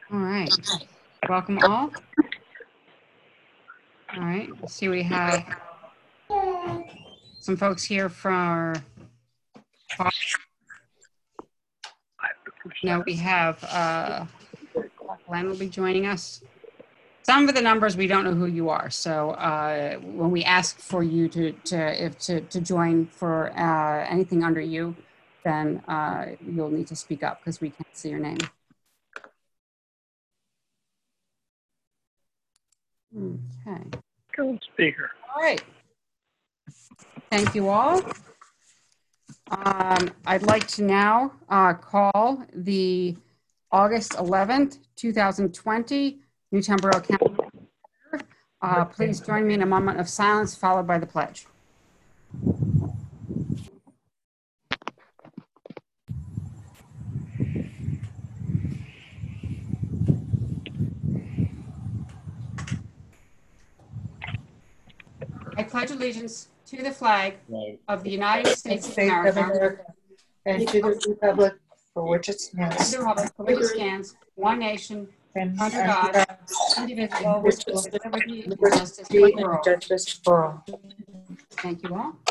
All right. Welcome all. All right. Let's see, we have some folks here for. Now we have Glenn will be joining us. Some of the numbers we don't know who you are, so when we ask for you to join for anything under you, then you'll need to speak up because we can't see your name. Okay. Go speaker. All right. Thank you all. I'd like to now call the August 11th, 2020 Newtown Borough County. Please join me in a moment of silence followed by the pledge. I pledge allegiance to the flag of the United States of America and to the republic for which it stands, one nation, and under God, indivisible, with liberty and justice for justice for all. Thank you all.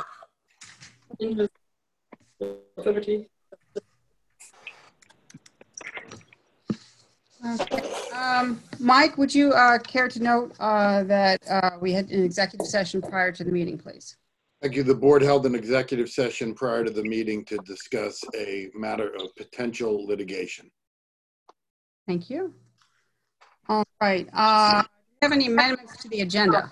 Okay. Mike, would you care to note that we had an executive session prior to the meeting, please? Thank you. The board held an executive session prior to the meeting to discuss a matter of potential litigation. Thank you. All right. Do you have any amendments to the agenda?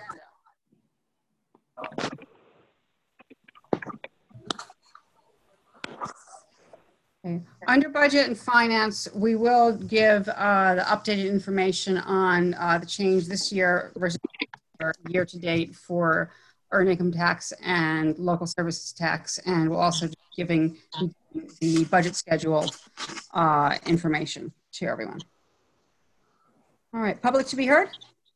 Okay. Under budget and finance, we will give the updated information on the change this year versus year to date for earned income tax and local services tax, and we'll also be giving the budget schedule information to everyone. All right, public to be heard?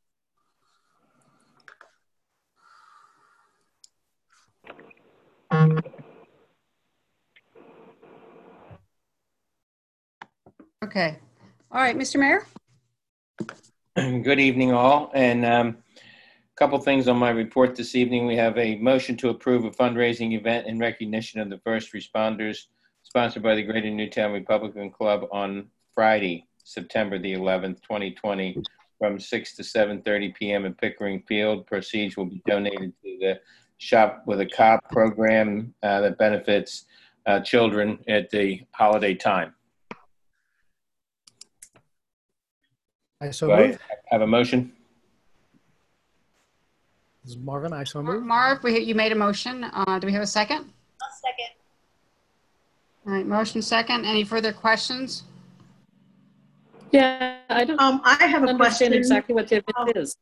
Okay. All right, Mr. Mayor. Good evening, all. And a couple things on my report this evening. We have a motion to approve a fundraising event in recognition of the first responders sponsored by the Greater Newtown Republican Club on Friday, September the 11th, 2020, from 6 to 7:30 p.m. at Pickering Field. Proceeds will be donated to the Shop with a Cop program that benefits children at the holiday time. I so Do move. I have a motion? This is Marvin. I so move. Marv, you made a motion. Do we have a second? I'll second. All right, motion second. Any further questions? Yeah, I don't I have a understand question. exactly what the event is.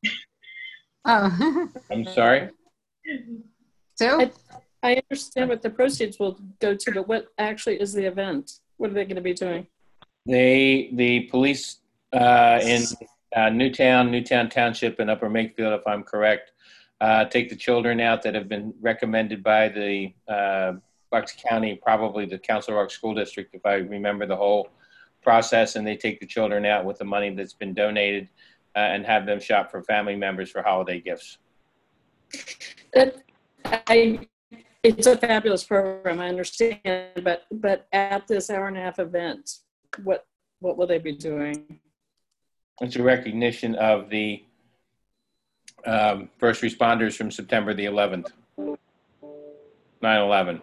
Oh, I'm sorry? Sue? I understand what the proceeds will go to, but what actually is the event? What are they going to be doing? The police in Newtown Township and Upper Makefield, if I'm correct, take the children out that have been recommended by the Bucks County, probably the Council Rock School District, if I remember the whole process, and they take the children out with the money that's been donated and have them shop for family members for holiday gifts. It's a fabulous program, I understand, but at this hour-and-a-half event, what will they be doing? It's a recognition of the first responders from September the 11th, 9/11.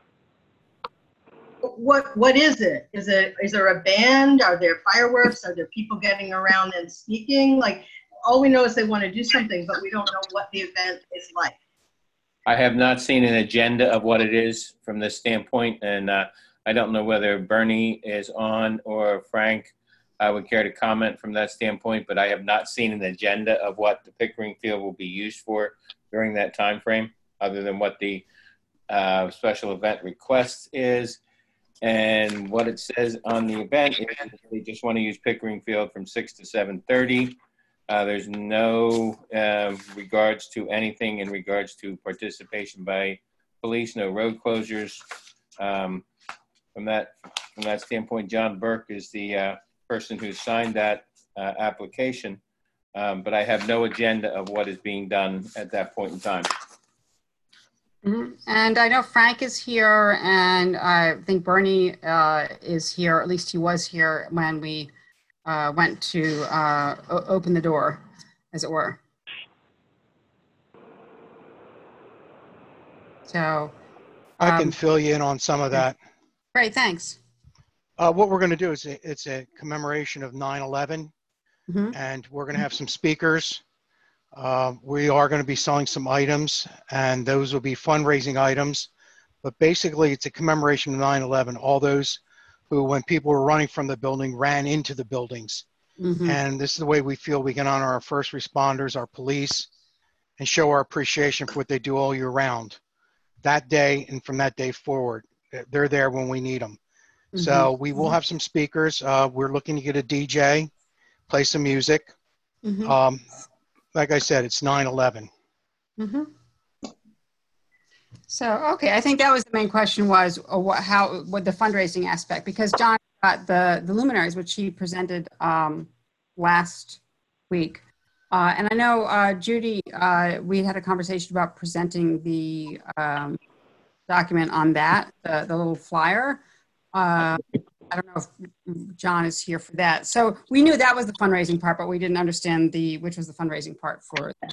What is it? Is there a band? Are there fireworks? Are there people getting around and speaking? Like, all we know is they want to do something, but we don't know what the event is like. I have not seen an agenda of what it is from this standpoint, and I don't know whether Bernie is on or Frank would care to comment from that standpoint, but I have not seen an agenda of what the Pickering Field will be used for during that time frame, other than what the special event request is. And what it says on the event is they just want to use Pickering Field from 6 to 7:30. There's no regards to anything in regards to participation by police, no road closures. From that standpoint, John Burke is the person who signed that application, but I have no agenda of what is being done at that point in time. And I know Frank is here, and I think Bernie is here. At least he was here when we went to open the door, as it were. So I can fill you in on some of that. great, thanks. What we're going to do is it's a commemoration of 9/11, and we're going to have some speakers. We are going to be selling some items, and those will be fundraising items. But basically, it's a commemoration of 9/11. All those who, when people were running from the building, ran into the buildings. And this is the way we feel we can honor our first responders, our police, and show our appreciation for what they do all year round. That day and from that day forward, they're there when we need them. So we will have some speakers. We're looking to get a DJ, play some music. Like I said, it's 9/11. So, okay, I think that was the main question was what the fundraising aspect, because John got the luminaries, which he presented last week. And I know, Judy, we had a conversation about presenting the document on that, the little flyer. I don't know if John is here for that. So we knew that was the fundraising part, but we didn't understand which was the fundraising part for that.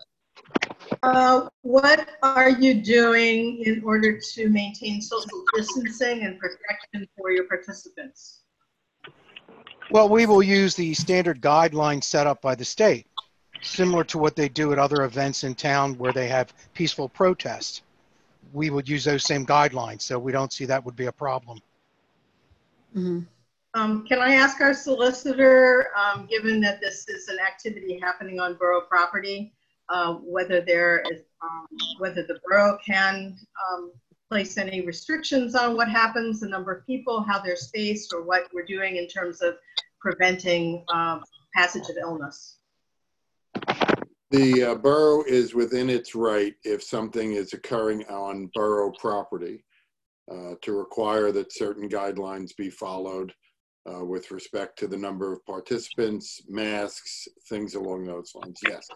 What are you doing in order to maintain social distancing and protection for your participants? Well, we will use the standard guidelines set up by the state, similar to what they do at other events in town where they have peaceful protests. We would use those same guidelines, so we don't see that would be a problem. Can I ask our solicitor, given that this is an activity happening on borough property, whether the borough can place any restrictions on what happens, the number of people, how they're spaced, or what we're doing in terms of preventing passage of illness? The borough is within its right, if something is occurring on borough property, to require that certain guidelines be followed with respect to the number of participants, masks, things along those lines. Yes.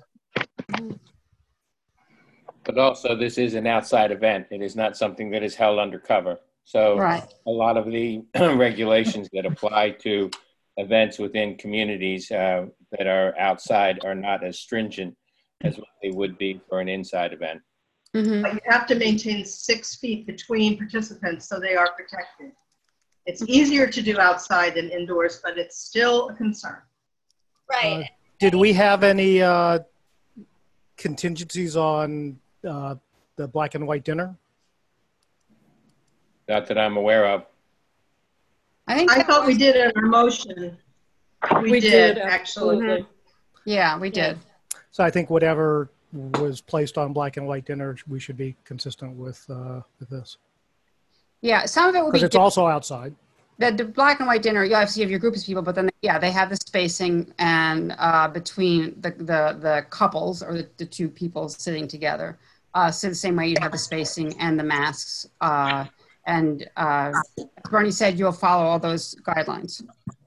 But also, this is an outside event. It is not something that is held undercover. So Right. a lot of the regulations that apply to events within communities that are outside are not as stringent as what they would be for an inside event. But you have to maintain 6 feet between participants so they are protected. It's easier to do outside than indoors, but it's still a concern. Right. Did we have any contingencies on the black and white dinner? Not that I'm aware of. I thought we did in our motion. We did, actually. absolutely. Yeah, we did. So I think whatever was placed on black and white dinner, we should be consistent with this. Yeah, some of it will be Because it's also outside. the black and white dinner. You obviously have your group of people, but then they have the spacing and between the couples or the two people sitting together. So the same way you'd have the spacing and the masks. And Bernie said you'll follow all those guidelines.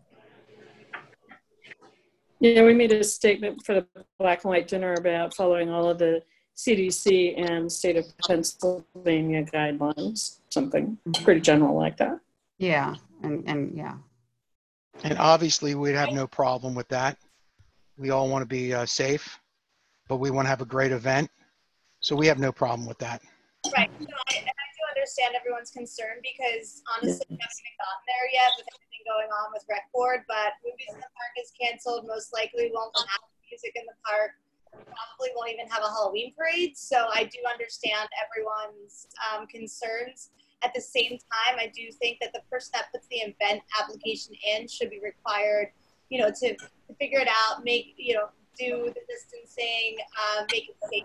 Yeah, we made a statement for the black and white dinner about following all of the CDC and state of Pennsylvania guidelines, something pretty general like that. Yeah, and yeah. And obviously, we'd have no problem with that. We all want to be safe, but we want to have a great event. So we have no problem with that. Right. No, I do understand everyone's concern because honestly, we haven't even gotten there yet with everything going on with Rec Board, but Movies in the Park is canceled. Most likely won't have music in the park. Probably won't even have a Halloween parade. So I do understand everyone's concerns. At the same time, I do think that the person that puts the event application in should be required, to figure it out, do the distancing, make it safe.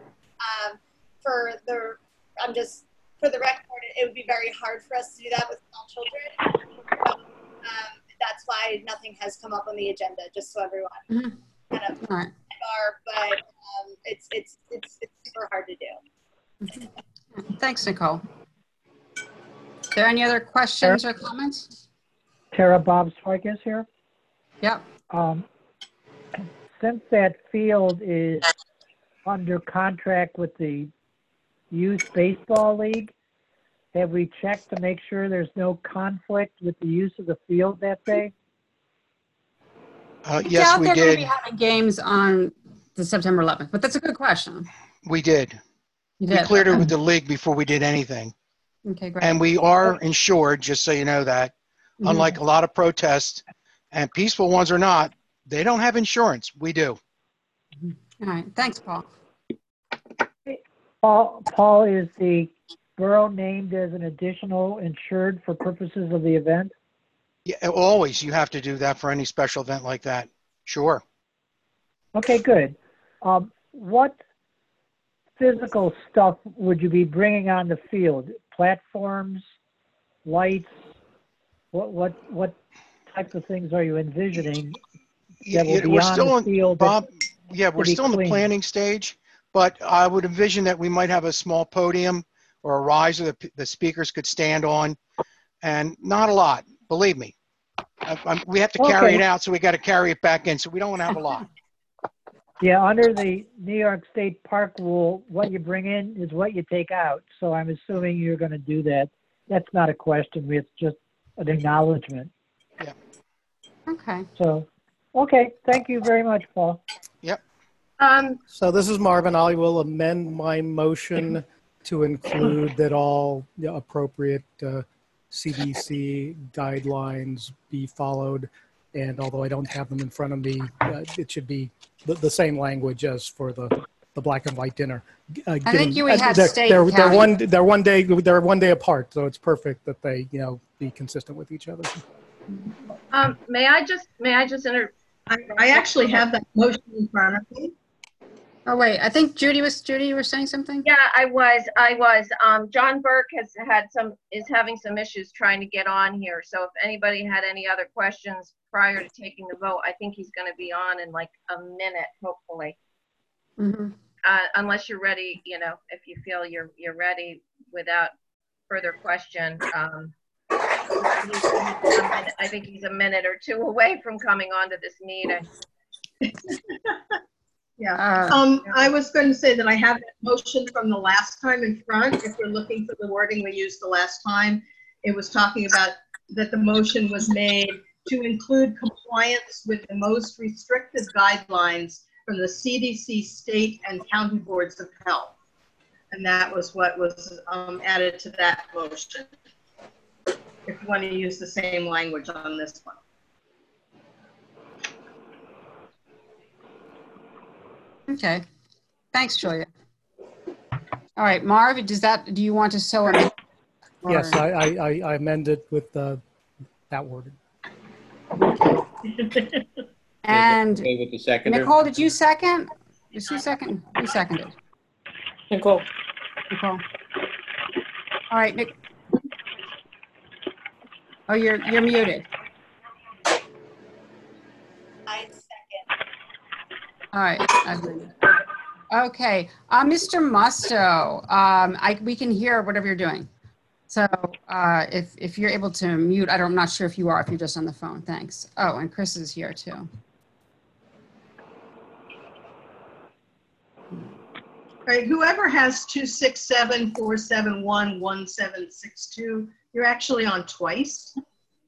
For the Rec Board, it would be very hard for us to do that with small children. So, that's why nothing has come up on the agenda, just so everyone kind of All right. but it's super hard to do. Thanks, Nicole. Are there any other questions or comments? Tara Bob Farkas here. Yep. Since that field is under contract with the Youth Baseball League, have we checked to make sure there's no conflict with the use of the field that day? Yes, we They're going to did. be having games on the September 11th, but that's a good question. We did. You We did. cleared it with the league before we did anything. Okay, great. And we are insured, just so you know that. Mhm. Unlike a lot of protests, and peaceful ones are not, they don't have insurance. We do. All right. Thanks, Paul. Paul, is the borough named as an additional insured for purposes of the event? Yeah, always. You have to do that for any special event like that. Sure. Okay, good. What physical stuff would you be bringing on the field? Platforms, lights? What type of things are you envisioning that will be We're on still the field? Bob, yeah, we're be still in the clean? planning stage, but I would envision that we might have a small podium or a riser that the speakers could stand on, and not a lot, believe me. We have to carry it out, so we got to carry it back in, so we don't want to have a lot. Yeah, under the New York State Park rule, what you bring in is what you take out. So I'm assuming you're going to do that. That's not a question. It's just an acknowledgement. Yeah. Okay. So, okay. Thank you very much, Paul. Yep. So this is Marvin. I will amend my motion to include that all appropriate CDC guidelines be followed. And although I don't have them in front of me, it should be the same language as for the black and white dinner. I think you would have they're, state they're, county. they're one day apart, so it's perfect that they be consistent with each other. May I just I actually have that motion in front of me. Oh, wait. I think Judy were saying something? Yeah, I was. John Burke is having some issues trying to get on here. So if anybody had any other questions prior to taking the vote, I think he's going to be on in like a minute, hopefully. Mm-hmm. Unless you're ready, if you feel you're ready without further question. I think he's a minute or two away from coming on to this meeting. Yeah. I was going to say that I have that motion from the last time in front. If we're looking for the wording we used the last time, it was talking about that the motion was made to include compliance with the most restrictive guidelines from the CDC, state, and county boards of health. And that was what was added to that motion. If you want to use the same language on this one. Okay. Thanks, Julia. All right, Marv, do you want to so amend? Yes, I amended with that wording. And Okay with the seconder? Nicole, did you second? Did you second? Who seconded? Nicole. Nicole. All right, Nick. Oh, you're muted. I second. All right. Okay. Mr. Musto, we can hear whatever you're doing. So if you're able to mute, I'm not sure if you are, if you're just on the phone. Thanks. Oh, and Chris is here too. All right, whoever has 267-471-1762, you're actually on twice.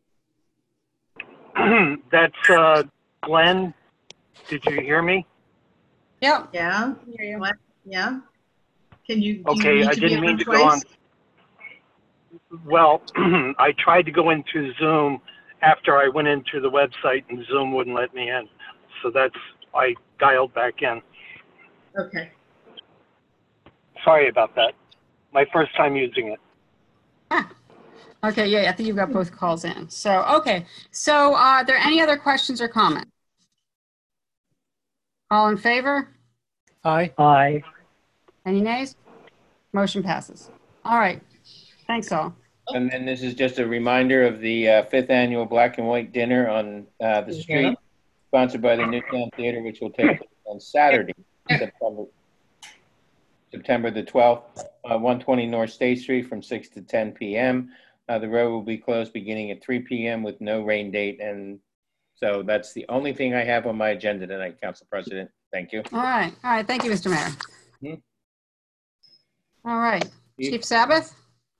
That's Glenn. Did you hear me? Yep. Yeah. Yeah. Can you? Okay, I didn't mean to go on. Well, I tried to go into Zoom after I went into the website and Zoom wouldn't let me in. So I dialed back in. Okay. Sorry about that. My first time using it. Okay, yeah, I think you've got both calls in. So, okay. So are there any other questions or comments? All in favor? Aye. Aye. Any nays? Motion passes. All right. Thanks all. And then this is just a reminder of the 5th annual Black and White Dinner on the street, sponsored by the Newtown Theater, which will take place on Saturday, September the 12th, 120 North State Street from 6 to 10 p.m. The road will be closed beginning at 3 p.m. with no rain date and So that's the only thing I have on my agenda tonight, Council President. Thank you. All right. All right. Thank you, Mr. Mayor. All right. Chief Sabbath?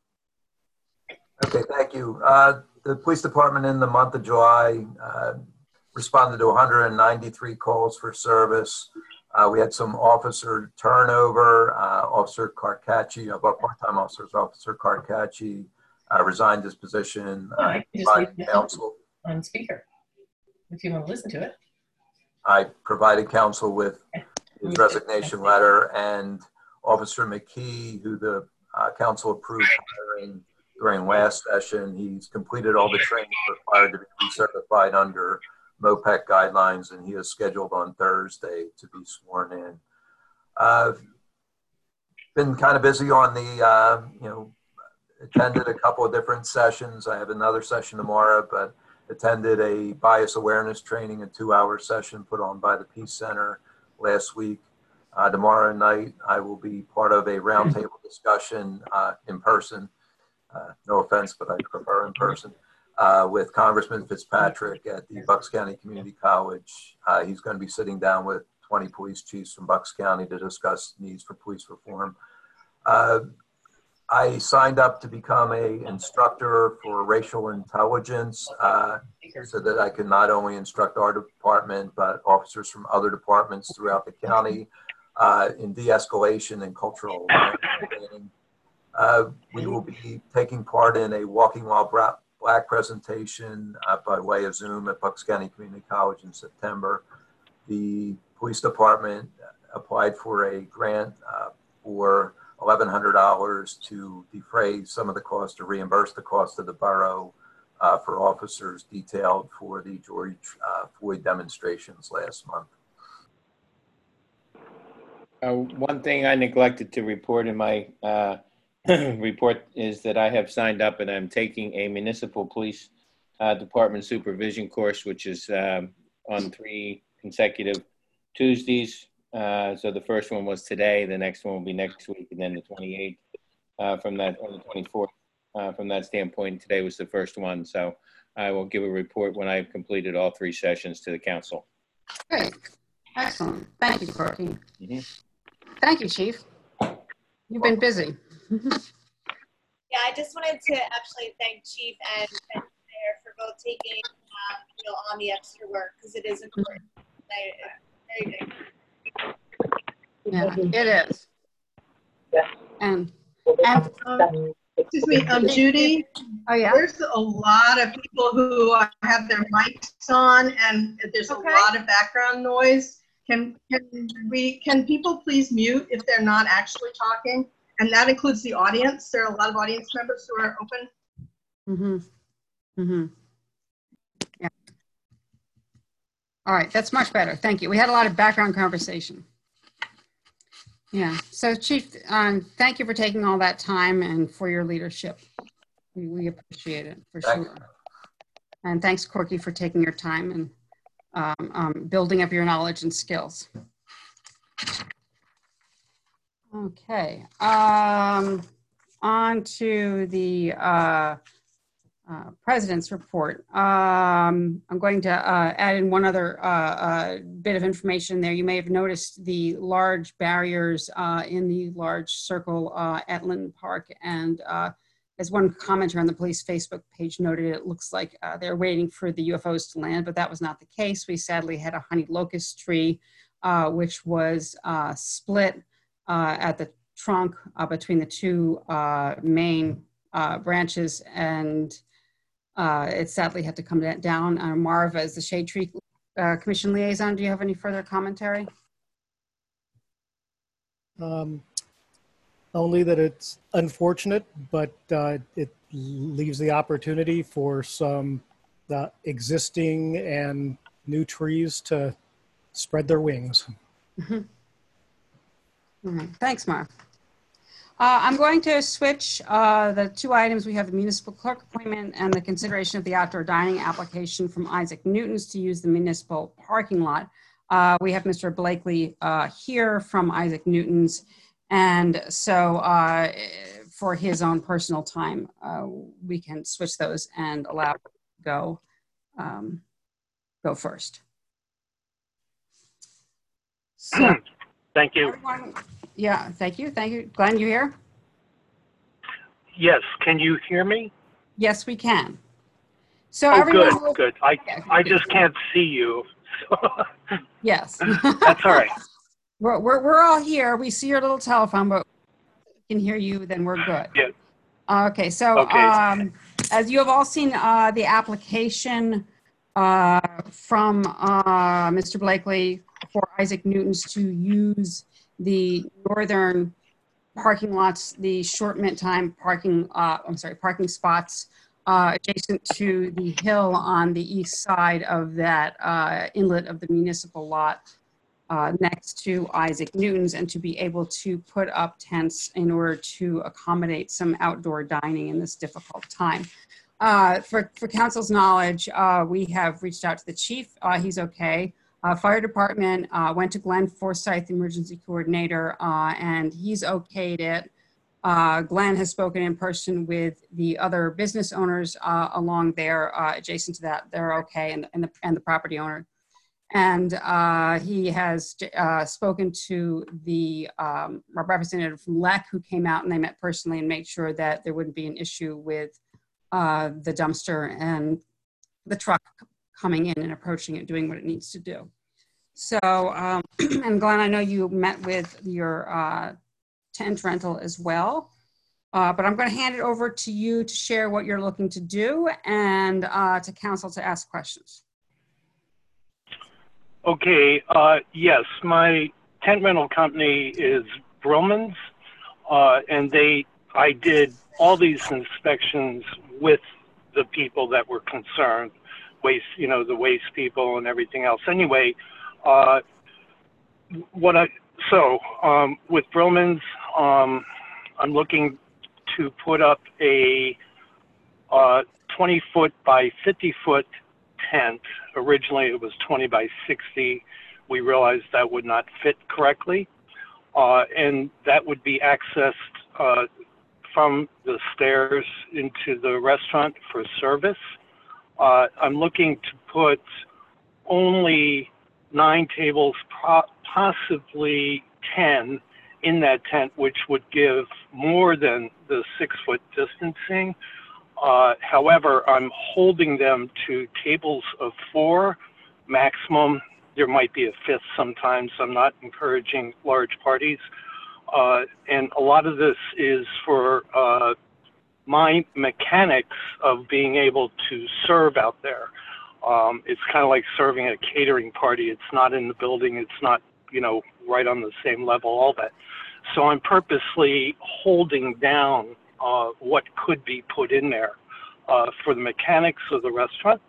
Okay, thank you. The police department in the month of July responded to 193 calls for service. We had some officer turnover. Officer Carcacci, of our part-time officers, Officer Carcacci resigned his position. I can just leave counsel on speaker if you want to listen to it. I provided counsel with his resignation letter, and Officer McKee, who the council approved hiring during last session, he's completed all the training required to be recertified under MOPEC guidelines, and he is scheduled on Thursday to be sworn in. I've been kind of busy on the, attended a couple of different sessions. I have another session tomorrow, but attended a bias awareness training, a 2-hour session put on by the Peace Center last week. Tomorrow night, I will be part of a roundtable discussion in person. No offense, but I prefer in person. With Congressman Fitzpatrick at the Bucks County Community College. He's going to be sitting down with 20 police chiefs from Bucks County to discuss needs for police reform. I signed up to become an instructor for racial intelligence so that I can not only instruct our department, but officers from other departments throughout the county in de-escalation and cultural training. We will be taking part in a Walking While Black presentation by way of Zoom at Bucks County Community College in September. The police department applied for a grant for $1,100 to defray some of the cost, to reimburse the cost of the borough for officers detailed for the George Floyd demonstrations last month. One thing I neglected to report in my report is that I have signed up and I'm taking a municipal police department supervision course, which is on 3 consecutive Tuesdays. So the first one was today, the next one will be next week, and then the 28th from that, or the 24th from that standpoint. Today was the first one. So I will give a report when I've completed all 3 sessions to the council. Great. Excellent. Thank you, Corky. Thank you, Chief. You've been busy. Yeah, I just wanted to actually thank Chief and Mayor for both taking on the extra work, because it is important. Very big. Yeah, it is. And excuse me, Judy. Oh yeah. There's a lot of people who have their mics on, and there's a lot of background noise. Can people please mute if they're not actually talking? And that includes the audience. There are a lot of audience members who are open. Yeah. All right, that's much better. Thank you. We had a lot of background conversation. Yeah. So, Chief, thank you for taking all that time and for your leadership. We appreciate it for sure. And thanks, Corky, for taking your time and building up your knowledge and skills. Okay, on to the President's report. I'm going to add in one other bit of information there. You may have noticed the large barriers in the large circle at Linton Park, and as one commenter on the police Facebook page noted, it looks like they're waiting for the UFOs to land, but that was not the case. We sadly had a honey locust tree, which was split at the trunk between the 2 main branches, and it sadly had to come down. Marv, as the Shade Tree Commission liaison, do you have any further commentary? Only that it's unfortunate, but it leaves the opportunity for some existing and new trees to spread their wings. All right. Thanks, Marv. I'm going to switch the 2 items. We have the municipal clerk appointment and the consideration of the outdoor dining application from Isaac Newton's to use the municipal parking lot. We have Mr. Blakely here from Isaac Newton's, and so for his own personal time, we can switch those and allow it to go. go first. So, thank you. Everyone, yeah, thank you. Thank you. Glenn, you here? Yes, can you hear me? Yes, we can. So oh, everyone good. I just can't see you. Yes. That's all right. We're all here. We see your little telephone, but we can hear you, then we're good. Yeah. Okay, so Okay. as you have all seen the application from Mr. Blakely for Isaac Newton's to use the northern parking lots, the short mint time parking, parking spots adjacent to the hill on the east side of that inlet of the municipal lot next to Isaac Newton's, and to be able to put up tents in order to accommodate some outdoor dining in this difficult time. For council's knowledge, we have reached out to the chief. He's okay. Fire department went to Glenn Forsyth, the emergency coordinator, and he's okayed it. Glenn has spoken in person with the other business owners along there adjacent to that. They're okay, and the property owner. And he has spoken to the representative from LEC who came out, and they met personally and made sure that there wouldn't be an issue with the dumpster and the truck coming in and approaching it, doing what it needs to do. So, and Glenn, I know you met with your tent rental as well, but I'm going to hand it over to you to share what you're looking to do and to council to ask questions. Okay, yes, my tent rental company is Brillman's, and I did all these inspections with the people that were concerned, the waste people and everything else. Anyway, with Brillman's, I'm looking to put up a 20-foot by 50-foot tent. Originally it was 20 by 60. We realized that would not fit correctly, and that would be accessed from the stairs into the restaurant for service. I'm looking to put only 9 tables, possibly 10 in that tent, which would give more than the 6-foot distancing. However, I'm holding them to tables of 4 maximum. There might be a 5th sometimes. I'm not encouraging large parties. And a lot of this is for my mechanics of being able to serve out there. It's kind of like serving a catering party. It's not in the building. It's not, right on the same level, all that. So I'm purposely holding down what could be put in there for the mechanics of the restaurant.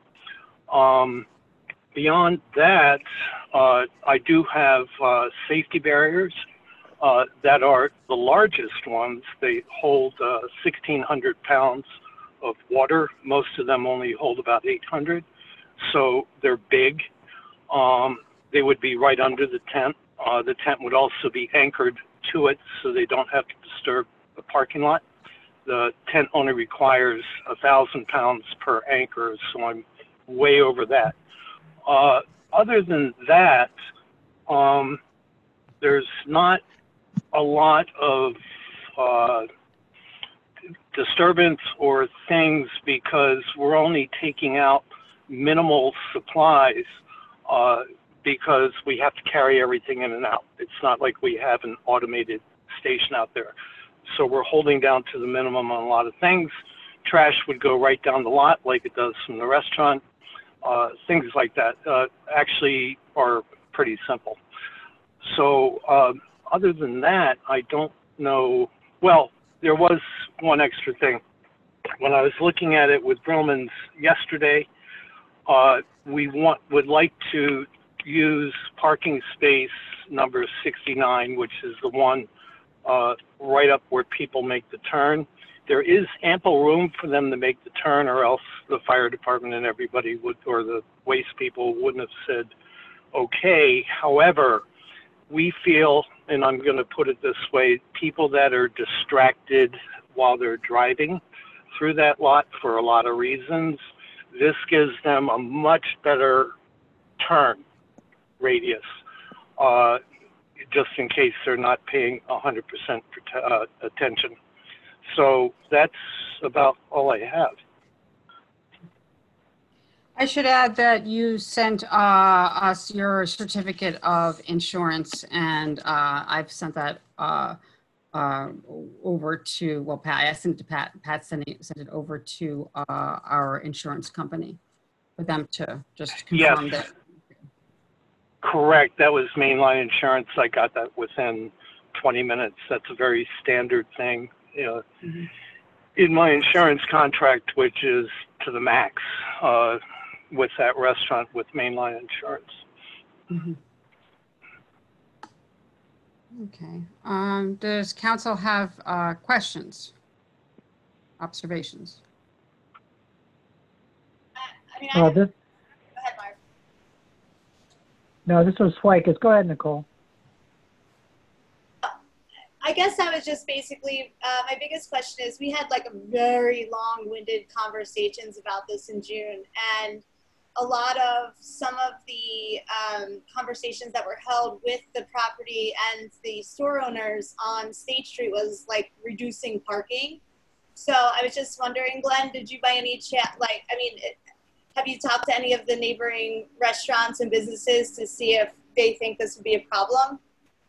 Beyond that, I do have safety barriers that are the largest ones. They hold 1,600 pounds of water. Most of them only hold about 800. So they're big. They would be right under the tent. The tent would also be anchored to it so they don't have to disturb the parking lot. The tent only requires 1,000 pounds per anchor, so I'm way over that. Other than that, there's not a lot of disturbance or things because we're only taking out minimal supplies because we have to carry everything in and out. It's not like we have an automated station out there. So we're holding down to the minimum on a lot of things. Trash would go right down the lot like it does from the restaurant. Things like that actually are pretty simple. So other than that, I don't know. Well, there was one extra thing. When I was looking at it with Brillman's yesterday, we would like to use parking space number 69, which is the one right up where people make the turn. There is ample room for them to make the turn, or else the fire department and everybody would, or the waste people wouldn't have said okay. However, we feel, and I'm going to put it this way, people that are distracted while they're driving through that lot for a lot of reasons, this gives them a much better turn radius, just in case they're not paying 100% attention. So that's about all I have. I should add that you sent us your certificate of insurance, and I've sent that over to, well, Pat, I sent it to Pat. Pat sent it over to our insurance company for them to just confirm Yes. that. Correct. That was Mainline Insurance. I got that within 20 minutes. That's a very standard thing. In my insurance contract, which is to the max with that restaurant with Mainline Insurance. Okay. Does council have questions, observations? Go ahead, Mark. No, this was Swikus. Go ahead, Nicole. I guess I was just basically, my biggest question is we had like a very long-winded conversations about this in June, and a lot of some of the conversations that were held with the property and the store owners on State Street was like reducing parking. So I was just wondering, Glenn, did you by any chance, have you talked to any of the neighboring restaurants and businesses to see if they think this would be a problem?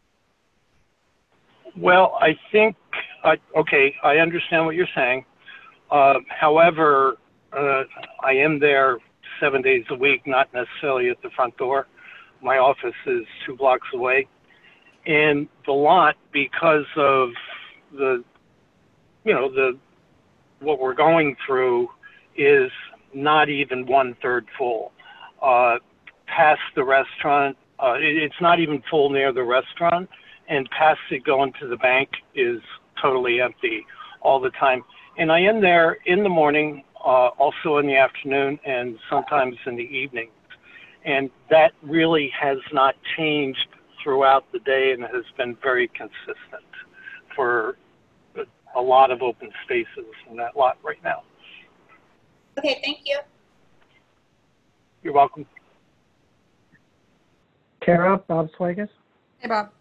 Well, I think, okay, I understand what you're saying. However, I am there 7 days a week, not necessarily at the front door. My office is 2 blocks away. And the lot, because of what we're going through, is not even 1/3 full. Past the restaurant, it's not even full near the restaurant, and past it going to the bank is totally empty all the time. And I am there in the morning, also in the afternoon, and sometimes in the evening. And that really has not changed throughout the day and has been very consistent for a lot of open spaces in that lot right now. Okay, thank you. You're welcome. Tara, Bob Swikus. Hey, Bob.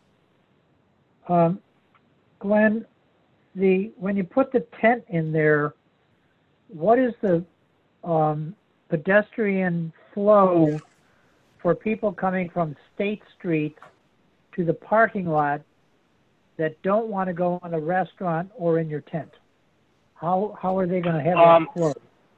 Glenn, when you put the tent in there, what is the pedestrian flow for people coming from State Street to the parking lot that don't want to go in a restaurant or in your tent? How are they going to have that flow?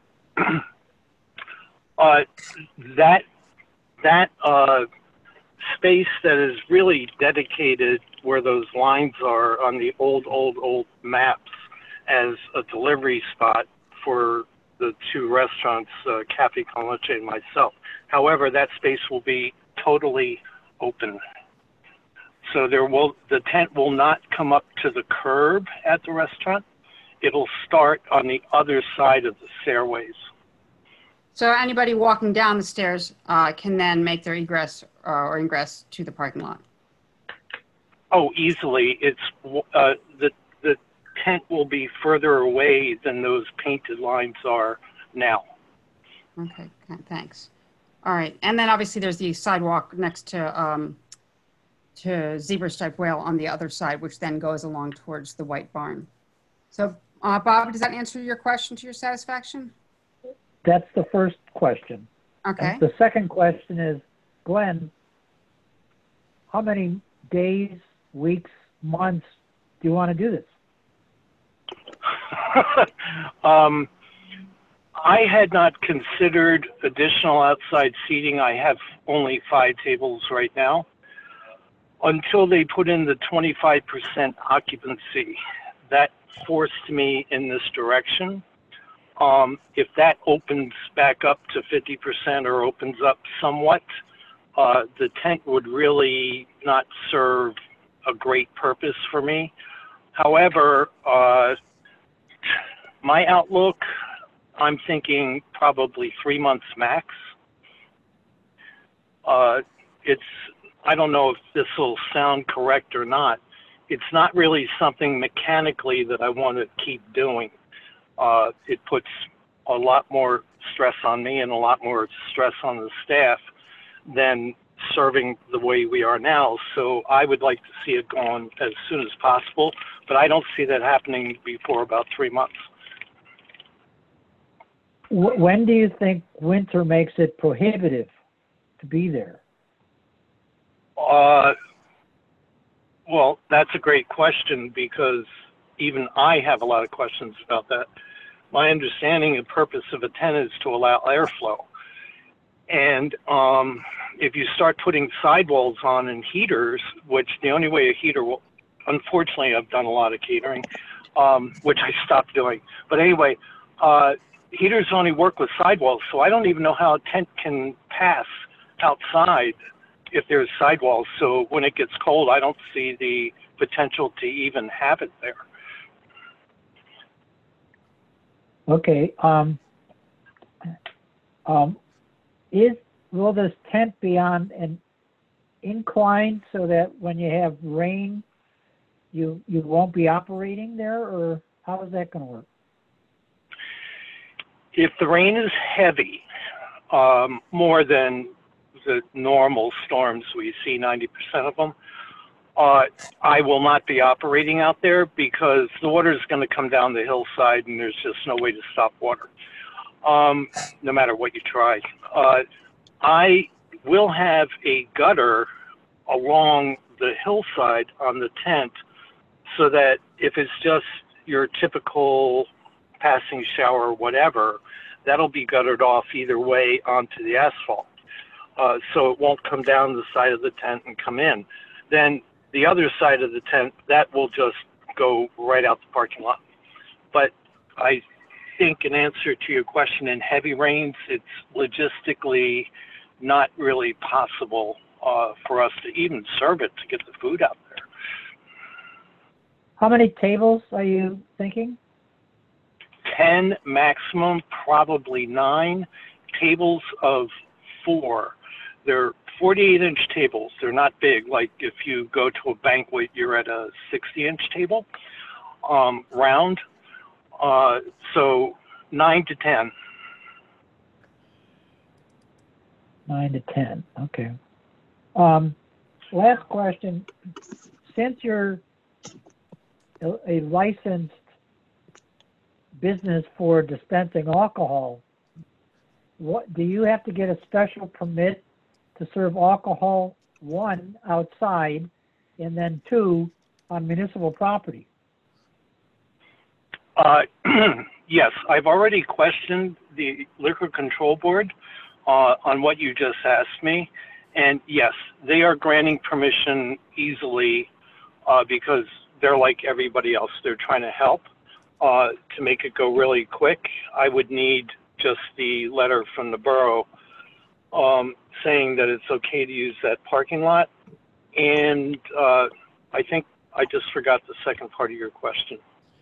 That space that is really dedicated where those lines are on the old maps as a delivery spot for the 2 restaurants, Cafe Con Leche and myself. However, that space will be totally open. So the tent will not come up to the curb at the restaurant. It'll start on the other side of the stairways. So anybody walking down the stairs can then make their egress or ingress to the parking lot? Oh, easily. It's the tent will be further away than those painted lines are now. Okay, thanks. All right, and then obviously there's the sidewalk next to Zebra Stripe Whale on the other side, which then goes along towards the White Barn. So, Bob, does that answer your question to your satisfaction? That's the first question. Okay. And the second question is, Glenn, how many days, weeks, months do you want to do this? I had not considered additional outside seating. I have only 5 tables right now. Until they put in the 25% occupancy, that forced me in this direction. If that opens back up to 50% or opens up somewhat, the tent would really not serve a great purpose for me. However, my outlook, I'm thinking probably 3 months max. I don't know if this will sound correct or not. It's not really something mechanically that I want to keep doing. It puts a lot more stress on me and a lot more stress on the staff than serving the way we are now. So I would like to see it gone as soon as possible, but I don't see that happening before about 3 months. When do you think winter makes it prohibitive to be there? Well, that's a great question, because even I have a lot of questions about that. My understanding and purpose of a tent is to allow airflow. And if you start putting sidewalls on and heaters, which the only way a heater will, unfortunately, I've done a lot of catering, which I stopped doing. But anyway, heaters only work with sidewalls, so I don't even know how a tent can pass outside if there's sidewalls. So when it gets cold, I don't see the potential to even have it there. Okay. Will this tent be on an incline so that when you have rain, you won't be operating there, or how is that going to work? If the rain is heavy, more than the normal storms we see, 90% of them, I will not be operating out there, because the water is going to come down the hillside and there's just no way to stop water, no matter what you try. I will have a gutter along the hillside on the tent, so that if it's just your typical passing shower or whatever, that'll be guttered off either way onto the asphalt. So it won't come down the side of the tent and come in. Then the other side of the tent, that will just go right out the parking lot. But I think, in answer to your question, in heavy rains, it's logistically not really possible for us to even serve it, to get the food out there. How many tables are you thinking? 10 maximum, probably 9. Tables of 4. They're 48-inch tables. They're not big. Like if you go to a banquet, you're at a 60-inch table, round. So 9 to 10. 9 to 10. Okay. Last question. Since you're a licensed business for dispensing alcohol, what do you have to get a special permit to serve alcohol, 1, outside, and then 2, on municipal property? Yes, I've already questioned the Liquor Control Board on what you just asked me. And yes, they are granting permission easily because they're like everybody else. They're trying to help to make it go really quick. I would need just the letter from the borough saying that it's okay to use that parking lot. And I think I just forgot the second part of your question.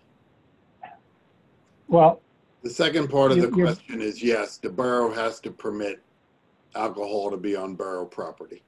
Well, the second part of the question is yes, the borough has to permit alcohol to be on borough property.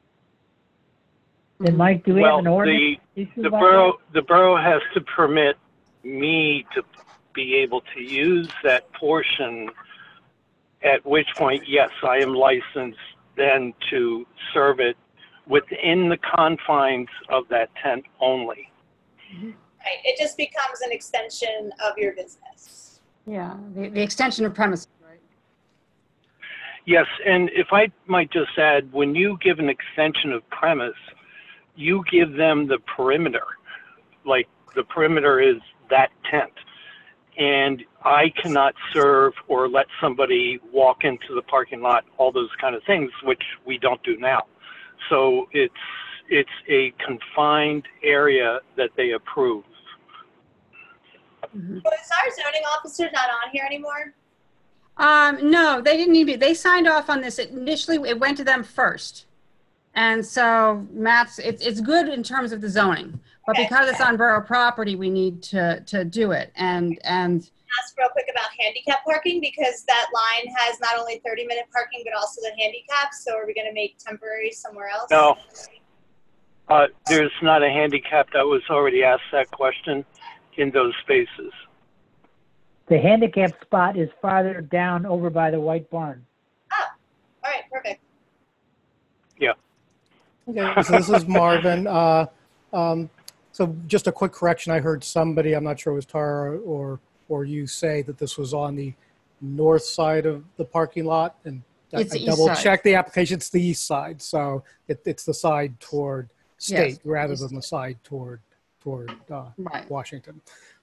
And Mike, do we have an ordinance? The borough has to permit me to be able to use that portion, at which point, yes, I am licensed then to serve it within the confines of that tent only. Right. It just becomes an extension of your business. Yeah, the extension of premises, right? Yes, and if I might just add, when you give an extension of premise, you give them the perimeter. Like the perimeter is that tent. And I cannot serve or let somebody walk into the parking lot, all those kind of things, which we don't do now. So it's a confined area that they approve. Mm-hmm. So is our zoning officer not on here anymore? No, they didn't need to. They signed off on this. Initially, it went to them first. And so Matt's, it's good in terms of the zoning, but because it's on borough property, we need to do it. And ask real quick about handicap parking, because that line has not only 30-minute parking, but also the handicap. So are we going to make temporary somewhere else? No, there's not a handicap. That was already asked that question in those spaces. The handicap spot is farther down over by the White Barn. Oh, all right, perfect. Yeah. Okay, so this is Marvin. So just a quick correction. I heard somebody, I'm not sure it was Tara or you, say that this was on the north side of the parking lot, and It's I the east double side. checked the application. It's the east side, so it's the side toward state Yes, rather east. than the side toward Right. Washington.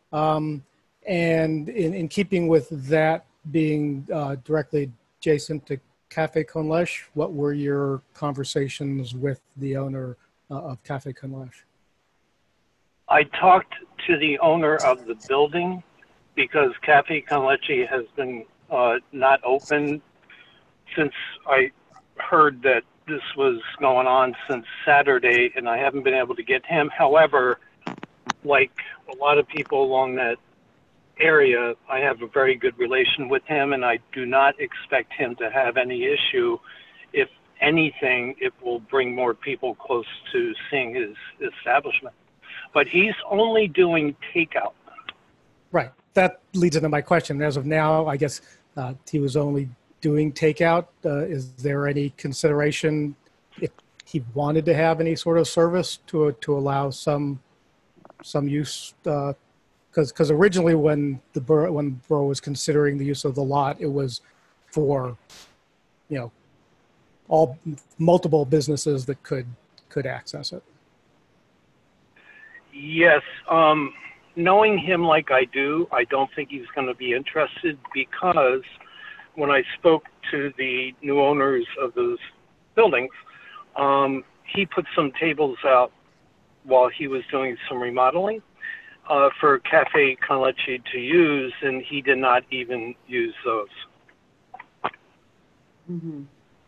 And in keeping with that being directly adjacent to Cafe Conlesh, what were your conversations with the owner of Cafe Conlesh? I talked to the owner of the building because Cafe Con Leche has been not open since I heard that this was going on since Saturday, and I haven't been able to get him. However, like a lot of people along that area, I have a very good relation with him, and I do not expect him to have any issue. If anything, it will bring more people close to seeing his establishment. But he's only doing takeout. Right. That leads into my question. As of now, I guess he was only doing takeout. Is there any consideration if he wanted to have any sort of service to allow some use? Because originally when the borough was considering the use of the lot, it was for, all multiple businesses that could access it. Yes, knowing him like I do, I don't think he's going to be interested, because when I spoke to the new owners of those buildings, he put some tables out while he was doing some remodeling for Cafe Con Leche to use, and he did not even use those. Mm-hmm.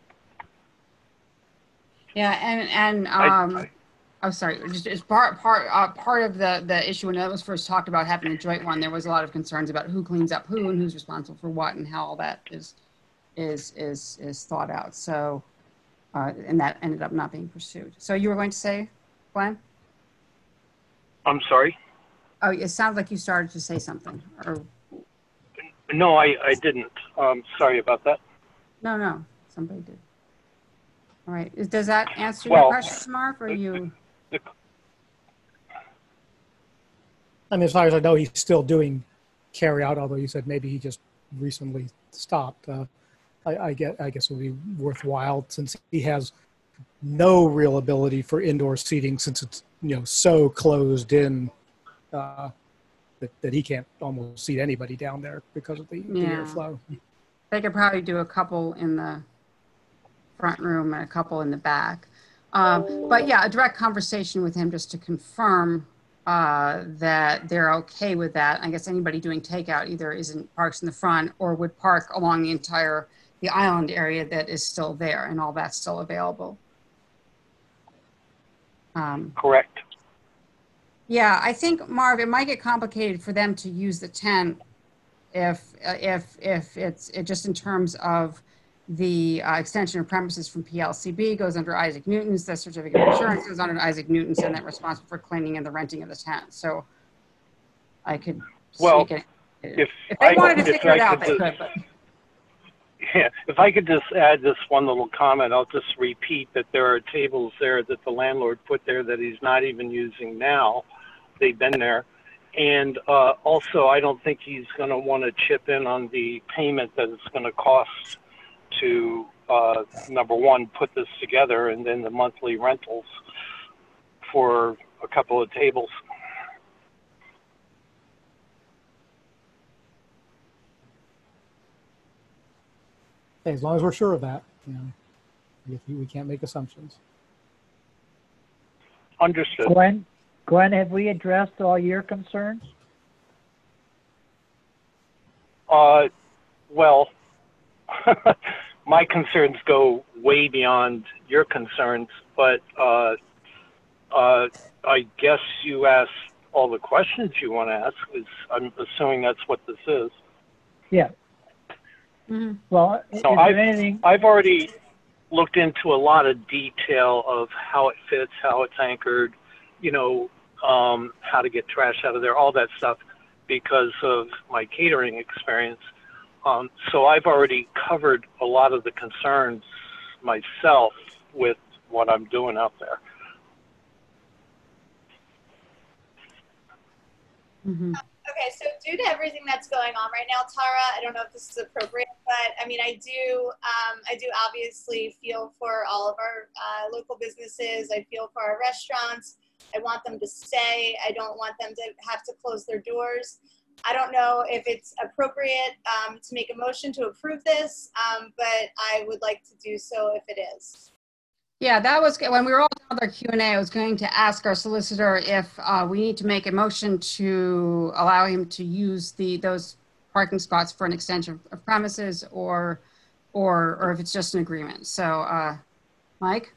Yeah, and I'm sorry. Just as part of the issue when that was first talked about having a joint one, there was a lot of concerns about who cleans up who and who's responsible for what and how all that is thought out. So, and that ended up not being pursued. So you were going to say, Glenn? I'm sorry? Oh, it sounds like you started to say something. Or No, I didn't. Sorry about that. No, somebody did. All right. Does that answer your question, Marv, or you? I mean, as far as I know, he's still doing carry out, although you said maybe he just recently stopped. I guess it would be worthwhile, since he has no real ability for indoor seating, since it's so closed in that he can't almost seat anybody down there because of the airflow. They could probably do a couple in the front room and a couple in the back. But yeah, a direct conversation with him just to confirm that they're okay with that. I guess anybody doing takeout either parks in the front or would park along the island area that is still there, and all that's still available. Correct. Yeah, I think, Marv, it might get complicated for them to use the tent if it's just in terms of the extension of premises from PLCB goes under Isaac Newton's, the certificate of insurance goes under Isaac Newton's, and they're responsible for cleaning and the renting of the tent. So I could if they wanted to figure it out, they could. But yeah, if I could just add this one little comment, I'll just repeat that there are tables there that the landlord put there that he's not even using now. They've been there. And also, I don't think he's going to want to chip in on the payment that it's going to cost to, number one, put this together, and then the monthly rentals for a couple of tables. As long as we're sure of that, we can't make assumptions. Understood. Glenn, have we addressed all your concerns? Well, my concerns go way beyond your concerns, but I guess you asked all the questions you want to ask, because I'm assuming that's what this is. Yeah. Mm-hmm. Well, so I've already looked into a lot of detail of how it fits, how it's anchored, how to get trash out of there, all that stuff, because of my catering experience. So I've already covered a lot of the concerns myself with what I'm doing out there. Okay, so due to everything that's going on right now, Tara, I don't know if this is appropriate, but I mean, I do obviously feel for all of our local businesses. I feel for our restaurants. I want them to stay. I don't want them to have to close their doors. I don't know if it's appropriate to make a motion to approve this, but I would like to do so if it is. Yeah, that was, when we were all done with our Q&A, I was going to ask our solicitor if we need to make a motion to allow him to use those parking spots for an extension of premises or if it's just an agreement. So, Mike?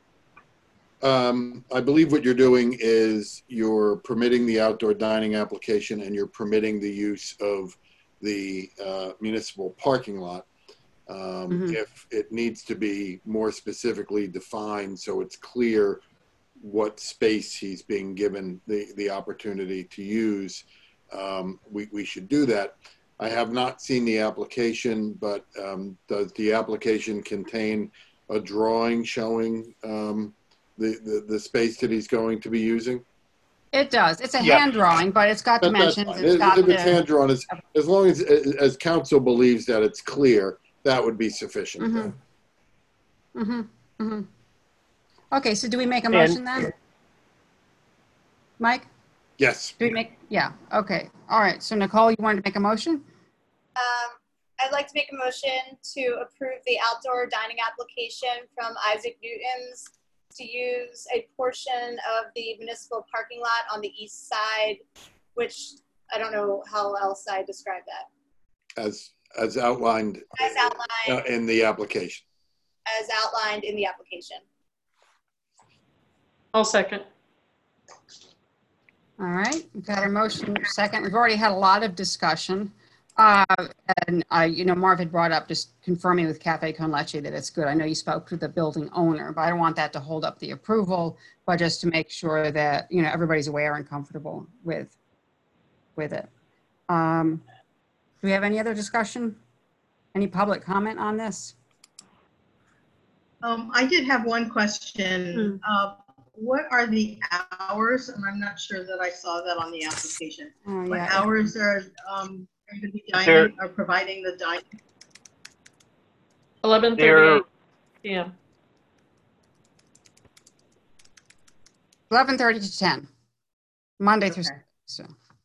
I believe what you're doing is you're permitting the outdoor dining application and you're permitting the use of the municipal parking lot. If it needs to be more specifically defined so it's clear what space he's being given the opportunity to use, we should do that. I have not seen the application, but does the application contain a drawing showing the space that he's going to be using? It does. It's a hand drawing, but it's got dimensions. If it's hand drawn, as long as council believes that it's clear, that would be sufficient. Okay, so do we make a motion then? Mike? Yes. Do we make, yeah, okay. All right, so Nicole, you wanted to make a motion? I'd like to make a motion to approve the outdoor dining application from Isaac Newton's to use a portion of the municipal parking lot on the east side, which I don't know how else I describe that. As outlined in the application. As outlined in the application. I'll second. All right, we've got a motion second. We've already had a lot of discussion. And you know, Marv had brought up just confirming with Cafe Con Leche that it's good. I know you spoke to the building owner, but I don't want that to hold up the approval, but just to make sure that, you know, everybody's aware and comfortable with it. Do we have any other discussion? Any public comment on this? I did have one question. What are the hours? And I'm not sure that I saw that on the application. What hours are going to be dining or providing the dining? 11:30 p.m. 11:30 to 10, Monday through Saturday. So.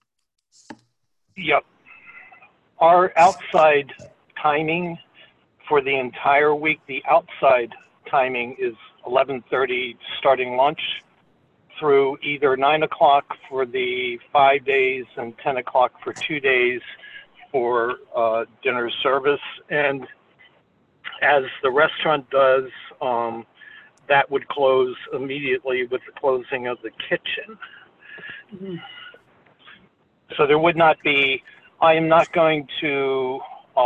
Yep. Our outside timing for the entire week, the outside timing is 11:30 starting lunch through either 9 o'clock for the 5 days and 10 o'clock for 2 days for dinner service. And as the restaurant does, that would close immediately with the closing of the kitchen. So there would not be, I am not going to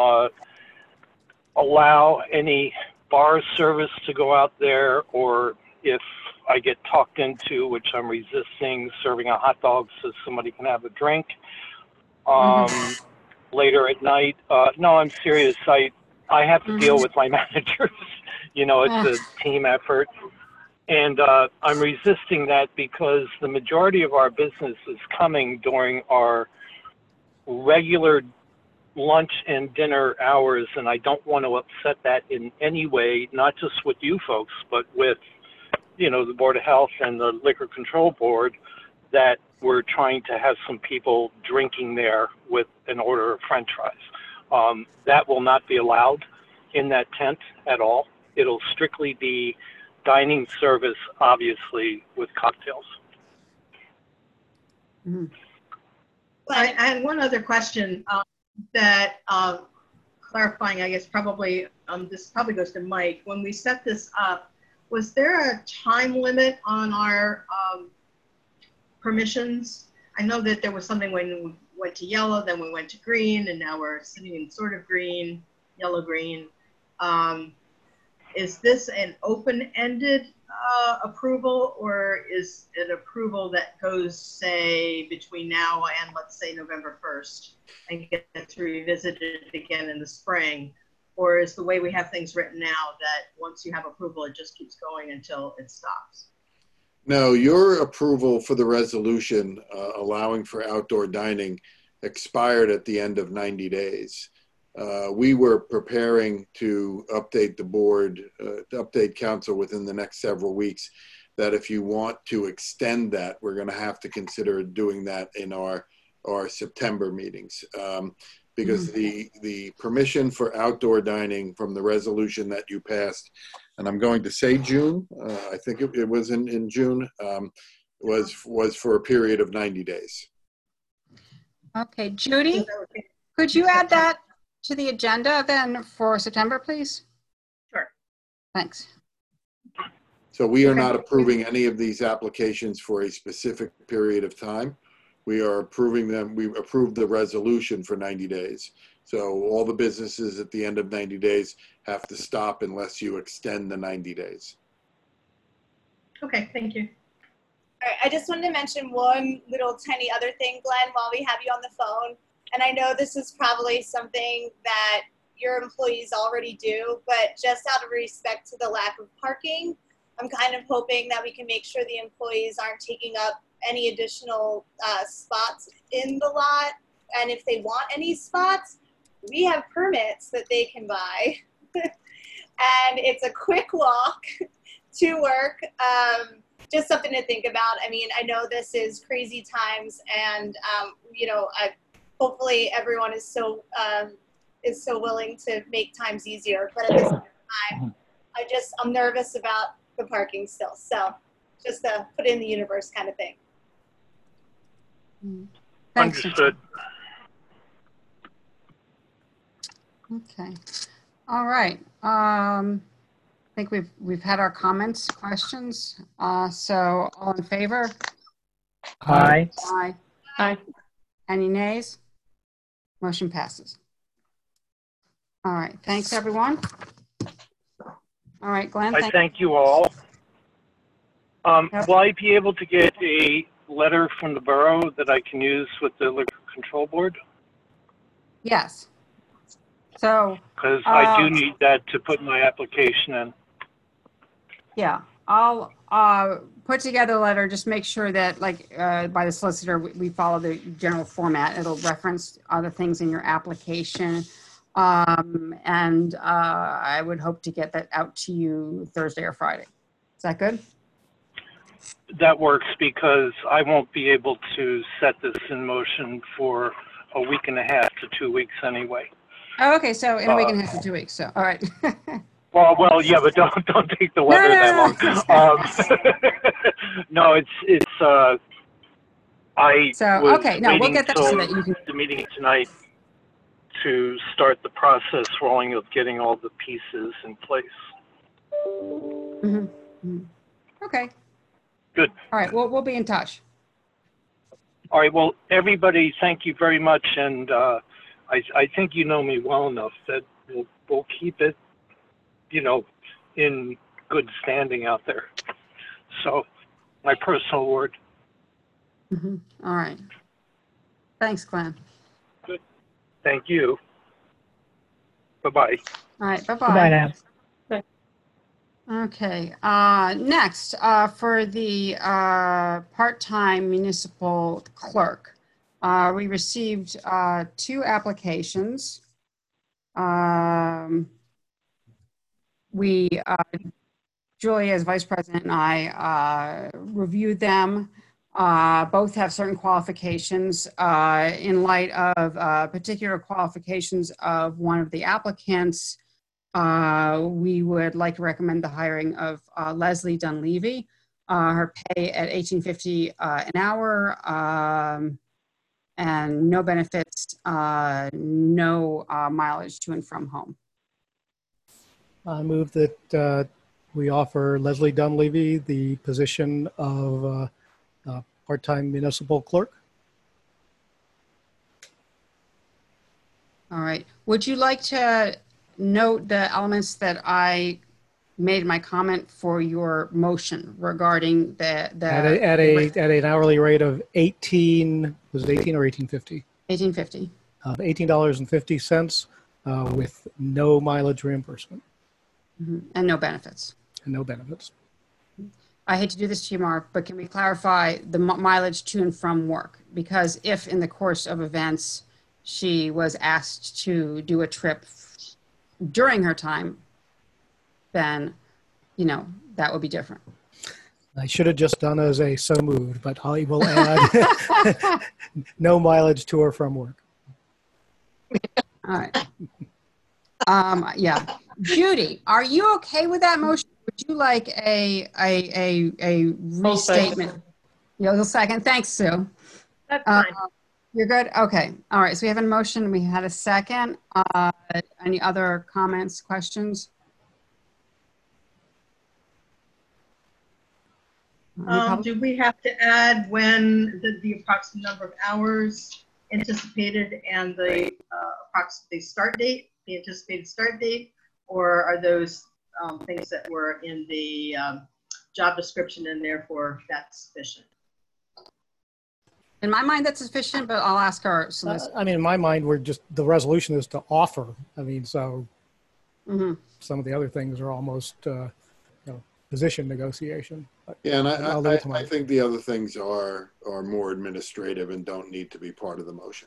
allow any bar service to go out there, or if I get talked into, which I'm resisting, serving a hot dog so somebody can have a drink later at night. No, I'm serious. I have to deal with my managers. You know, it's a team effort. And I'm resisting that because the majority of our business is coming during our regular lunch and dinner hours, and I don't want to upset that in any way, not just with you folks, but with, you know, the Board of Health and the Liquor Control Board, that we're trying to have some people drinking there with an order of French fries. That will not be allowed in that tent at all. It'll strictly be dining service, obviously, with cocktails. I had one other question that clarifying, I guess probably, this probably goes to Mike. When we set this up, was there a time limit on our permissions? I know that there was something when we went to yellow, then we went to green, and now we're sitting in sort of green, yellow-green. Is this an open-ended approval, or is it approval that goes, say, between now and, let's say, November 1st, and gets revisited again in the spring? Or is the way we have things written now that once you have approval, it just keeps going until it stops? No, your approval for the resolution allowing for outdoor dining expired at the end of 90 days. We were preparing to update the board, to update council within the next several weeks, that if you want to extend that, we're going to have to consider doing that in our September meetings. Because the permission for outdoor dining from the resolution that you passed, and I'm going to say June, I think it was in June, was for a period of 90 days. Okay, Judy, could you add that to the agenda then for September, please? Sure. Thanks. So we are not approving any of these applications for a specific period of time. We are approving them. We approved the resolution for 90 days. So all the businesses at the end of 90 days have to stop unless you extend the 90 days. Okay, thank you. All right, I just wanted to mention one little tiny other thing, Glenn, while we have you on the phone. And I know this is probably something that your employees already do, but just out of respect to the lack of parking, I'm kind of hoping that we can make sure the employees aren't taking up any additional spots in the lot. And if they want any spots, we have permits that they can buy. And it's a quick walk to work. Just something to think about. I mean, I know this is crazy times, and you know, hopefully everyone is so willing to make times easier. But at the same time, I'm nervous about the parking still. So just to put it in the universe kind of thing. Thanks. Understood. Okay. All right. I think we've had our comments, questions. So all in favor? Aye. Aye. Aye. Any nays? Motion passes. All right. Thanks, everyone. All right, Glenn. I thank you all. Will I be able to get a letter from the borough that I can use with the Liquor Control Board? Yes. So. Because I do need that to put my application in. Yeah, I'll put together a letter. Just make sure that, like, by the solicitor, we follow the general format. It'll reference other things in your application. And I would hope to get that out to you Thursday or Friday. Is that good? That works, because I won't be able to set this in motion for a week and a half to 2 weeks anyway. Oh, okay. So in a week and a half to 2 weeks. So, all right. Well, yeah, but don't take the weather that long. No, I was we'll get that so that you can. The meeting tonight to start the process rolling of getting all the pieces in place. Mm-hmm. Mm-hmm. Okay. Good. All right. We'll be in touch. All right. Well, everybody, thank you very much, and I think you know me well enough that we'll keep it, you know, in good standing out there. So, my personal word. Mm-hmm. All right. Thanks, Glenn. Good. Thank you. Bye-bye. All right. Bye-bye. Goodbye now. Bye. Okay. Next, for the part-time municipal clerk, we received 2 applications. Julia, as vice president, and I reviewed them. Both have certain qualifications. In light of particular qualifications of one of the applicants, we would like to recommend the hiring of Leslie Dunleavy. Her pay at $18.50 an hour, and no benefits, no mileage to and from home. I move that we offer Leslie Dunleavy the position of part-time municipal clerk. All right. Would you like to note the elements that I made my comment for your motion regarding the at an hourly rate of 18, was it 18 or 18.50? $18.50. $18.50 with no mileage reimbursement. And no benefits. And no benefits. I hate to do this to you, Mark, but can we clarify the mileage to and from work? Because if in the course of events she was asked to do a trip during her time, then, you know, that would be different. I should have just done as a so moved, but I will add no mileage to or from work. All right. Yeah. Judy, are you okay with that motion? Would you like a restatement? You'll second. Thanks, Sue. That's fine. You're good? Okay. All right. So we have a motion. We had a second. Any other comments, questions? Do we have to add when the approximate number of hours anticipated and the approximate start date, the anticipated start date, or are those things that were in the job description and therefore that's sufficient? In my mind, that's sufficient, but I'll ask our solicitor. I mean, in my mind, the resolution is to offer. I mean, so some of the other things are almost, position negotiation. Yeah, and I think the other things are more administrative and don't need to be part of the motion.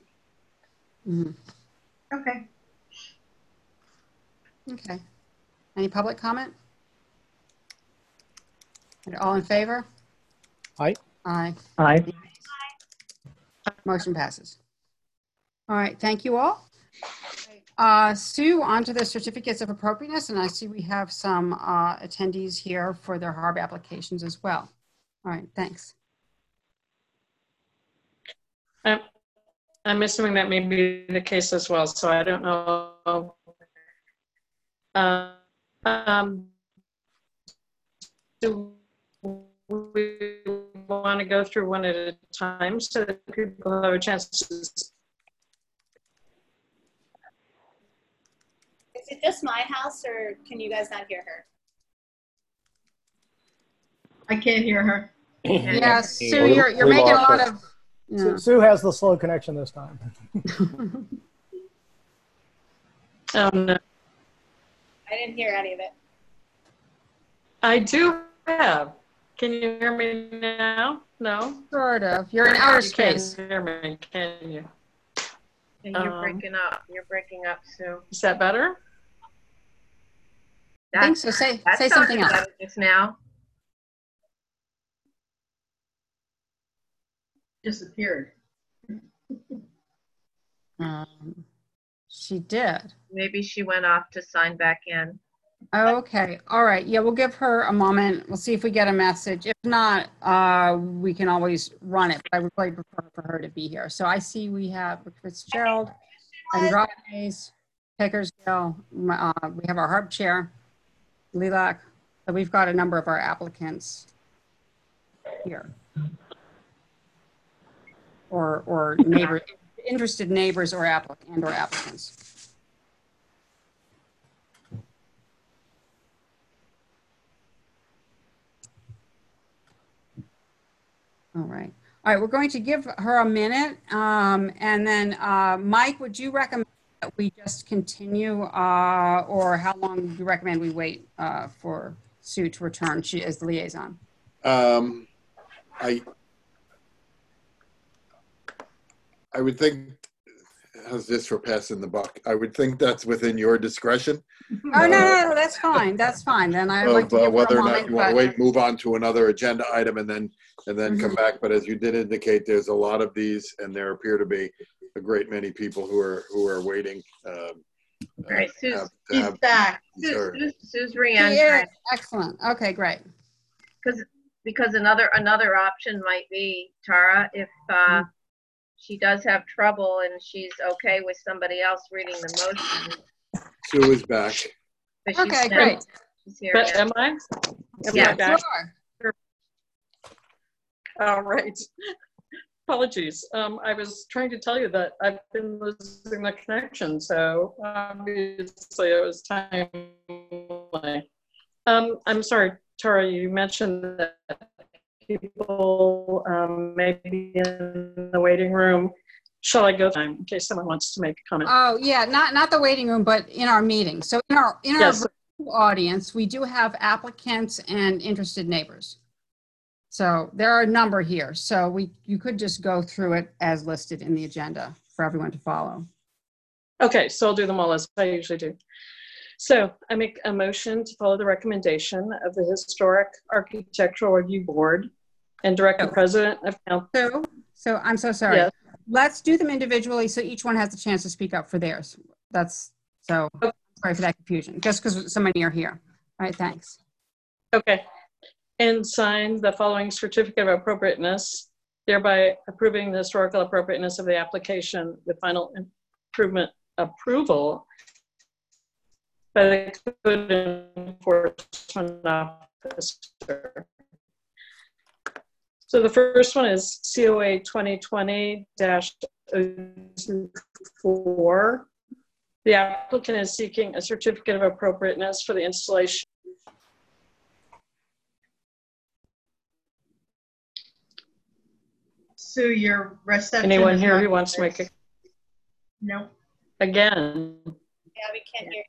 Okay. Okay. Any public comment? All in favor? Aye. Aye. Aye. Motion passes. All right. Thank you all. Sue, on to the certificates of appropriateness, and I see we have some attendees here for their HARB applications as well. All right. Thanks. I'm assuming that may be the case as well, so I don't know. Do we want to go through one at a time so that people have a chance to? Is it just my house, or can you guys not hear her? I can't hear her. Yeah, Sue, you're making a lot of. Yeah. Sue has the slow connection this time. Oh, no. I didn't hear any of it. I do have. Can you hear me now? No? Sort of. You're in outer space. You can't hear me, can you? And you're breaking up. You're breaking up, Sue. Is that better? I think so. Say something else. Just now. Disappeared. She did. Maybe she went off to sign back in. Okay. All right. Yeah, we'll give her a moment. We'll see if we get a message. If not, we can always run it. But I would probably prefer for her to be here. So I see we have Fitzgerald, Andrade, Pickersgill. We have our HARB chair, Lilac. So we've got a number of our applicants here. Or neighbor, interested neighbors or applicants. All right. All right, we're going to give her a minute. And then, Mike, would you recommend that we just continue or how long do you recommend we wait for Sue to return? She is the liaison. I would think, how's this for passing the buck? I would think that's within your discretion. Oh, no, that's fine. That's fine. Then I'd like to give whether her a or not moment, you want to but- wait, move on to another agenda item and then come back. But as you did indicate, there's a lot of these, and there appear to be a great many people who are waiting. All right, Sue's back. Sue's re-entering. Excellent. Okay, great. Because another option might be, Tara, if she does have trouble and she's okay with somebody else reading the motion. Sue is back. Okay, great. She's here But again. am I? Yeah, back? you are. All right. Apologies. I was trying to tell you that I've been losing the connection, so obviously it was timely. I'm sorry, Tara, you mentioned that people may be in the waiting room. shall I go time in case someone wants to make a comment? Oh, yeah, not the waiting room, but in our meeting. So in our Yes. audience, we do have applicants and interested neighbors. So there are a number here. So you could just go through it as listed in the agenda for everyone to follow. Okay, so I'll do them all as I usually do. So I make a motion to follow the recommendation of the Historic Architectural Review Board and direct the President of Council. So I'm so sorry. Yes. Let's do them individually so each one has a chance to speak up for theirs. Sorry for that confusion, just because so many are here. All right, thanks. Okay. And sign the following certificate of appropriateness, thereby approving the historical appropriateness of the application with final improvement approval by the Code Enforcement Officer. So the first one is COA 2020-024. The applicant is seeking a certificate of appropriateness for the installation. Sue, your reception. Anyone is here not who wants to good. make a? No. Again. Yeah, we can't hear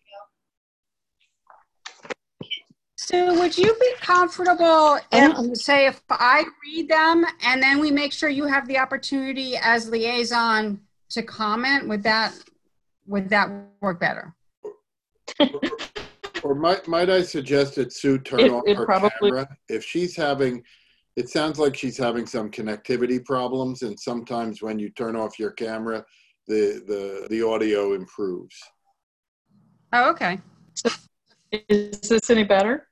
you. Sue, would you be comfortable if, say, if I read them and then we make sure you have the opportunity as liaison to comment? Would that work better? Or might I suggest that Sue turn off her camera? If she's having, it sounds like she's having some connectivity problems, and sometimes when you turn off your camera, the audio improves. Oh, okay. So, is this any better?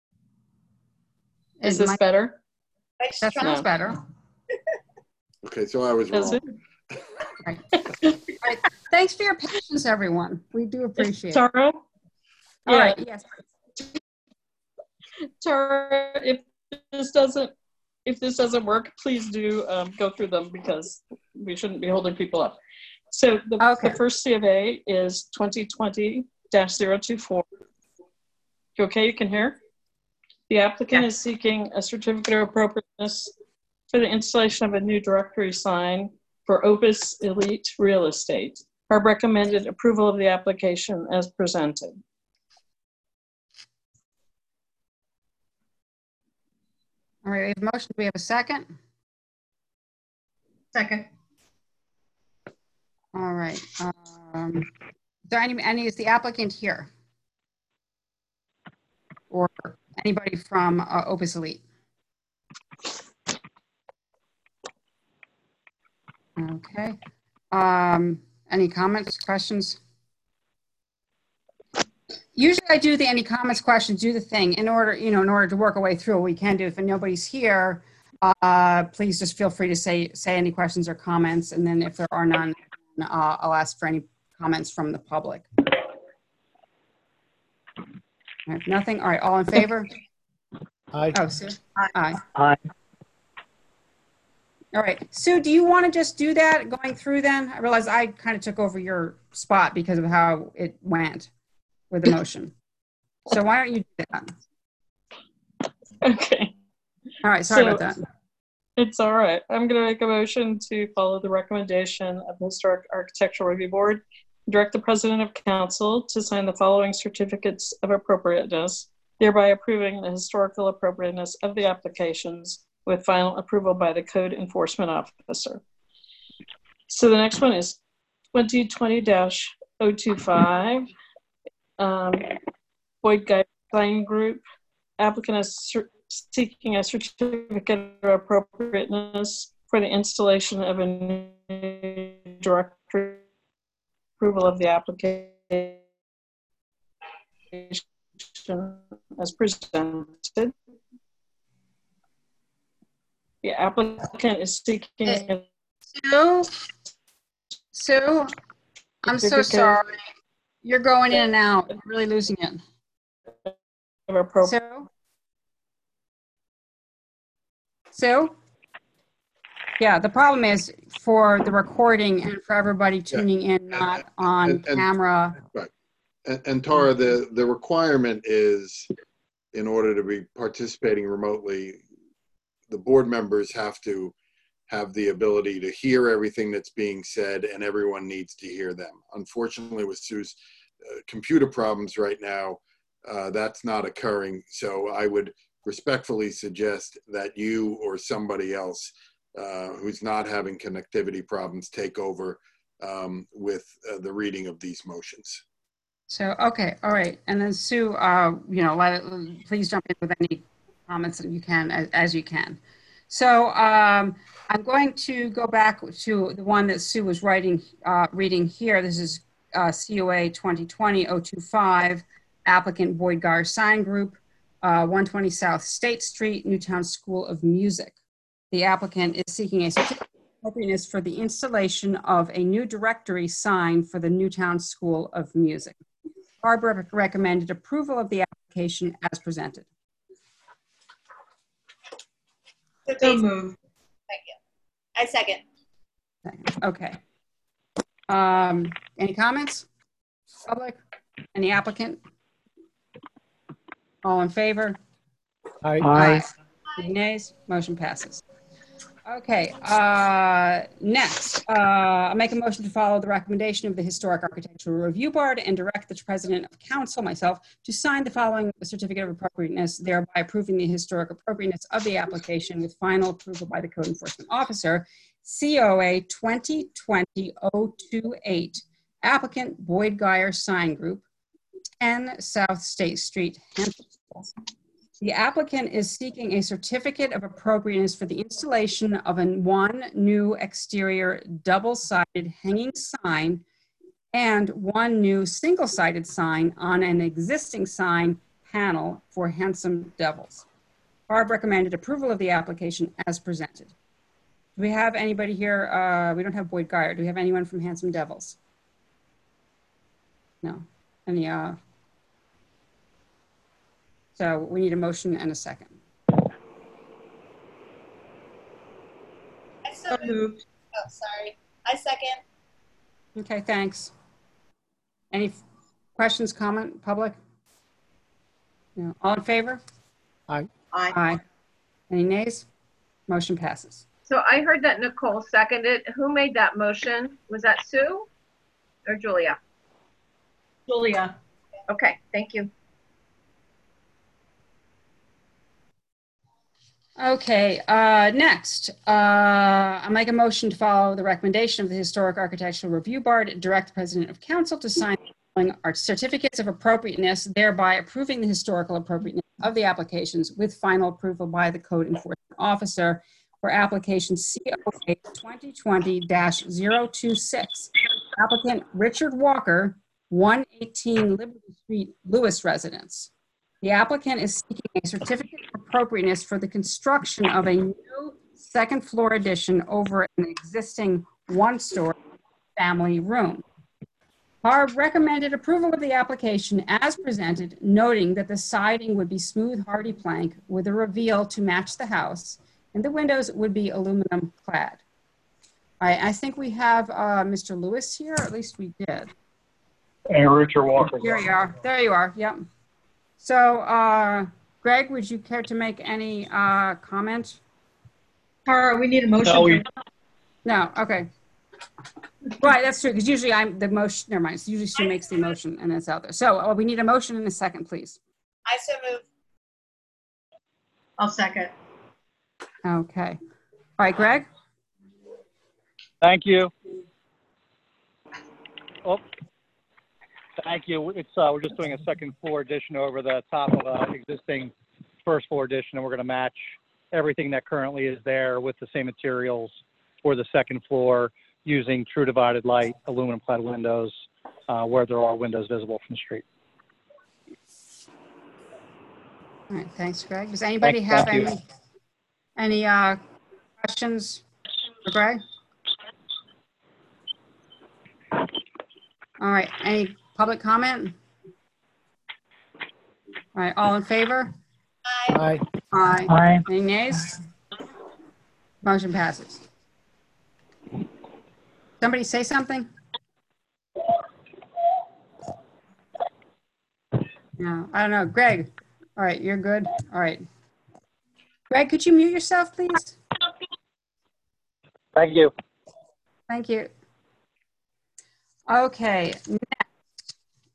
Is this better? That sounds better. Okay, so I was wrong. Right. Right. Thanks for your patience, everyone. We do appreciate it. Tara? All right, yes. Tara, if this doesn't work, please do go through them because we shouldn't be holding people up. So the first C of A is 2020-024. You okay? You can hear? The applicant is seeking a certificate of appropriateness for the installation of a new directory sign for Opus Elite Real Estate. Our recommended approval of the application as presented. All right, we have a motion. Do we have a second? Second. All right. Is there is the applicant here? Or anybody from Opus Elite? Okay. Any comments, questions? Usually I do any comments, questions, do the thing in order to work our way through what we can do. If nobody's here, please just feel free to say any questions or comments. And then if there are none, I'll ask for any comments from the public. All right, nothing. All right, all in favor? Aye. Oh, Sue? Aye. Aye. All right, Sue, do you want to just do that going through then? I realize I kind of took over your spot because of how it went with the motion. So why don't you do that? Okay. All right, sorry about that. It's all right. I'm going to make a motion to follow the recommendation of the Historic Architectural Review Board, direct the President of Council to sign the following certificates of appropriateness, thereby approving the historical appropriateness of the applications with final approval by the Code Enforcement Officer. So the next one is 2020-025. Boyd Guideline Group. Applicant is seeking a certificate of appropriateness for the installation of a new directory approval of the application as presented. The applicant is seeking Sue, I'm so sorry. You're going in and out. I'm really losing it. Sue? Yeah, the problem is for the recording and for everybody tuning in, not on camera. Right. And Tara, the requirement is, in order to be participating remotely, the board members have to have the ability to hear everything that's being said, and everyone needs to hear them. Unfortunately, with Sue's computer problems right now, that's not occurring. So I would respectfully suggest that you or somebody else who's not having connectivity problems take over with the reading of these motions. So, okay, all right. And then Sue, please jump in with any comments that you can, as you can. So I'm going to go back to the one that Sue was reading here. This is COA 2020-025, applicant Boyd Geyer Sign Group, 120 South State Street, Newtown School of Music. The applicant is seeking a certificate of appropriateness for the installation of a new directory sign for the Newtown School of Music. Barbara recommended approval of the application as presented. So moved. Thank you. I second. Okay. Any comments? Public? Any applicant? All in favor? Aye. Any nays? Motion passes. Okay, next, I'll make a motion to follow the recommendation of the Historic Architectural Review Board and direct the President of Council, myself, to sign the following certificate of appropriateness, thereby approving the historic appropriateness of the application with final approval by the Code Enforcement Officer, COA 2020-028, applicant Boyd Geyer Sign Group, 10 South State Street, Hampton. The applicant is seeking a certificate of appropriateness for the installation of one new exterior double-sided hanging sign and one new single-sided sign on an existing sign panel for Handsome Devils. Barb recommended approval of the application as presented. Do we have anybody here? We don't have Boyd Geyer. Do we have anyone from Handsome Devils? No. Any? So we need a motion and a second. I so moved. Oh, sorry. I second. Okay, thanks. Any questions, comment, public? No. All in favor? Aye. Aye. Any nays? Motion passes. So I heard that Nicole seconded. Who made that motion? Was that Sue or Julia? Julia. Okay, thank you. Okay, next, I'll make a motion to follow the recommendation of the Historic Architectural Review Board and direct the President of Council to sign our certificates of appropriateness, thereby approving the historical appropriateness of the applications with final approval by the Code Enforcement Officer for application COA 2020-026, applicant Richard Walker, 118 Liberty Street, Lewis Residence. The applicant is seeking a certificate of appropriateness for the construction of a new second floor addition over an existing one-story family room. Barb recommended approval of the application as presented, noting that the siding would be smooth hardy plank with a reveal to match the house, and the windows would be aluminum clad. I think we have Mr. Lewis here, or at least we did. And Richard Walker. Here you are. There you are. Yep. So, Greg, would you care to make any comment? We need a motion. No, okay. Right, that's true, because usually I'm the motion, never mind, usually she makes the motion and it's out there. So we need a motion and a second, please. I so move. I'll second. Okay. All right, Greg? Thank you. Oh. Thank you. It's we're just doing a second floor addition over the top of an existing first floor addition, and we're going to match everything that currently is there with the same materials for the second floor using true divided light aluminum clad windows where there are windows visible from the street. All right, thanks, Greg. Does anybody have any questions for Greg? All right, any public comment? All right, all in favor? Aye. Aye. Aye. Any nays? Motion passes. Somebody say something? No, I don't know. Greg. All right, you're good. All right. Greg, could you mute yourself, please? Thank you. Thank you. Okay, next.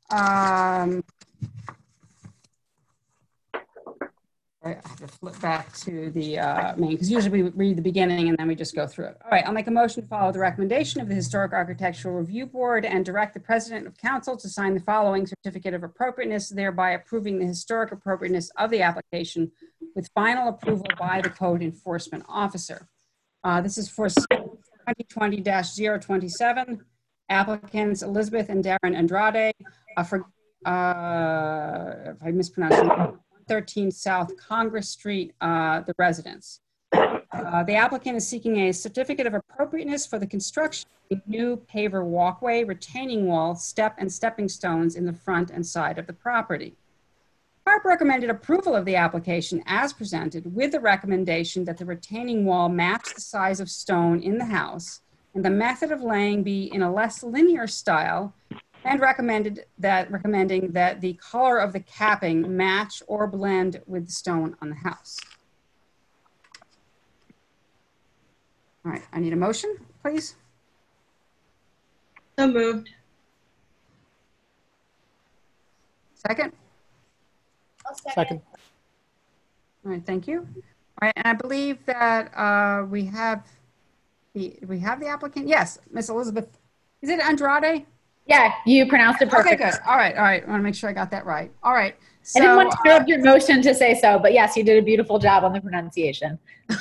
I have to flip back to the main, because usually we read the beginning and then we just go through it. All right, I'll make a motion to follow the recommendation of the Historic Architectural Review Board and direct the President of Council to sign the following certificate of appropriateness, thereby approving the historic appropriateness of the application with final approval by the Code Enforcement Officer. This is for 2020-027, applicants Elizabeth and Darren Andrade, if I mispronounced it, 13 South Congress Street, the residence. The applicant is seeking a certificate of appropriateness for the construction of a new paver walkway, retaining wall, step, and stepping stones in the front and side of the property. HARB recommended approval of the application as presented with the recommendation that the retaining wall match the size of stone in the house and the method of laying be in a less linear style, and recommending that the color of the capping match or blend with the stone on the house. All right, I need a motion, please. So moved. Second? I'll Second. All right, thank you. All right, and I believe that we have the applicant. Yes, Miss Elizabeth. Is it Andrade? Yeah, you pronounced it perfect. Okay, good. All right. I want to make sure I got that right. All right. So, I didn't want to interrupt your motion to say so, but yes, you did a beautiful job on the pronunciation.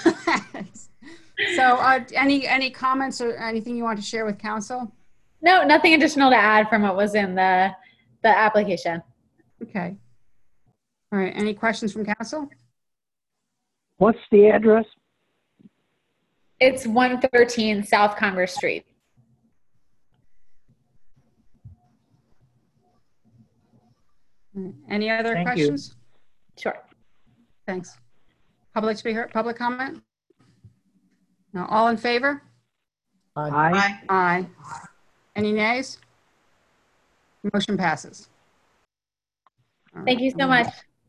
So any comments or anything you want to share with council? No, nothing additional to add from what was in the application. Okay. All right. Any questions from council? What's the address? It's 113 South Congress Street. Any other Thank questions? Sure. Thanks. Public speaker, public comment? No, all in favor? Aye. Aye. Any nays? Motion passes. All Thank right. you so much.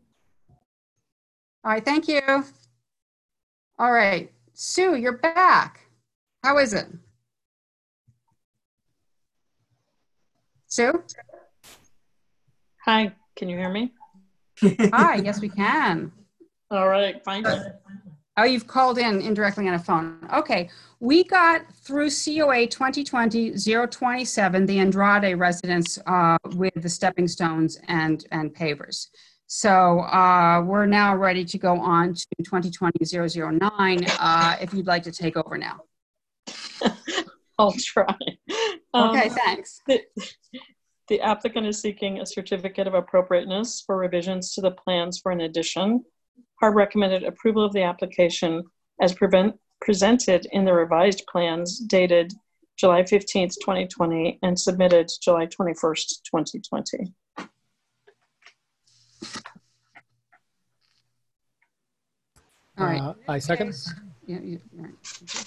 All right, thank you. All right, Sue, you're back. How is it? Sue? Hi, can you hear me? Hi, yes, we can. All right, fine. Oh, you've called in indirectly on a phone. Okay, we got through COA 2020-027, the Andrade residence with the stepping stones and pavers. So we're now ready to go on to 2020-009 if you'd like to take over now. I'll try. Okay, thanks. The applicant is seeking a certificate of appropriateness for revisions to the plans for an addition. HARB recommended approval of the application as presented in the revised plans dated July 15th, 2020 and submitted July 21st, 2020. All right. I second. Yeah, all right.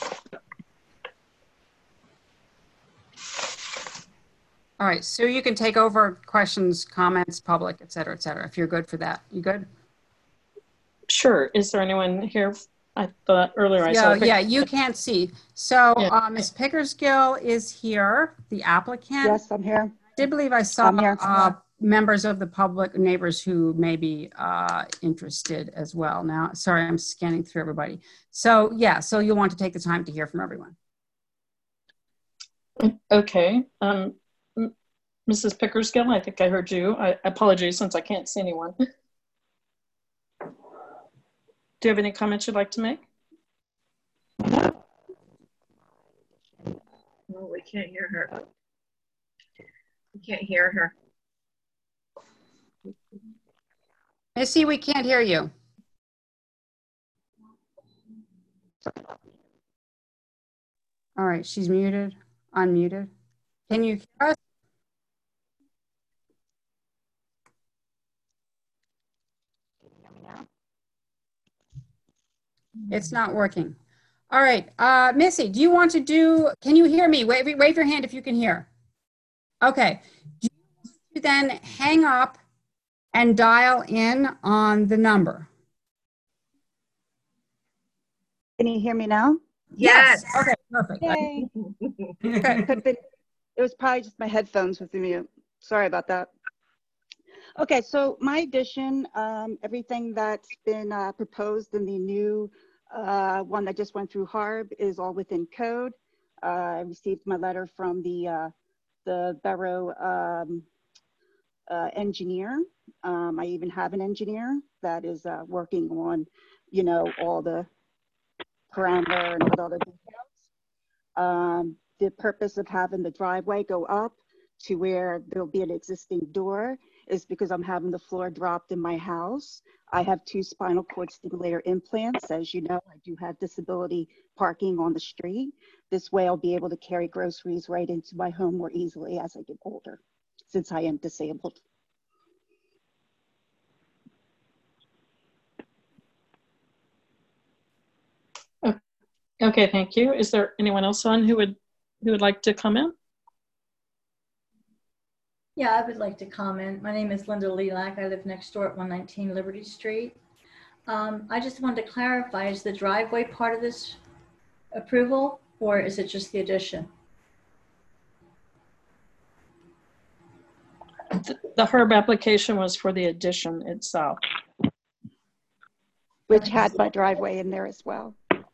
All right, so you can take over questions, comments, public, et cetera, if you're good for that. You good? Sure. Is there anyone here? I thought earlier I saw. Yeah, you can't see. So Yeah. Ms. Pickersgill is here, the applicant. Yes, I'm here. I did believe I saw I'm here. members of the public, neighbors who may be interested as well. Now, sorry, I'm scanning through everybody. So yeah, so you'll want to take the time to hear from everyone. Okay. Mrs. Pickersgill, I think I heard you. I apologize since I can't see anyone. Do you have any comments you'd like to make? No, we can't hear her. We can't hear her. Missy, we can't hear you. All right, she's muted, unmuted. Can you hear us? It's not working. All right, Missy, do you want to do, can you hear me? Wave your hand if you can hear. Okay, do you then hang up and dial in on the number? Can you hear me now? Yes. Okay, perfect. Yay. It was probably just my headphones with the mute. Sorry about that. Okay, so my addition, everything that's been proposed in the new one that just went through HARB is all within code. I received my letter from the borough engineer. I even have an engineer that is working on, you know, all the parameter and all the other details. The purpose of having the driveway go up to where there'll be an existing door is because I'm having the floor dropped in my house. I have 2 spinal cord stimulator implants. As you know, I do have disability parking on the street. This way I'll be able to carry groceries right into my home more easily as I get older, since I am disabled. Okay, thank you. Is there anyone else on who would like to comment? Yeah, I would like to comment. My name is Linda Lilac. I live next door at 119 Liberty Street. I just wanted to clarify, is the driveway part of this approval or is it just the addition? The HERB application was for the addition itself. Which had my driveway in there as well.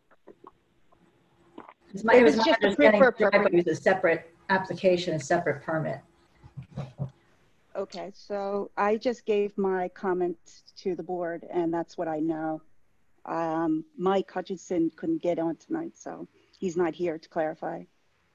It was just approved for a purpose. It was a separate application, a separate permit. Okay, so I just gave my comment to the board and that's what I know. Mike Hutchinson couldn't get on tonight, so he's not here to clarify.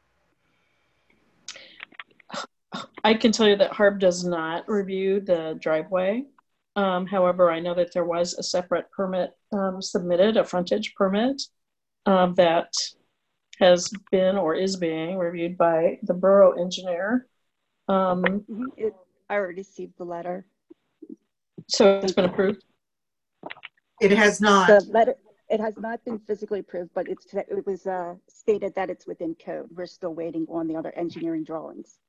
I can tell you that HARB does not review the driveway. However, I know that there was a separate permit submitted, a frontage permit that has been or is being reviewed by the borough engineer. I already received the letter. So it's been approved? It has not. The letter, it has not been physically approved, but it was stated that it's within code. We're still waiting on the other engineering drawings.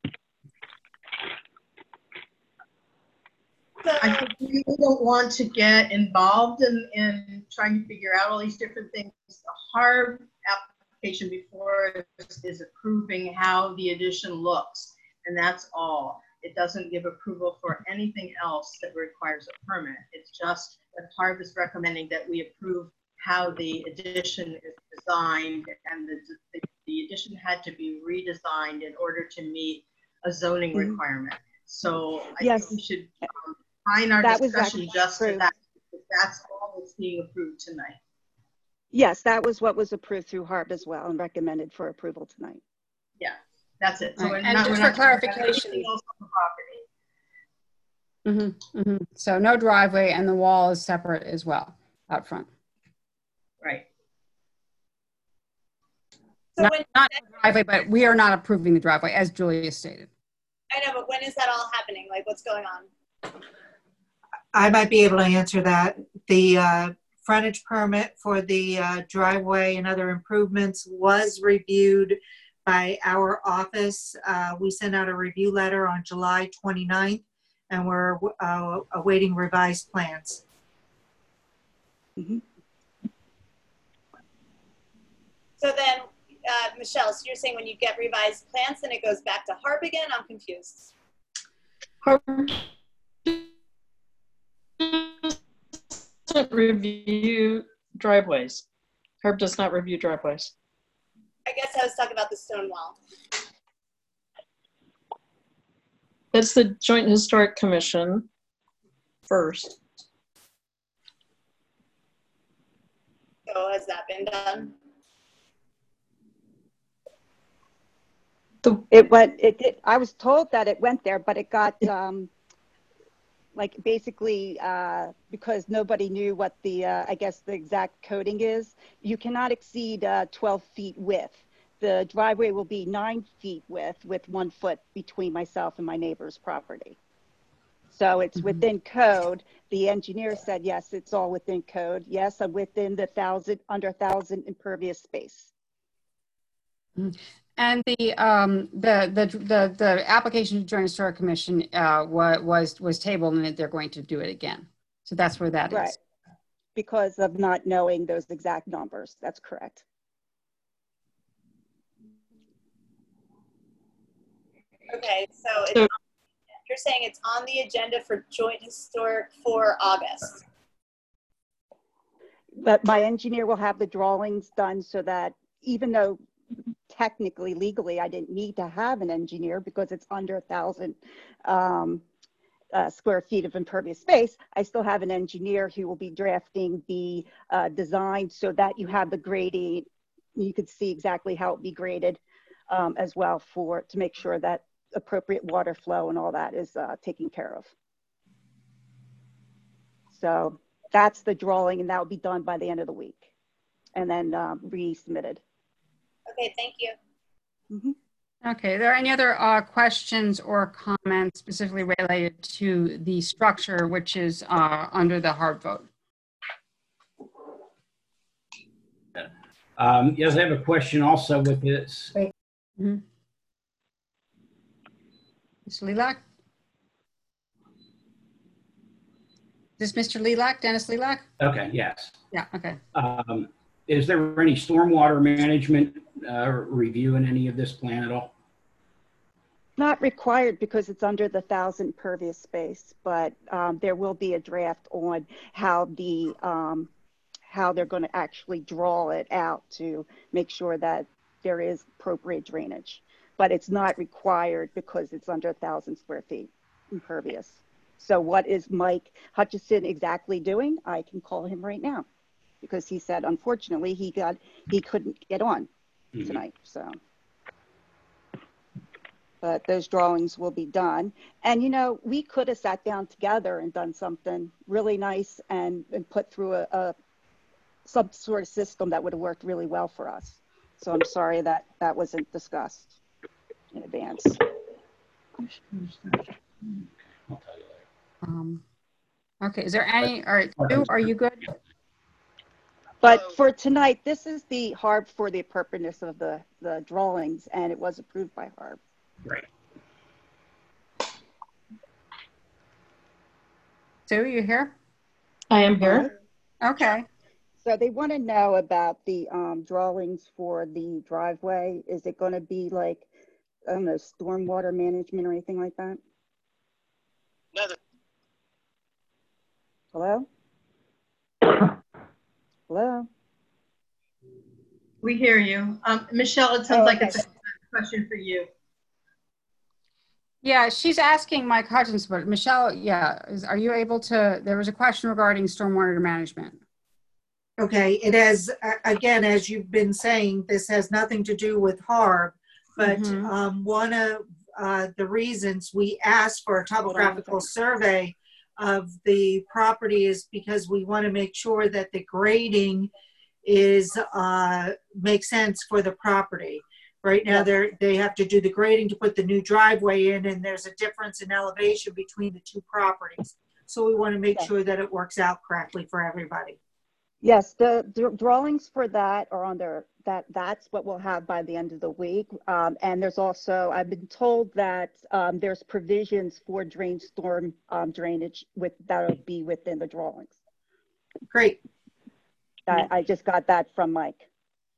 I think we don't want to get involved in trying to figure out all these different things. The HARB application before is approving how the addition looks, and that's all. It doesn't give approval for anything else that requires a permit. It's just that HARB is recommending that we approve how the addition is designed, and the addition had to be redesigned in order to meet a zoning requirement. So I think we should find our discussion just to that. That's all that's being approved tonight. Yes, that was what was approved through HARB as well and recommended for approval tonight. Yeah, that's it. So right. And just for clarification, so no driveway and the wall is separate as well out front. Right. So not driveway, but we are not approving the driveway, as Julia stated. I know, but when is that all happening? Like, what's going on? I might be able to answer that. The frontage permit for the driveway and other improvements was reviewed by our office. We sent out a review letter on July 29th, and we're awaiting revised plans. So then, Michelle, so you're saying when you get revised plans, then it goes back to HARB again? I'm confused. HARB doesn't review driveways. HARB does not review driveways. I guess I was talking about the stone wall. That's the Joint Historic Commission first. So has that been done? I was told that it went there, but it got like basically because nobody knew what the I guess the exact coding is. You cannot exceed 12 feet width. The driveway will be 9 feet width with 1 foot between myself and my neighbor's property. So it's within code. The engineer said, yes, it's all within code. Yes, I'm within the under 1,000 impervious space. And the application to join Historic Commission was tabled, and they're going to do it again. So that's where that is. Because of not knowing those exact numbers. That's correct. Okay, so you're saying it's on the agenda for joint historic for August. But my engineer will have the drawings done so that even though technically, legally, I didn't need to have an engineer because it's under 1,000 square feet of impervious space, I still have an engineer who will be drafting the design so that you have the grading. You could see exactly how it will be graded as well to make sure that appropriate water flow and all that is taken care of. So that's the drawing, and that will be done by the end of the week and then resubmitted. Okay, thank you. Mm-hmm. Okay, are there any other questions or comments specifically related to the structure, which is under the hard vote? Yes, I have a question also with this. Mm-hmm. Mr. Lilac? Is this Mr. Lilac, Dennis Lilac? Okay, yes. Yeah, okay. Is there any stormwater management review in any of this plan at all? Not required because it's under the 1,000 pervious space, but there will be a draft on how they're going to actually draw it out to make sure that there is appropriate drainage. But it's not required because it's under 1,000 square feet impervious. So what is Mike Hutchison exactly doing? I can call him right now because he said, unfortunately, he couldn't get on tonight. So, but those drawings will be done. And, you know, we could have sat down together and done something really nice and put through some sort of system that would have worked really well for us. So I'm sorry that that wasn't discussed in advance. Okay, is there any, all right, Sue, are you good? But for tonight, this is the HARB for the appropriateness of the drawings, and it was approved by HARB. Right. Sue, you here? I am here. Okay. So they want to know about the drawings for the driveway. Is it going to be like, I don't know, stormwater management or anything like that? No. Hello? Hello? We hear you. Michelle, it sounds like it's a question for you. Yeah, she's asking Mike Hutchins, but Michelle, yeah, are you able to, there was a question regarding stormwater management. Okay, it has, again, as you've been saying, this has nothing to do with HARB, but one of the reasons we asked for a topographical survey of the property is because we want to make sure that the grading is makes sense for the property. Right now, they have to do the grading to put the new driveway in, and there's a difference in elevation between the two properties. So we want to make sure that it works out correctly for everybody. Yes, the drawings for that are on there. That's what we'll have by the end of the week. And there's also, I've been told that there's provisions for storm drainage that'll be within the drawings. Great. I just got that from Mike.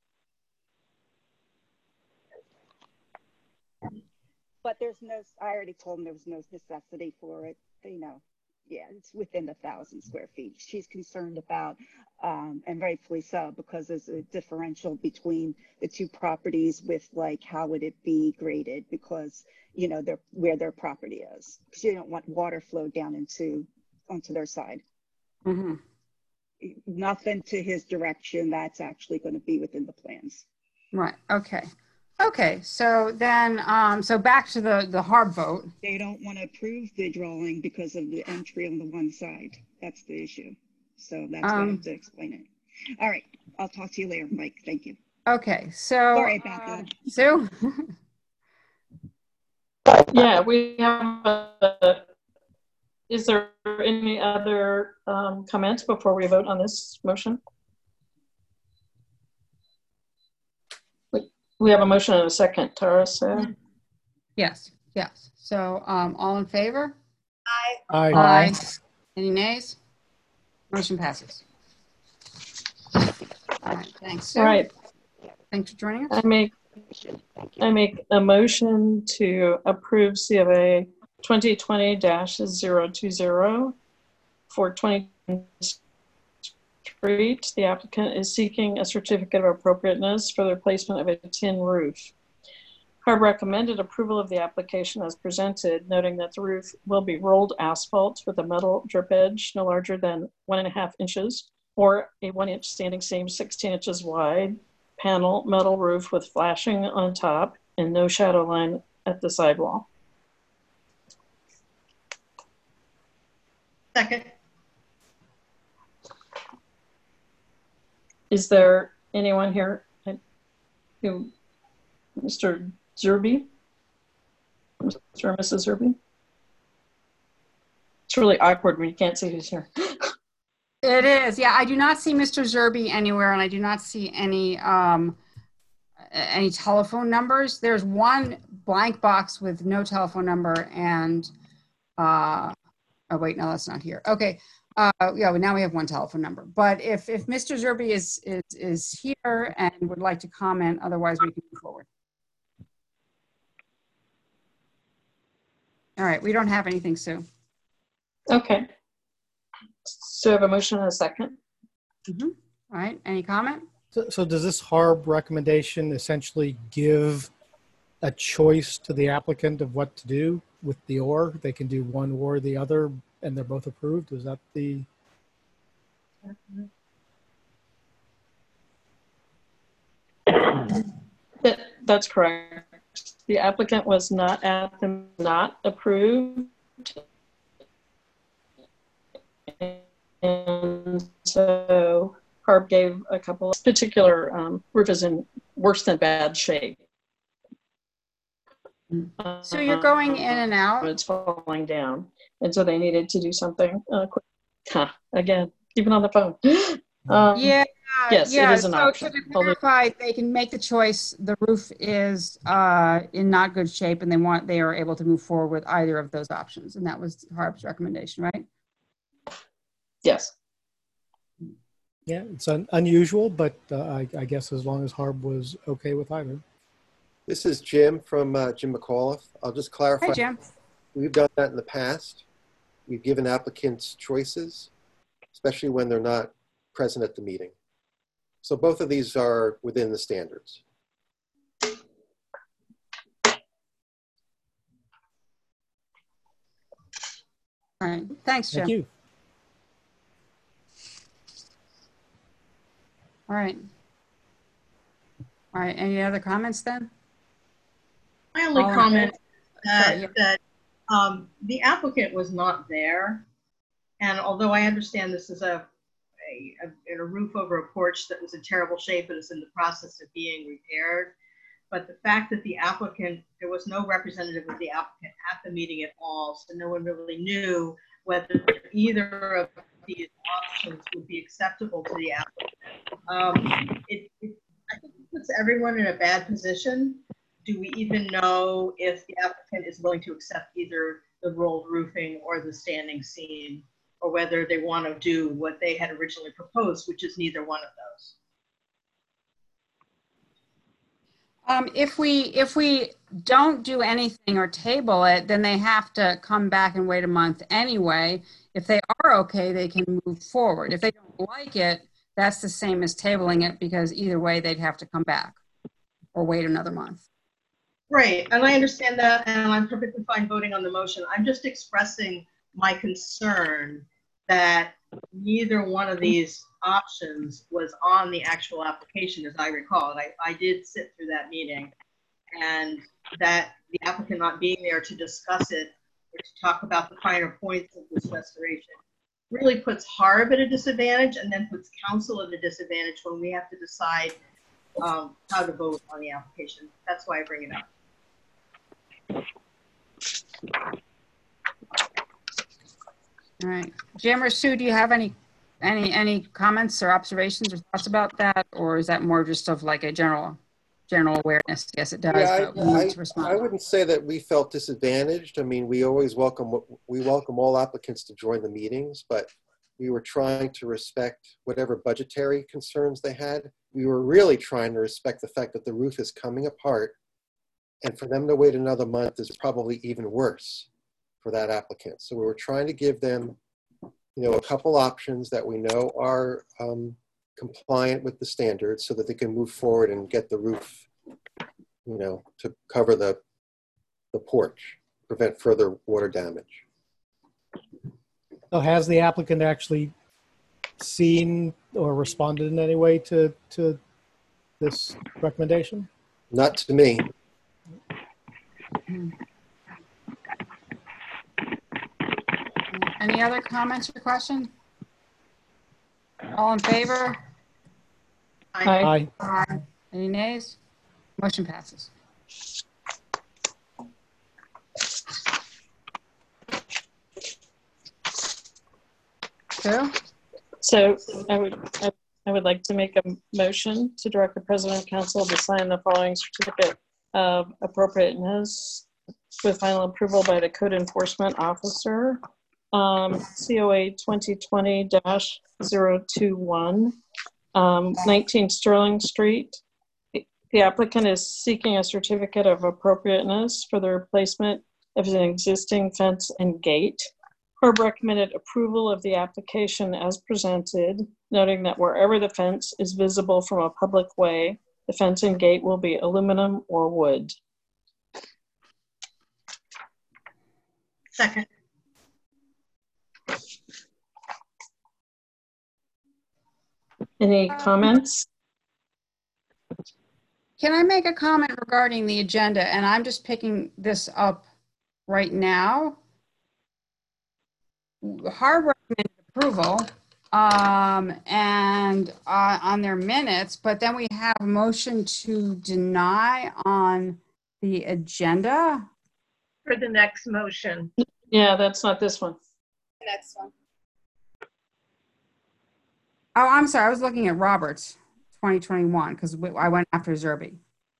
But I already told him there was no necessity for it. You know, yeah, it's within 1,000 square feet. She's concerned about, and rightfully so, because there's a differential between the two properties with like, how would it be graded? Because, you know, where their property is. Because you don't want water flow down onto their side. Mm-hmm. Nothing to his direction. That's actually going to be within the plans. Right, okay. Okay, so then, so back to the HARB vote. They don't want to approve the drawing because of the entry on the one side. That's the issue. So that's why I have to explain it. All right, I'll talk to you later, Mike. Thank you. Okay, so. Sorry about that. Sue? Yeah, we have, is there any other comments before we vote on this motion? We have a motion and a second, Tara. So. Yes, yes. So all in favor? Aye. Aye. Any nays? Motion passes. All right, thanks. Sue. All right. Thanks for joining us. I make a motion to approve CFA 2020-020 for 20 Street. The applicant is seeking a certificate of appropriateness for the replacement of a tin roof. HARB recommended approval of the application as presented, noting that the roof will be rolled asphalt with a metal drip edge no larger than 1.5 inches or a 1-inch standing seam 16 inches wide, panel metal roof with flashing on top and no shadow line at the sidewall. Second. Is there anyone here who, Mr. Zerby? Mr. or Mrs. Zerby? It's really awkward when you can't see who's here. It is. Yeah, I do not see Mr. Zerby anywhere, and I do not see any telephone numbers. There's one blank box with no telephone number, and oh wait, no, that's not here. Okay. Yeah, well, now we have one telephone number. But if Mr. Zerby is here and would like to comment, otherwise we can move forward. All right, we don't have anything, Sue. Okay. So I have a motion and a second. Mm-hmm. All right, any comment? So does this HARB recommendation essentially give a choice to the applicant of what to do with the or? They can do one or the other, and they're both approved? Is that the... That's correct. The applicant was not approved. And so HARB gave a couple of particular roof is in worse than bad shape. So you're going in and out? It's falling down. And so they needed to do something quick. Again, even on the phone. Yeah. Yes, yeah. it is an option. To clarify, they can make the choice. The roof is in not good shape, and they are able to move forward with either of those options. And that was HARB's recommendation, right? Yes. Yeah, it's unusual, but I guess as long as HARB was okay with either. This is Jim from Jim McAuliffe. I'll just clarify. Hi, Jim. We've done that in the past. We've given applicants choices, especially when they're not present at the meeting. So both of these are within the standards. All right. Thanks, Jim. Thank you. All right. All right. Any other comments then? My only comment is that the applicant was not there. And although I understand this is a roof over a porch that was in terrible shape and is in the process of being repaired, but the fact that the applicant, there was no representative of the applicant at the meeting at all, so no one really knew whether either of these options would be acceptable to the applicant. I think it puts everyone in a bad position. Do we even know if the applicant is willing to accept either the rolled roofing or the standing seam, or whether they want to do what they had originally proposed, which is neither one of those? If we don't do anything or table it, then they have to come back and wait a month anyway. If they are okay, they can move forward. If they don't like it, that's the same as tabling it, because either way they'd have to come back or wait another month. Right, and I understand that, and I'm perfectly fine voting on the motion. I'm just expressing my concern that neither one of these options was on the actual application, as I recall. And I did sit through that meeting, and that the applicant not being there to discuss it or to talk about the finer points of this restoration really puts HARB at a disadvantage, and then puts council at a disadvantage when we have to decide how to vote on the application. That's why I bring it up. All right, Jim or Sue, do you have any comments or observations or thoughts about that, or is that more just of like a general awareness? Yes, it does. Yeah, but we need to respond. I wouldn't say that we felt disadvantaged. I mean, we always welcome all applicants to join the meetings, but we were trying to respect whatever budgetary concerns they had. We were really trying to respect the fact that the roof is coming apart, and for them to wait another month is probably even worse for that applicant. So we were trying to give them, a couple options that we know are compliant with the standards so that they can move forward and get the roof, to cover the porch, prevent further water damage. So has the applicant actually seen or responded in any way to this recommendation? Not to me. Any other comments or questions? All in favor? Aye. Aye. Any nays? Motion passes. Sue? So I would like to make a motion to direct the president of council to sign the following certificate of appropriateness with final approval by the code enforcement officer. COA 2020-021, 19 Sterling Street. The applicant is seeking a certificate of appropriateness for the replacement of an existing fence and gate. Herb recommended approval of the application as presented, noting that wherever the fence is visible from a public way, the fence and gate will be aluminum or wood. Second. Any comments? Can I make a comment regarding the agenda? And I'm just picking this up right now. Harb recommended approval and on their minutes, but then we have a motion to deny on the agenda. For the next motion. Yeah, that's not this one. The next one. Oh, I'm sorry. I was looking at Roberts 2021 because I went after Zerby.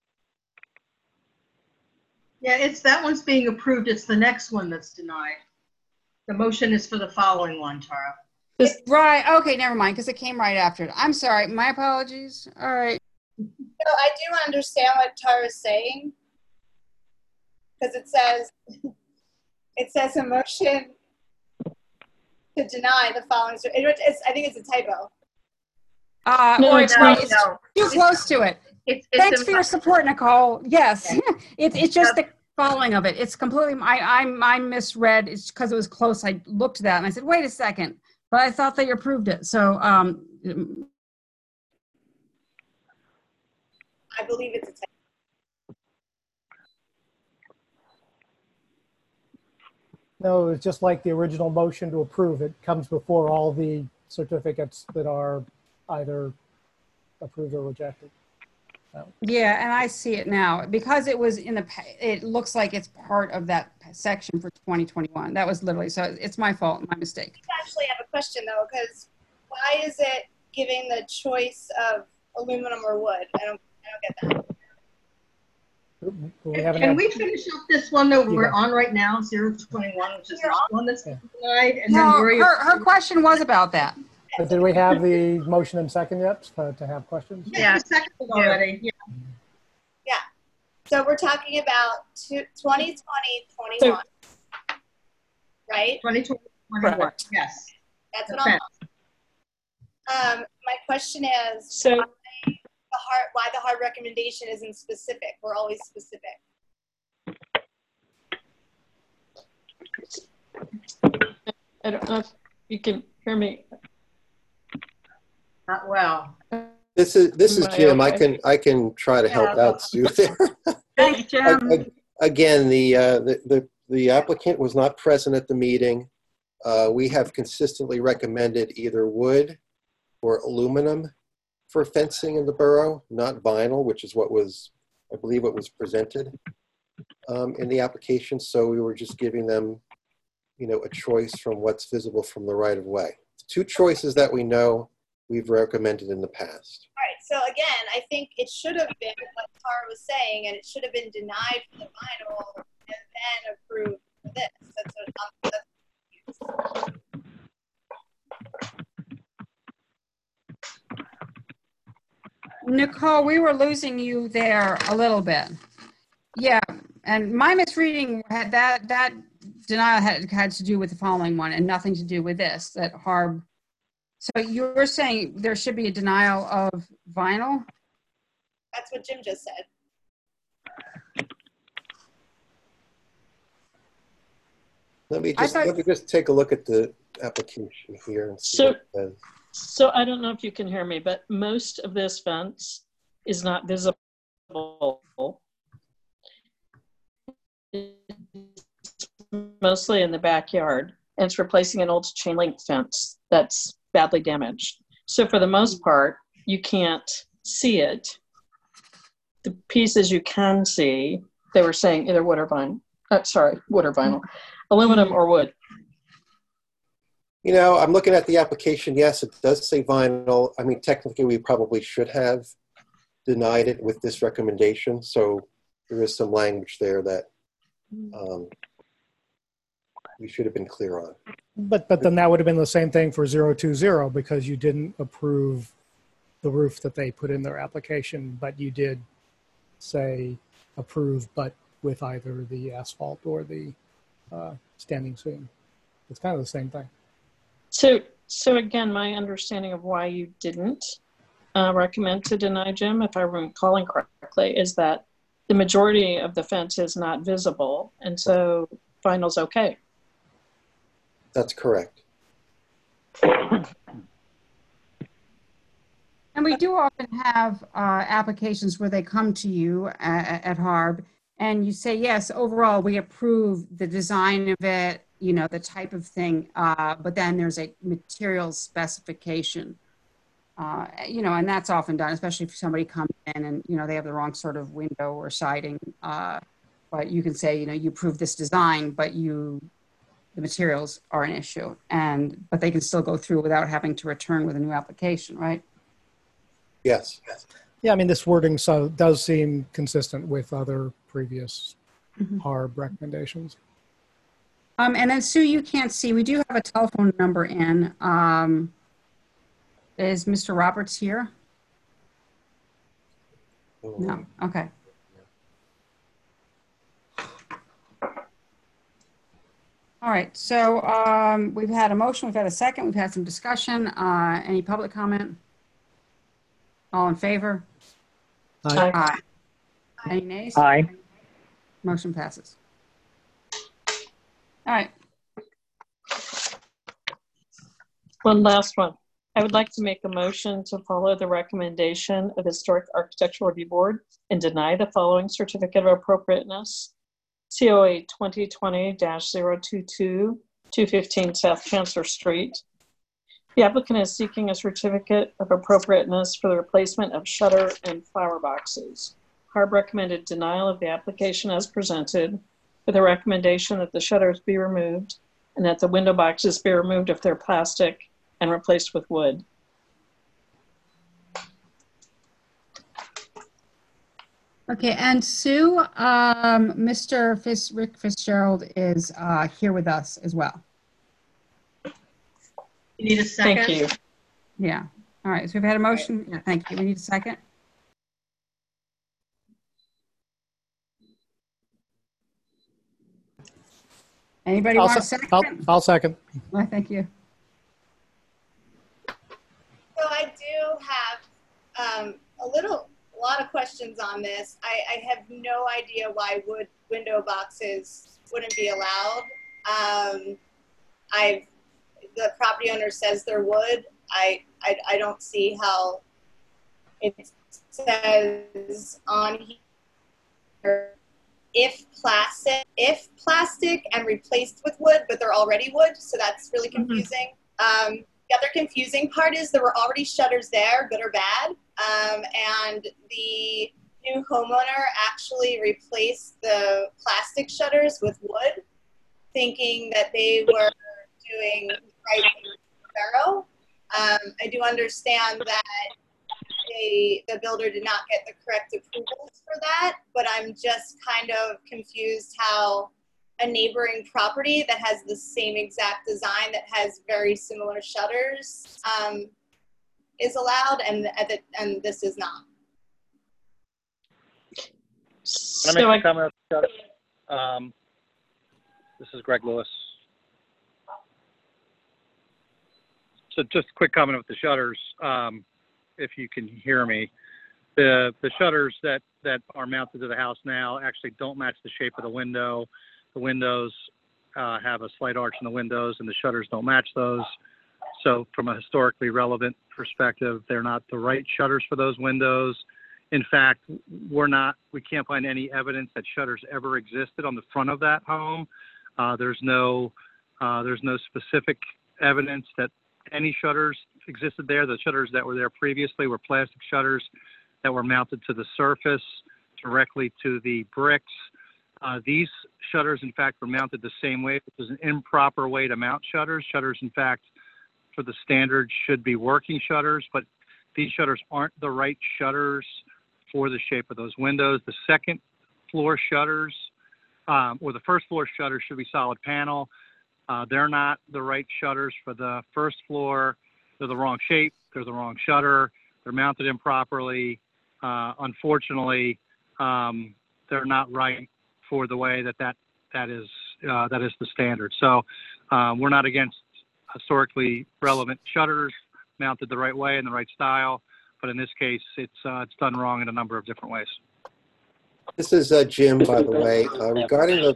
Yeah, it's that one's being approved. It's the next one that's denied. The motion is for the following one, Tara. Right. Okay, never mind, because it came right after it. I'm sorry. My apologies. All right. So I do understand what Tara's saying, because it says a motion to deny the following. I think it's a typo. No, Or it's too close to it. Thanks for your support, Nicole. Yes, it's just the following of it. It's completely. I misread. It's because it was close. I looked at that and I said, "Wait a second," but I thought they approved it. So I believe it's a typo. No, it's just like the original motion to approve. It comes before all the certificates that are either approved or rejected. So. Yeah, and I see it now because it was in the. It looks like it's part of that section for 2021. That was literally so. It's my fault, my mistake. I actually have a question though, because why is it giving the choice of aluminum or wood? I don't get that. Can we finish up this one that we're on right now, 021, which is not one that's denied? And No, then worry her question was about that. But did we have the motion and second yet to have questions? Yeah, second already. Yeah. Yeah. So we're talking about 2020-21, right? 2021. Yes. That's what I'm on. My question is, why the hard recommendation isn't specific? We're always specific. I don't know if you can hear me. Not well. This is Jim. I can try to help out Sue there. Thanks, Jim. Again, the applicant was not present at the meeting. We have consistently recommended either wood or aluminum for fencing in the borough, not vinyl, which is what was, I believe, what was presented in the application. So we were just giving them, a choice from what's visible from the right of way. Two choices that we know we've recommended in the past. All right. So again, I think it should have been what Tara was saying, and it should have been denied for the vinyl and then approved for this. That's what I'm confused. Nicole, we were losing you there a little bit. Yeah, and my misreading had that denial had to do with the following one and nothing to do with this, that Harb. So you're saying there should be a denial of vinyl? That's what Jim just said. Let me just take a look at the application here and see what it says. So I don't know if you can hear me, but most of this fence is not visible. It's mostly in the backyard, and it's replacing an old chain link fence that's badly damaged. So for the most part, you can't see it. The pieces you can see, they were saying either wood or vinyl. Wood or vinyl, aluminum or wood. You know, I'm looking at the application. Yes, it does say vinyl. I mean, technically, we probably should have denied it with this recommendation. So there is some language there that we should have been clear on. But then that would have been the same thing for 020 because you didn't approve the roof that they put in their application, but you did say approve, but with either the asphalt or the standing seam. It's kind of the same thing. So again, my understanding of why you didn't recommend to deny, Jim, if I'm recalling correctly, is that the majority of the fence is not visible, and so vinyl's okay. That's correct. And we do often have applications where they come to you at Harb and you say, yes, overall, we approve the design of it, you know, the type of thing, but then there's a material specification, you know, and that's often done, especially if somebody comes in and, you know, they have the wrong sort of window or siding, but you can say, you know, you approve this design, but the materials are an issue, but they can still go through without having to return with a new application, right? Yes. Yeah, I mean, this wording does seem consistent with other previous Harb recommendations. And then Sue, you can't see, we do have a telephone number in. Is Mr. Roberts here? No, okay. All right, so we've had a motion, we've had a second, we've had some discussion. Any public comment? All in favor? Aye. Aye. Any nays? Aye. Motion passes. All right. One last one. I would like to make a motion to follow the recommendation of Historic Architectural Review Board and deny the following certificate of appropriateness. COA 2020-022, 215 South Chancellor Street. The applicant is seeking a certificate of appropriateness for the replacement of shutter and flower boxes. Harb recommended denial of the application as presented, with a recommendation that the shutters be removed and that the window boxes be removed if they're plastic and replaced with wood. Okay, and Sue, Mr. Rick Fitzgerald is here with us as well. You need a second? Thank you. Yeah. All right, so we've had a motion. Yeah, thank you. We need a second. Anybody want a second? I'll second. Well, thank you. So I do have a lot of questions on this. I have no idea why window boxes wouldn't be allowed. The property owner says they're wood. I don't see how it says on here if plastic and replaced with wood, but they're already wood, so that's really confusing. The other confusing part is there were already shutters there, good or bad, and the new homeowner actually replaced the plastic shutters with wood, thinking that they were doing right in Barrow. I do understand that the builder did not get the correct approvals for that, but I'm just kind of confused how a neighboring property that has the same exact design that has very similar shutters is allowed and this is not. Can I make a comment? This is Greg Lewis. So just a quick comment with the shutters, if you can hear me. The shutters that are mounted to the house now actually don't match the shape of the window. The windows have a slight arch in the windows, and the shutters don't match those. So from a historically relevant perspective, they're not the right shutters for those windows. In fact, we can't find any evidence that shutters ever existed on the front of that home. There's no specific evidence that any shutters existed there. The shutters that were there previously were plastic shutters that were mounted to the surface directly to the bricks. These shutters, in fact, were mounted the same way, which is an improper way to mount shutters. Shutters, in fact, for the standard should be working shutters, but these shutters aren't the right shutters for the shape of those windows. The second floor shutters, or the first floor shutters, should be solid panel. They're not the right shutters for the first floor. They're the wrong shape. They're the wrong shutter. They're mounted improperly. Unfortunately, they're not right for the way that is the standard. So we're not against historically relevant shutters mounted the right way in the right style, but in this case, it's done wrong in a number of different ways. This is Jim, by the way. Regarding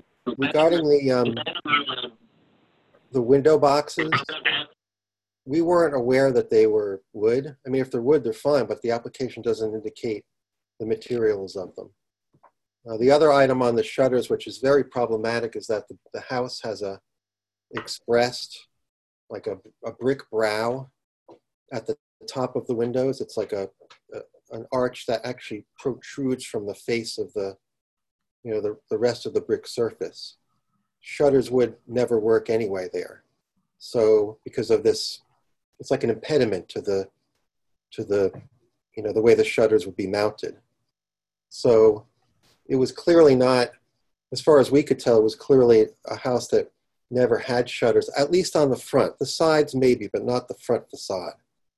the window boxes, we weren't aware that they were wood. I mean, if they're wood, they're fine, but the application doesn't indicate the materials of them. The other item on the shutters, which is very problematic, is that the house has expressed like a brick brow at the top of the windows. It's like an arch that actually protrudes from the face of the rest of the brick surface. Shutters would never work anyway there. So because of this, it's like an impediment to the way the shutters would be mounted. So it was clearly not, as far as we could tell, it was clearly a house that never had shutters, at least on the front. The sides maybe, but not the front facade.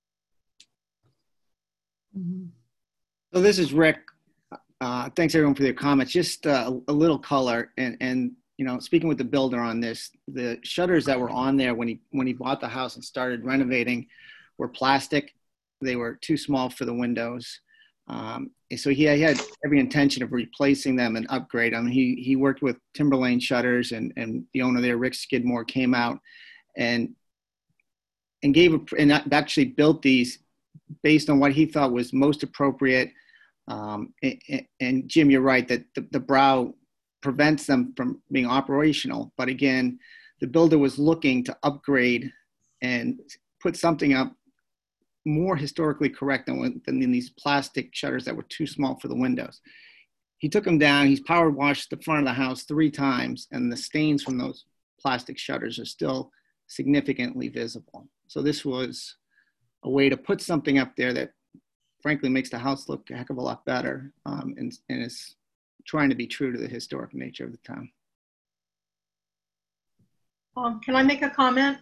So this is Rick. Thanks everyone for their comments. Just a little color, and speaking with the builder on this, the shutters that were on there when he bought the house and started renovating were plastic. They were too small for the windows. So he had every intention of replacing them and upgrade them. He worked with Timberlane Shutters, and the owner there, Rick Skidmore, came out and actually built these based on what he thought was most appropriate. And Jim, you're right that the brow prevents them from being operational. But again, the builder was looking to upgrade and put something up more historically correct than in these plastic shutters that were too small for the windows. He took them down. He's power washed the front of the house 3 times, and the stains from those plastic shutters are still significantly visible. So this was a way to put something up there that frankly makes the house look a heck of a lot better, and is trying to be true to the historic nature of the town. Can I make a comment?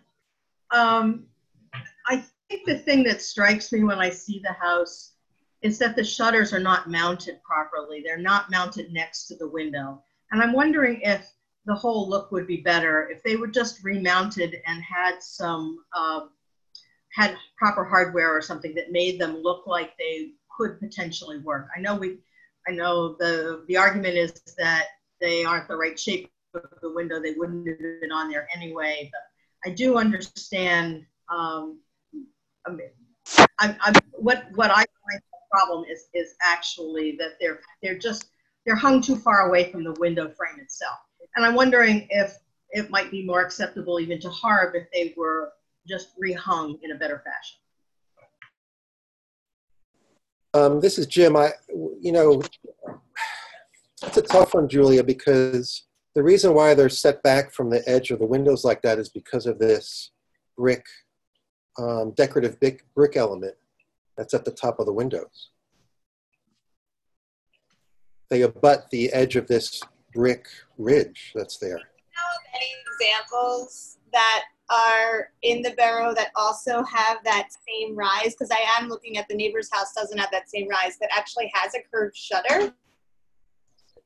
I think the thing that strikes me when I see the house is that the shutters are not mounted properly. They're not mounted next to the window. And I'm wondering if the whole look would be better if they were just remounted and had had proper hardware or something that made them look like they could potentially work. I know the argument is that they aren't the right shape of the window. They wouldn't have been on there anyway, but I do understand what I find the problem is actually that they're hung too far away from the window frame itself. And I'm wondering if it might be more acceptable even to Harb if they were just rehung in a better fashion. This is Jim. It's a tough one, Julia, because the reason why they're set back from the edge of the windows like that is because of this brick, decorative brick element that's at the top of the windows. They abut the edge of this brick ridge that's there. Do you know of any examples that are in the borough that also have that same rise? Because I am looking at the neighbor's house, doesn't have that same rise, that actually has a curved shutter.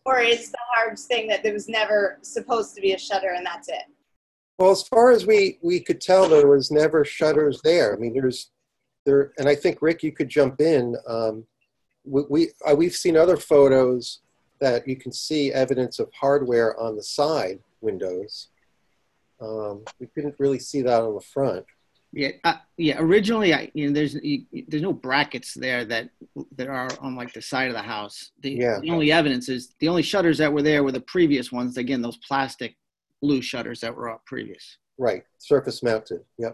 Or is the Harbs thing that there was never supposed to be a shutter and that's it? Well, as far as we could tell, there was never shutters there. I mean, and I think, Rick, you could jump in. We've seen other photos that you can see evidence of hardware on the side windows. We couldn't really see that on the front. Yeah. Originally, there's no brackets there that are on like the side of the house. The only evidence is the only shutters that were there were the previous ones. Again, those plastic blue shutters that were up previous. Right, surface mounted. Yep.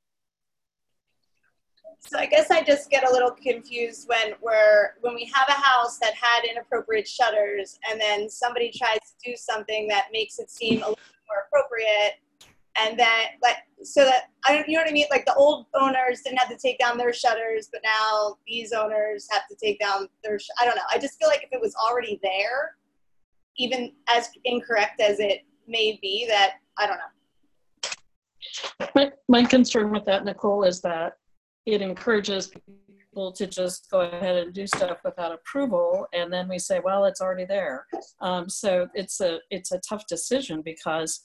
So I guess I just get a little confused when we have a house that had inappropriate shutters and then somebody tries to do something that makes it seem a little more appropriate, and then you know what I mean? Like the old owners didn't have to take down their shutters, but now these owners have to take down their. I don't know. I just feel like if it was already there, even as incorrect as it may be, that I don't know. My concern with that, Nicole, is that it encourages people to just go ahead and do stuff without approval, and then we say, well, it's already there. So it's a tough decision because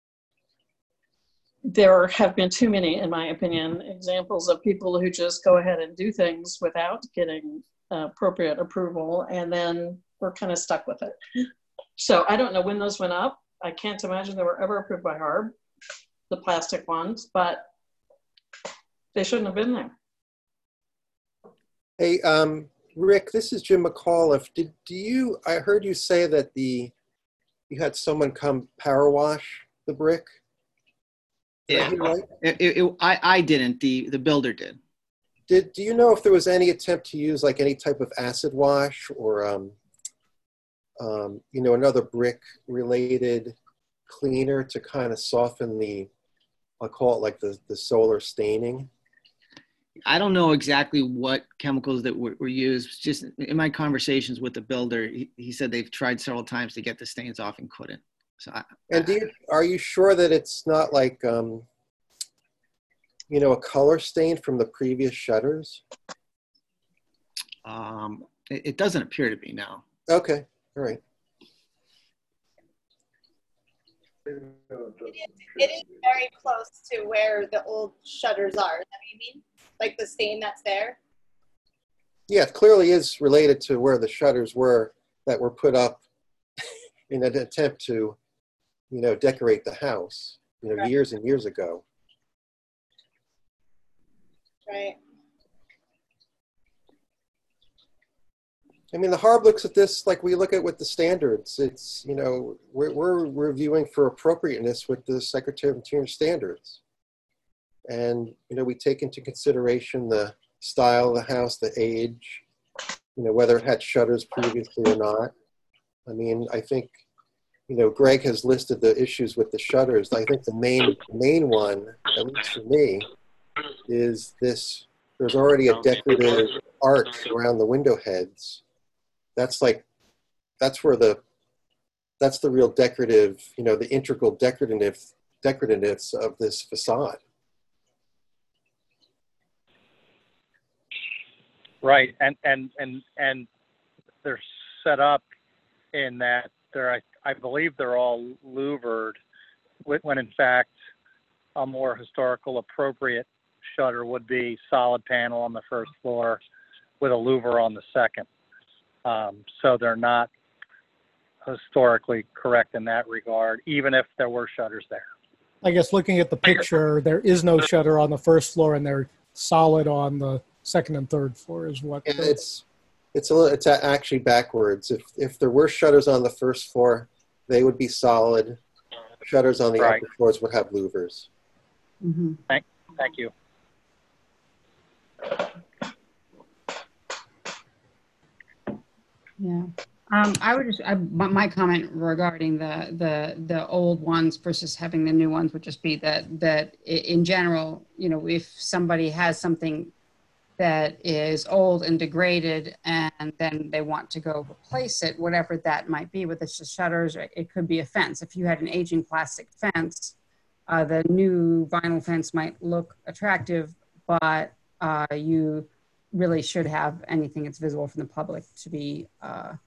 there have been too many, in my opinion, examples of people who just go ahead and do things without getting appropriate approval, and then we're kind of stuck with it. So I don't know when those went up. I can't imagine they were ever approved by Harb, the plastic ones, but they shouldn't have been there. Hey, Rick, this is Jim McAuliffe. I heard you say that you had someone come power wash the brick? Yeah, right? I didn't. The builder did. Do you know if there was any attempt to use like any type of acid wash or another brick related cleaner to kind of soften I'll call it like the solar staining? I don't know exactly what chemicals that were used. Just in my conversations with the builder, he said they've tried several times to get the stains off and couldn't. So are you sure that it's not like a color stain from the previous shutters? It doesn't appear to be, no. Okay, all right. It is very close to where the old shutters are. Is that what you mean? Like the stain that's there? Yeah, it clearly is related to where the shutters were that were put up in an attempt to, decorate the house, Right. years and years ago. Right. I mean, the Harb looks at this like we look at with the standards. It's, we're reviewing for appropriateness with the Secretary of Interior standards. And, we take into consideration the style of the house, the age, whether it had shutters previously or not. I mean, I think, Greg has listed the issues with the shutters. I think the main one, at least for me, is this, there's already a decorative arch around the window heads. That's the real decorative, the integral decorativeness of this facade. Right, and they're set up in that I believe they're all louvered, when in fact a more historical appropriate shutter would be solid panel on the first floor with a louver on the second. So they're not historically correct in that regard, even if there were shutters there. I guess looking at the picture, there is no shutter on the first floor, and they're solid on the second and third floor is what. And it's actually backwards. If there were shutters on the first floor, they would be solid. Shutters on the upper floors would have louvers. Mm-hmm. Thank you. Yeah. I would just, my comment regarding the old ones versus having the new ones would just be that in general, if somebody has something that is old and degraded and then they want to go replace it, whatever that might be, whether it's just shutters or it could be a fence. If you had an aging plastic fence, the new vinyl fence might look attractive, but you really should have anything that's visible from the public to be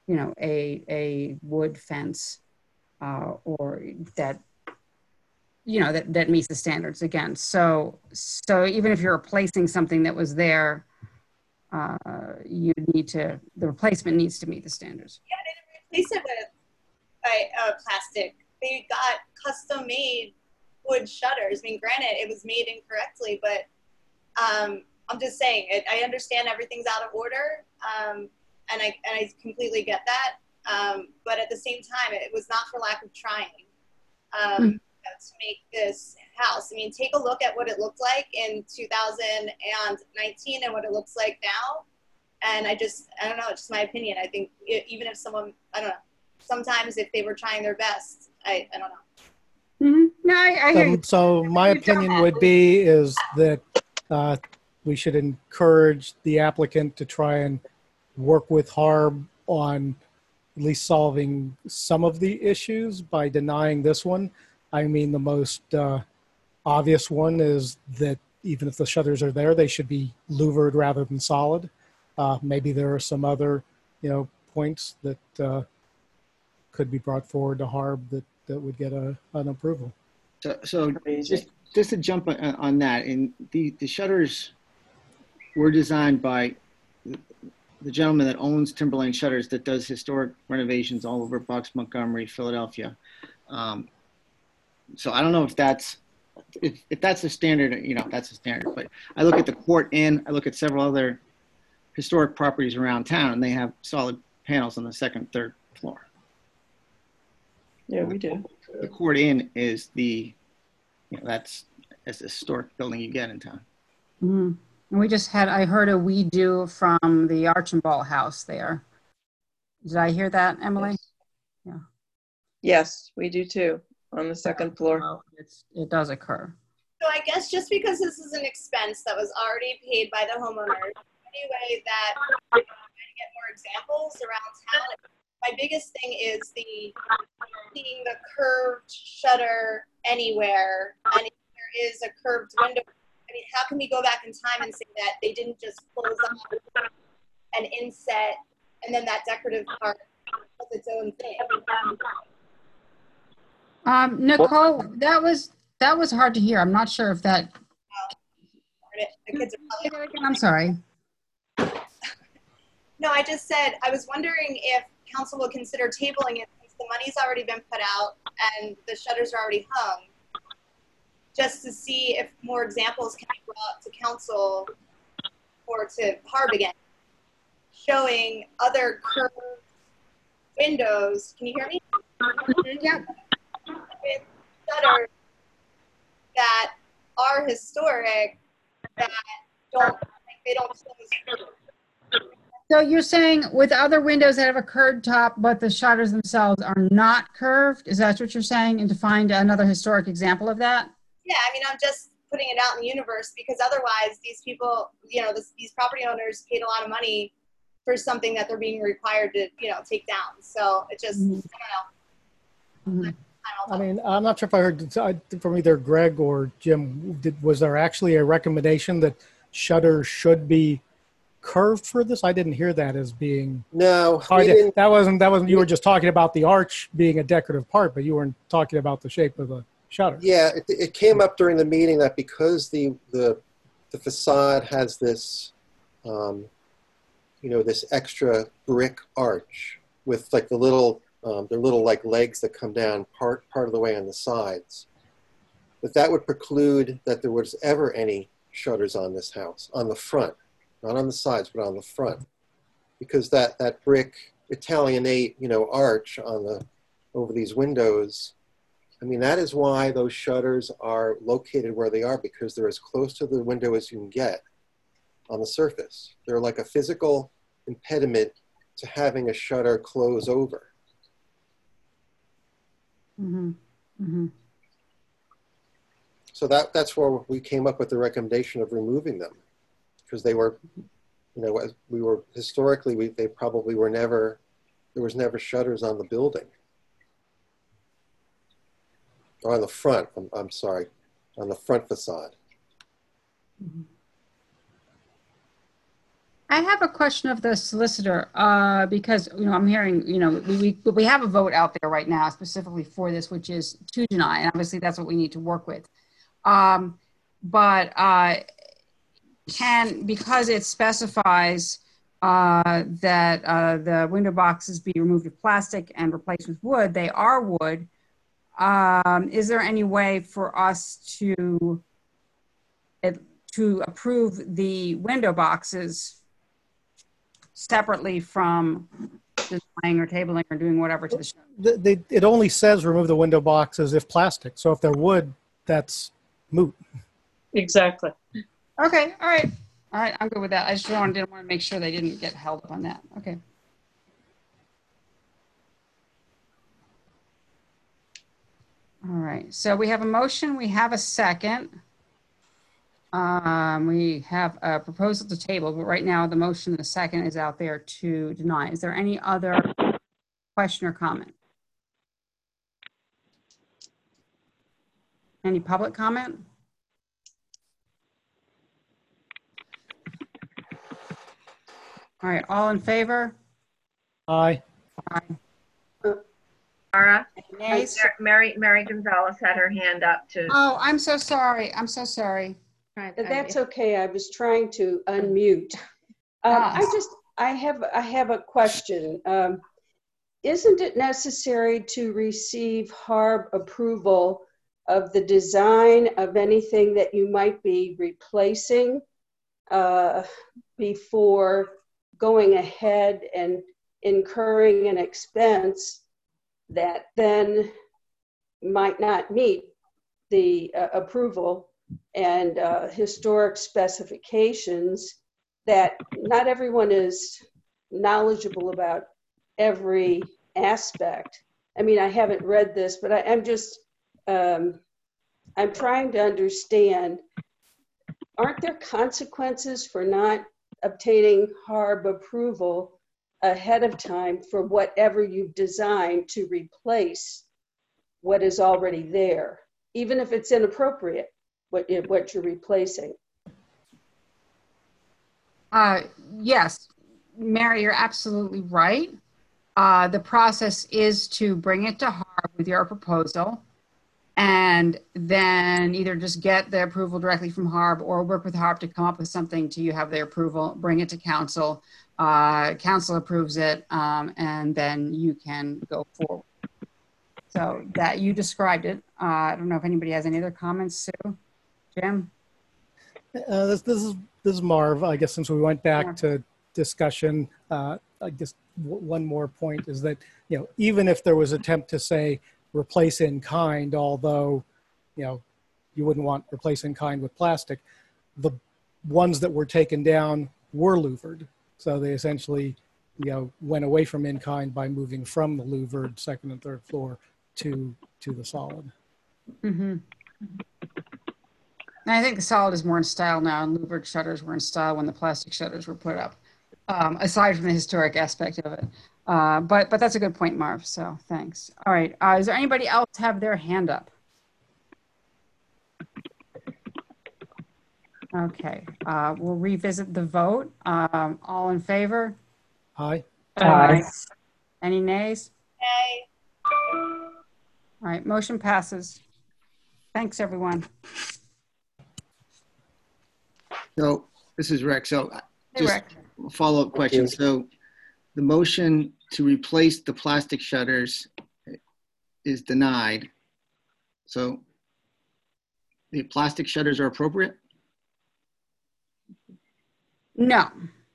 you know, a wood fence or that, you know, that meets the standards again. So even if you're replacing something that was there, you need to, the replacement needs to meet the standards. Yeah, they didn't replace it with plastic. They got custom made wood shutters. I mean, granted, it was made incorrectly, but I'm just saying, I understand everything's out of order, and I completely get that. But at the same time, it was not for lack of trying to make this house. I mean, take a look at what it looked like in 2019 and what it looks like now. And I don't know, it's just my opinion. I think even if someone, I don't know, sometimes if they were trying their best, I don't know. Mm-hmm. No, I hear you. So my opinion would be is that we should encourage the applicant to try and work with HARB on at least solving some of the issues by denying this one. I mean, the most obvious one is that even if the shutters are there, they should be louvered rather than solid. Maybe there are some other, you know, points that could be brought forward to HARB that would get an approval. So just to jump on that, and the shutters were designed by the gentleman that owns Timberlane Shutters, that does historic renovations all over Bucks, Montgomery, Philadelphia. So I don't know if that's a standard, you know, that's a standard. But I look at the Court Inn, I look at several other historic properties around town, and they have solid panels on the second, third floor. Yeah, we do. The Court Inn is the, you know, that's as historic building you get in town. Mm-hmm. And we just had, I heard a we do from the Archambault House there. Did I hear that, Emily? Yeah. Yes, we do too, on the second floor. Well, it does occur. So I guess just because this is an expense that was already paid by the homeowners, any way that we're trying to get more examples around town. My biggest thing is seeing the curved shutter anywhere, and if there is a curved window, I mean, how can we go back in time and say that they didn't just close up an inset and then that decorative part was its own thing? Nicole, that was hard to hear. I'm not sure if that. The kids are probably... I'm sorry. No, I just said I was wondering if council will consider tabling it since the money's already been put out and the shutters are already hung, just to see if more examples can be brought to council or to HARB again, showing other curved windows. Can you hear me? Yeah. With shutters that are historic that they don't close. So you're saying with other windows that have a curved top, but the shutters themselves are not curved? Is that what you're saying? And to find another historic example of that? Yeah, I mean, I'm just putting it out in the universe because otherwise these people, you know, these property owners paid a lot of money for something that they're being required to, you know, take down. So it just, I don't know. I mean, I'm not sure if I heard from either Greg or Jim, was there actually a recommendation that shutters should be curved for this? I didn't hear that as being. No, that wasn't. You were just talking about the arch being a decorative part, but you weren't talking about the shape of the shutter. Yeah, it came up during the meeting that because the facade has this, you know, this extra brick arch with like the little like legs that come down part of the way on the sides, that would preclude that there was ever any shutters on this house on the front. Not on the sides, but on the front, because that brick Italianate, you know, arch on over these windows. I mean, that is why those shutters are located where they are, because they're as close to the window as you can get on the surface. They're like a physical impediment to having a shutter close over. Mm-hmm. Mm-hmm. So that's where we came up with the recommendation of removing them. Because they were, you know, we were historically, they probably were never, there was never shutters on the building. Or on the front, I'm sorry, on the front facade. Mm-hmm. I have a question of the solicitor, because, I'm hearing, we have a vote out there right now specifically for this, which is to deny, and obviously that's what we need to work with. But because it specifies that the window boxes be removed with plastic and replaced with wood, they are wood. Is there any way for us to approve the window boxes separately from designing or tabling or doing whatever to the show? It only says remove the window boxes if plastic. So if they're wood, that's moot. Exactly. Okay. All right. I'm good with that. I just didn't want to make sure they didn't get held up on that. Okay. All right. So we have a motion. We have a second. We have a proposal to table, but right now the motion, the second, is out there to deny. Is there any other question or comment? Any public comment? All right, all in favor? Aye. Aye. Mara, Nays? Mary Gonzalez had her hand up to. Oh, I'm so sorry. I'm so sorry. That's okay. I was trying to unmute. I have a question. Isn't it necessary to receive HARB approval of the design of anything that you might be replacing before going ahead and incurring an expense that then might not meet the approval and historic specifications, that not everyone is knowledgeable about every aspect? I mean, I haven't read this, but I'm just, I'm trying to understand, aren't there consequences for not obtaining HARB approval ahead of time for whatever you've designed to replace what is already there, even if it's inappropriate, what you're replacing? Yes, Mary, you're absolutely right. The process is to bring it to HARB with your proposal, and then either just get the approval directly from HARB or work with HARB to come up with something till you have their approval, bring it to council, council approves it, and then you can go forward. So that you described it. I don't know if anybody has any other comments, Sue, Jim? This is Marv. I guess since we went back to discussion, I guess one more point is that, even if there was an attempt to say replace in kind, although, you wouldn't want replace in kind with plastic, the ones that were taken down were louvered. So they essentially, went away from in kind by moving from the louvered second and third floor to the solid. Mm-hmm. And I think the solid is more in style now, and louvered shutters were in style when the plastic shutters were put up, aside from the historic aspect of it. But that's a good point, Marv, so thanks. All right, is there anybody else have their hand up? Okay, we'll revisit the vote. All in favor? Aye. Aye. Any nays? Nay. All right, motion passes. Thanks, everyone. So this is Rick. So Hey, just Rick. a follow-up question. So the motion to replace the plastic shutters is denied. So the plastic shutters are appropriate? No.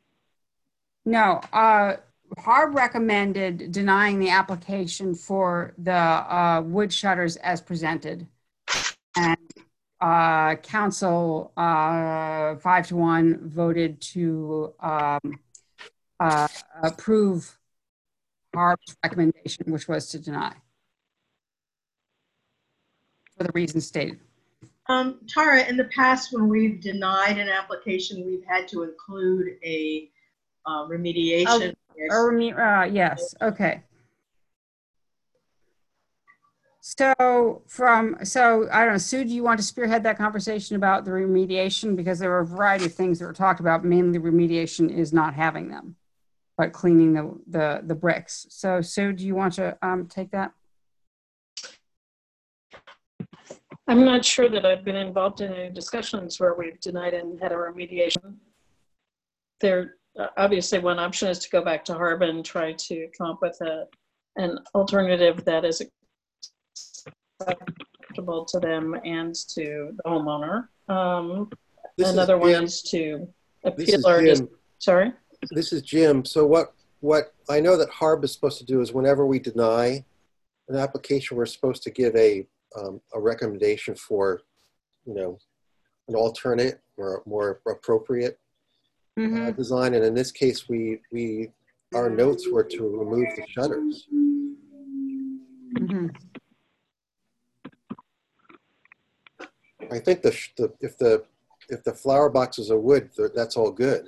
HARB recommended denying the application for the wood shutters as presented. And council 5-1 voted to approve HARB's recommendation, which was to deny for the reasons stated. Tara, in the past, when we've denied an application, we've had to include a remediation. Yes, okay. So I don't know, Sue, do you want to spearhead that conversation about the remediation? Because there were a variety of things that were talked about. Mainly remediation is not having them, but cleaning the bricks. So Sue, do you want to take that? I'm not sure that I've been involved in any discussions where we've denied and had a remediation. There, obviously one option is to go back to Harb and try to come up with an alternative that is acceptable to them and to the homeowner. Another one is to appeal sorry? This is Jim. So what I know that Harb is supposed to do is whenever we deny an application, we're supposed to give a recommendation for, an alternate or more appropriate design. And in this case, our notes were to remove the shutters. I think if the flower boxes are wood, that's all good.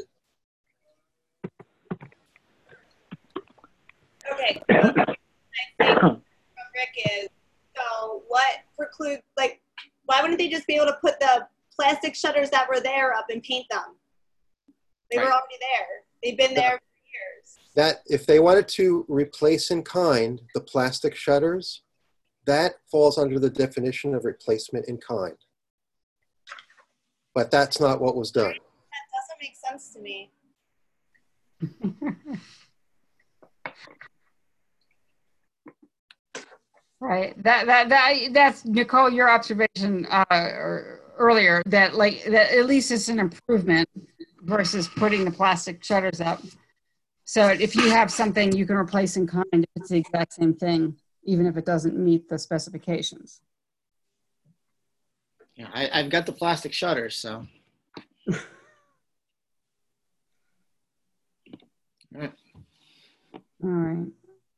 Okay. I think from Rick is, so what precludes, why wouldn't they just be able to put the plastic shutters that were there up and paint them? They were already there. They've been there for years. That if they wanted to replace in kind the plastic shutters, that falls under the definition of replacement in kind. But that's not what was done. That doesn't make sense to me. Right. That's Nicole, your observation earlier that at least it's an improvement versus putting the plastic shutters up. So if you have something you can replace in kind, it's the exact same thing, even if it doesn't meet the specifications. Yeah, I've got the plastic shutters, so. All right. All right.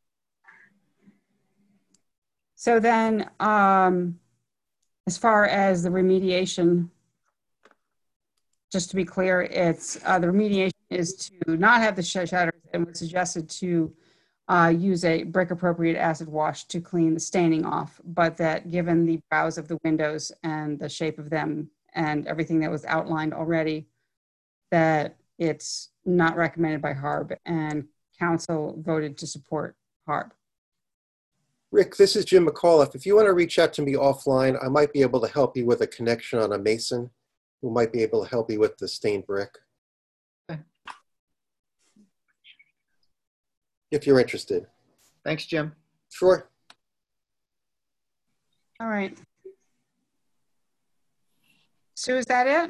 So then, as far as the remediation, just to be clear, it's the remediation is to not have the shutters, and was suggested to use a brick appropriate acid wash to clean the staining off, but that given the brows of the windows and the shape of them and everything that was outlined already, that it's not recommended by Harb, and council voted to support Harb. Rick, this is Jim McAuliffe. If you want to reach out to me offline, I might be able to help you with a connection on a mason who might be able to help you with the stained brick. Okay. If you're interested. Thanks, Jim. Sure. All right. Sue, is that it?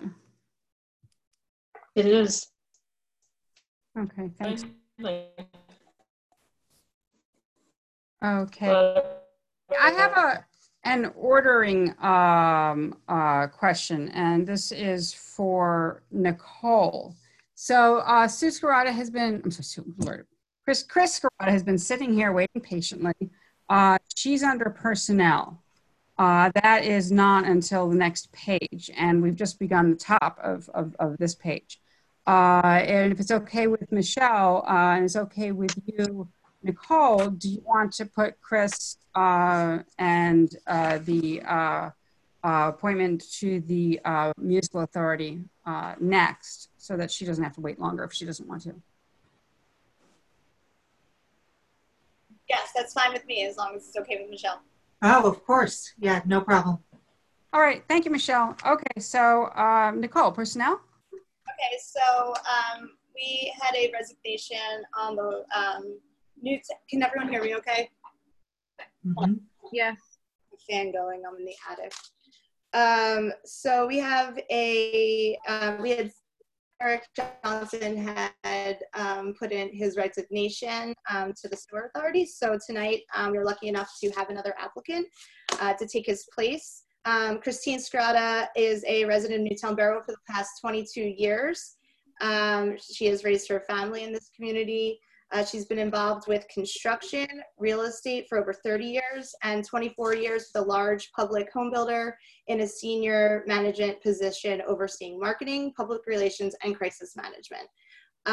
It is. Okay, thanks. Okay. I have an ordering question, and this is for Nicole. So Sue Scarata has been, I'm sorry, Chris Scarata has been sitting here waiting patiently. She's under personnel. That is not until the next page, and we've just begun the top of this page. And if it's okay with Michelle, and it's okay with you, Nicole, do you want to put Chris and the appointment to the municipal authority next, so that she doesn't have to wait longer if she doesn't want to? Yes, that's fine with me, as long as it's okay with Michelle. Oh, of course. Yeah, no problem. All right. Thank you, Michelle. Okay. So Nicole, personnel? Okay. So we had a resignation on the can everyone hear me okay? Mm-hmm. Yes. Fan going, I'm in the attic. So we have we had Eric Johnson had put in his resignation to the sewer authority. So tonight we were lucky enough to have another applicant to take his place. Christine Scarata is a resident of Newtown Borough for the past 22 years. She has raised her family in this community. She's been involved with construction, real estate for over 30 years, and 24 years with a large public home builder in a senior management position overseeing marketing, public relations, and crisis management.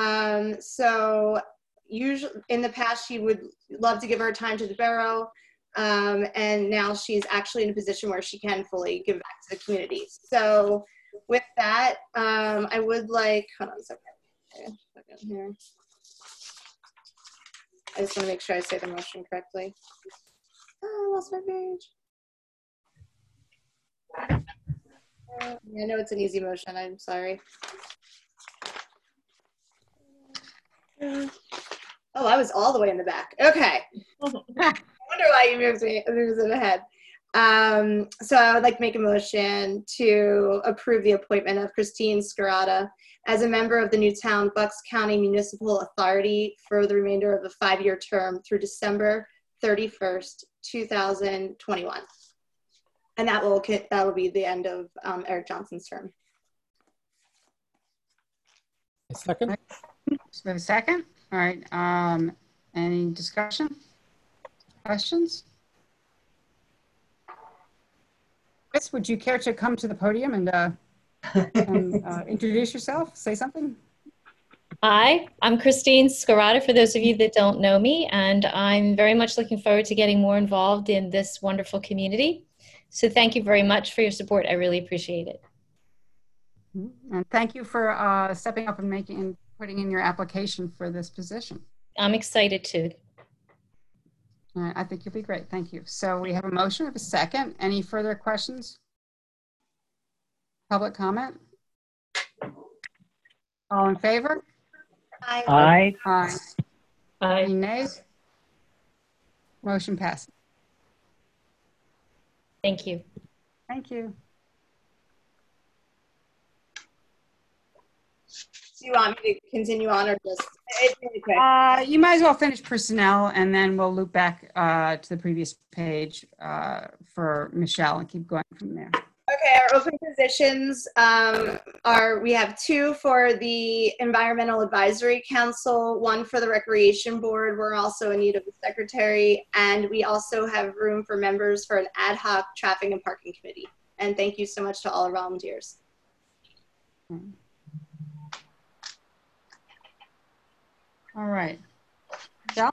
So usually in the past, she would love to give her time to the borough. and now she's actually in a position where she can fully give back to the community. So with that, I would like, hold on a second. Here. I just want to make sure I say the motion correctly. Oh, I lost my page. I know it's an easy motion. I'm sorry. Oh, I was all the way in the back. Okay. I wonder why you moves it ahead. So I would like to make a motion to approve the appointment of Christine Scarata as a member of the Newtown Bucks County Municipal Authority for the remainder of a 5-year term through December 31st, 2021. And that will be the end of Eric Johnson's term. A second. So we have a second. All right. Any discussion? Questions? Chris, would you care to come to the podium and introduce yourself? Say something. Hi, I'm Christine Scarata, for those of you that don't know me, and I'm very much looking forward to getting more involved in this wonderful community. So thank you very much for your support. I really appreciate it. And thank you for stepping up and putting in your application for this position. I'm excited too. I think you'll be great. Thank you. So we have a motion, we have a second. Any further questions? Public comment? All in favor? Aye. Aye. Any nays? Motion passes. Thank you. Thank you. Do you want me to continue on or just? It's really quick. You might as well finish personnel and then we'll loop back to the previous page for Michelle and keep going from there. Okay, our open positions we have 2 for the Environmental Advisory Council, 1 for the Recreation Board. We're also in need of a secretary, and we also have room for members for an ad hoc traffic and parking committee. And thank you so much to all our volunteers. All right. Michelle?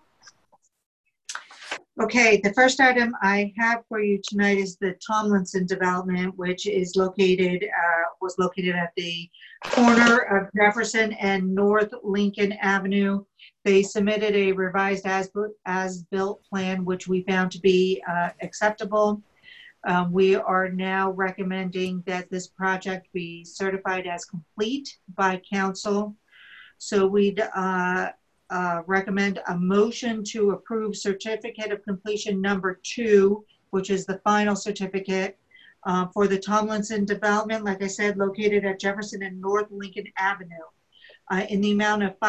Okay, the first item I have for you tonight is the Tomlinson development, which is located, was located at the corner of Jefferson and North Lincoln Avenue. They submitted a revised as-built plan, which we found to be acceptable. We are now recommending that this project be certified as complete by council. So we'd recommend a motion to approve certificate of completion number 2, which is the final certificate for the Tomlinson development, like I said, located at Jefferson and North Lincoln Avenue, in the amount of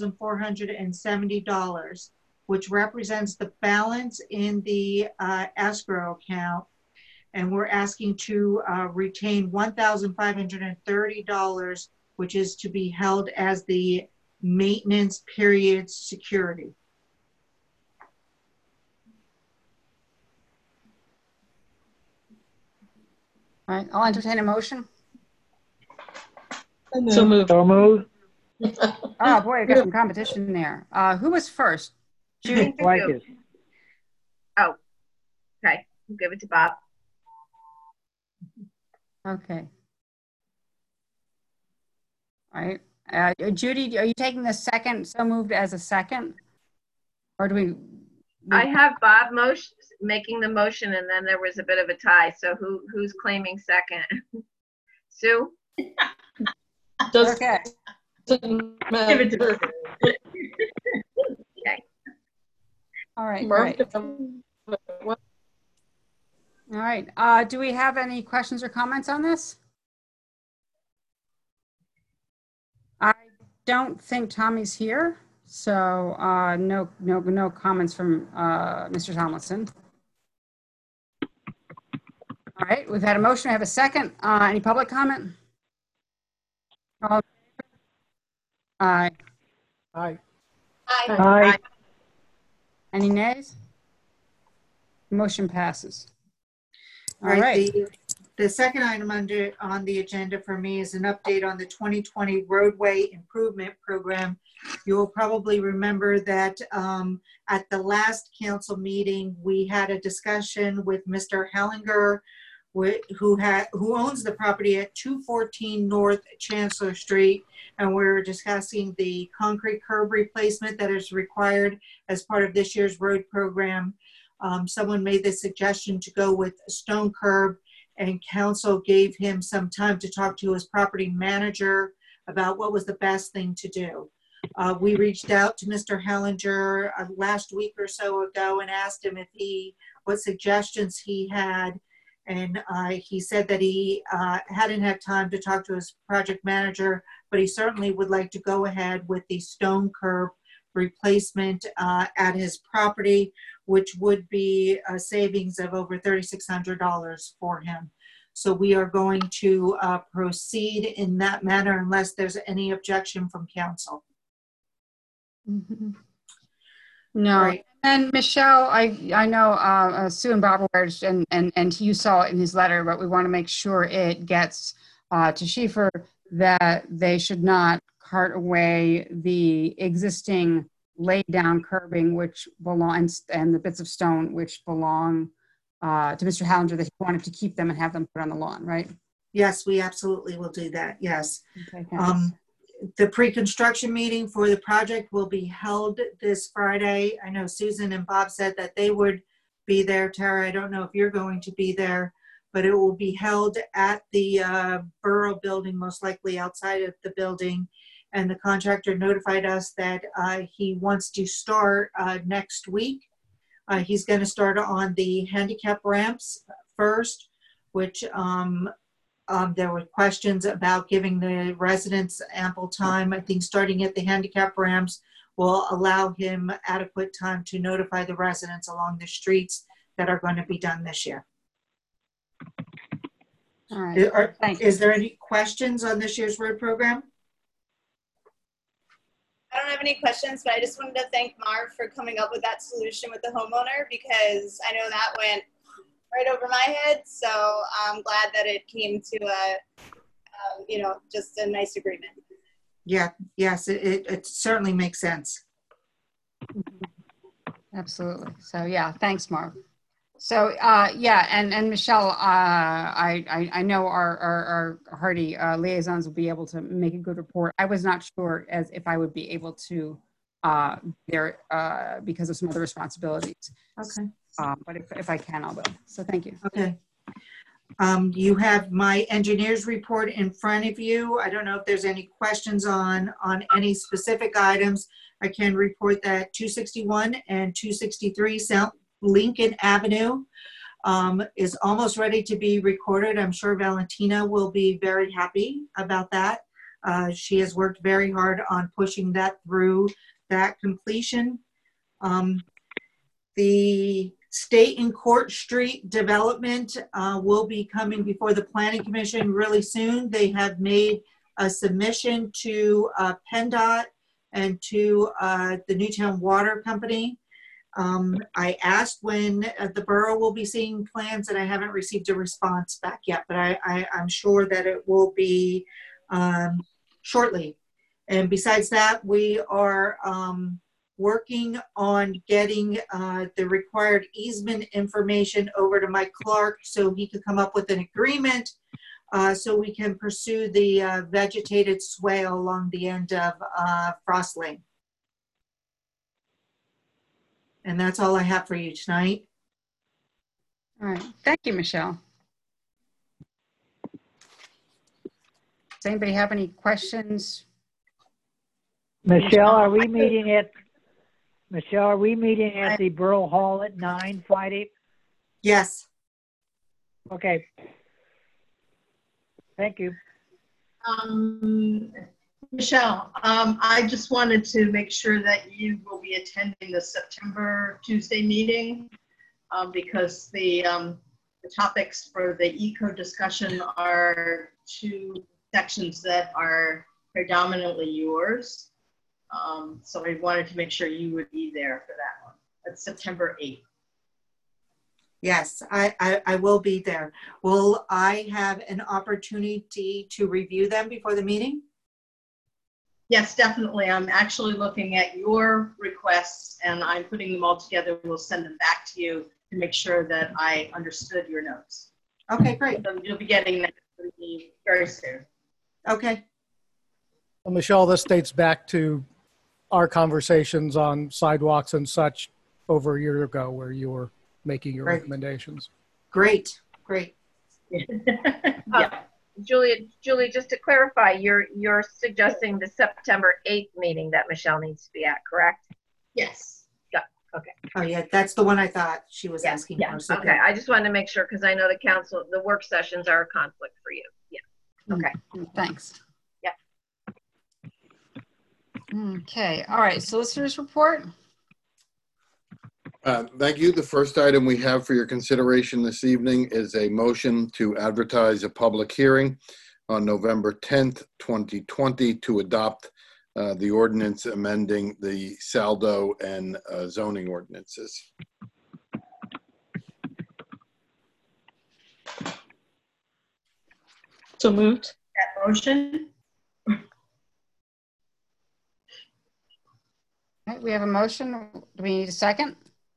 $5,470, which represents the balance in the escrow account. And we're asking to retain $1,530, which is to be held as the maintenance period security. All right, I'll entertain a motion. So moved. So moved. Oh boy, I got some competition there. Who was first? Judy? Blanket. Oh, okay. We'll give it to Bob. Okay. All right. Judy, are you taking the second, so moved as a second? Or do we? I have Bob making the motion, and then there was a bit of a tie. So who's claiming second? Sue? Okay. Give it to Okay. All right, Murph, great. All right. Do we have any questions or comments on this? I don't think Tommy's here, so no comments from Mr. Tomlinson. All right, we've had a motion. I have a second. Any public comment? Aye. Aye. Aye. Any nays? Motion passes. All Right. right. The The second item on the agenda for me is an update on the 2020 roadway improvement program. You will probably remember that at the last council meeting, we had a discussion with Mr. Hellinger, who owns the property at 214 North Chancellor Street, and we were discussing the concrete curb replacement that is required as part of this year's road program. Someone made the suggestion to go with a stone curb, and council gave him some time to talk to his property manager about what was the best thing to do. We reached out to Mr. Hellinger last week or so ago and asked him what suggestions he had. And he said that he hadn't had time to talk to his project manager, but he certainly would like to go ahead with the stone curb replacement at his property, which would be a savings of over $3,600 for him. So we are going to proceed in that manner unless there's any objection from council. Mm-hmm. No. Right. And Michelle, I know Sue and Bob were, and you saw it in his letter, but we want to make sure it gets to Schieffer that they should not cart away the existing laid down curbing which belongs, and the bits of stone which belong to Mr. Hellinger, that he wanted to keep them and have them put on the lawn, right? Yes, we absolutely will do that. Yes. Okay, the pre-construction meeting for the project will be held this Friday. I know Susan and Bob said that they would be there. Tara, I don't know if you're going to be there, but it will be held at the Borough building, most likely outside of the building. And the contractor notified us that he wants to start next week. He's going to start on the handicap ramps first, which there were questions about giving the residents ample time. I think starting at the handicap ramps will allow him adequate time to notify the residents along the streets that are going to be done this year. All right. Is there any questions on this year's road program? I don't have any questions, but I just wanted to thank Marv for coming up with that solution with the homeowner, because I know that went right over my head. So I'm glad that it came to a, just a nice agreement. Yeah, yes, it certainly makes sense. Absolutely. So yeah, thanks, Marv. So yeah, and Michelle, I know our hardy liaisons will be able to make a good report. I was not sure as if I would be able to there because of some other responsibilities. Okay. But if I can, I will. So thank you. Okay. You have my engineer's report in front of you. I don't know if there's any questions on any specific items. I can report that 261 and 263 South Lincoln Avenue is almost ready to be recorded. I'm sure Valentina will be very happy about that. She has worked very hard on pushing that through that completion. The State and Court Street development will be coming before the Planning Commission really soon. They have made a submission to PennDOT and to the Newtown Water Company. I asked when the borough will be seeing plans, and I haven't received a response back yet, but I'm sure that it will be shortly. And besides that, we are working on getting the required easement information over to Mike Clark so he could come up with an agreement so we can pursue the vegetated swale along the end of Frost Lane. And that's all I have for you tonight. All right. Thank you, Michelle. Does anybody have any questions? Michelle, are we meeting at the Borough Hall at 9 Friday? Yes. Okay. Thank you. Michelle, I just wanted to make sure that you will be attending the September Tuesday meeting because the topics for the ECO discussion are two sections that are predominantly yours. So I wanted to make sure you would be there for that one. That's September 8th. Yes, I will be there. Will I have an opportunity to review them before the meeting? Yes, definitely. I'm actually looking at your requests and I'm putting them all together. We'll send them back to you to make sure that I understood your notes. Okay, great. So you'll be getting that from me very soon. Okay. Well, Michelle, this dates back to our conversations on sidewalks and such over a year ago where you were making your recommendations. Great, great. Julia, just to clarify, you're suggesting the September 8th meeting that Michelle needs to be at, correct? Yes. Yeah. Okay. Oh yeah, that's the one I thought she was asking Yeah. for. So Okay. I just wanted to make sure because I know the work sessions are a conflict for you. Yeah. Okay. Thanks. Yeah. Okay. All right. Solicitor's report. Thank you. The first item we have for your consideration this evening is a motion to advertise a public hearing on November 10th, 2020 to adopt the ordinance amending the Saldo and zoning ordinances. So moved. That motion. All right, we have a motion. Do we need a second?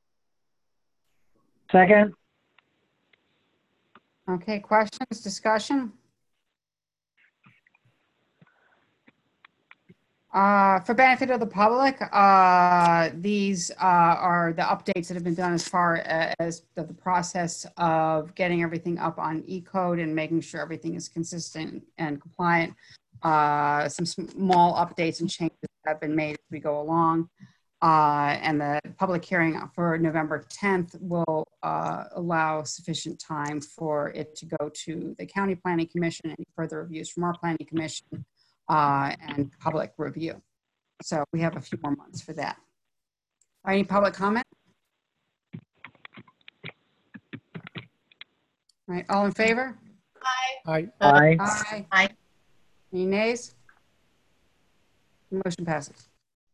Second. Okay, questions, discussion? For benefit of the public, these are the updates that have been done as far as the process of getting everything up on E-code and making sure everything is consistent and compliant. Some small updates and changes have been made as we go along. And the public hearing for November 10th will allow sufficient time for it to go to the County Planning Commission, any further reviews from our Planning Commission, and public review. So we have a few more months for that. Any public comment? All right, all in favor? Aye. Aye. Aye. Aye. Any nays? Motion passes.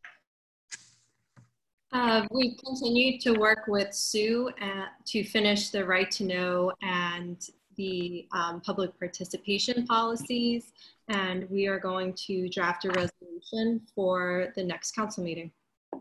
We've continued to work with Sue to finish the right to know and the public participation policies, and we are going to draft a resolution for the next council meeting.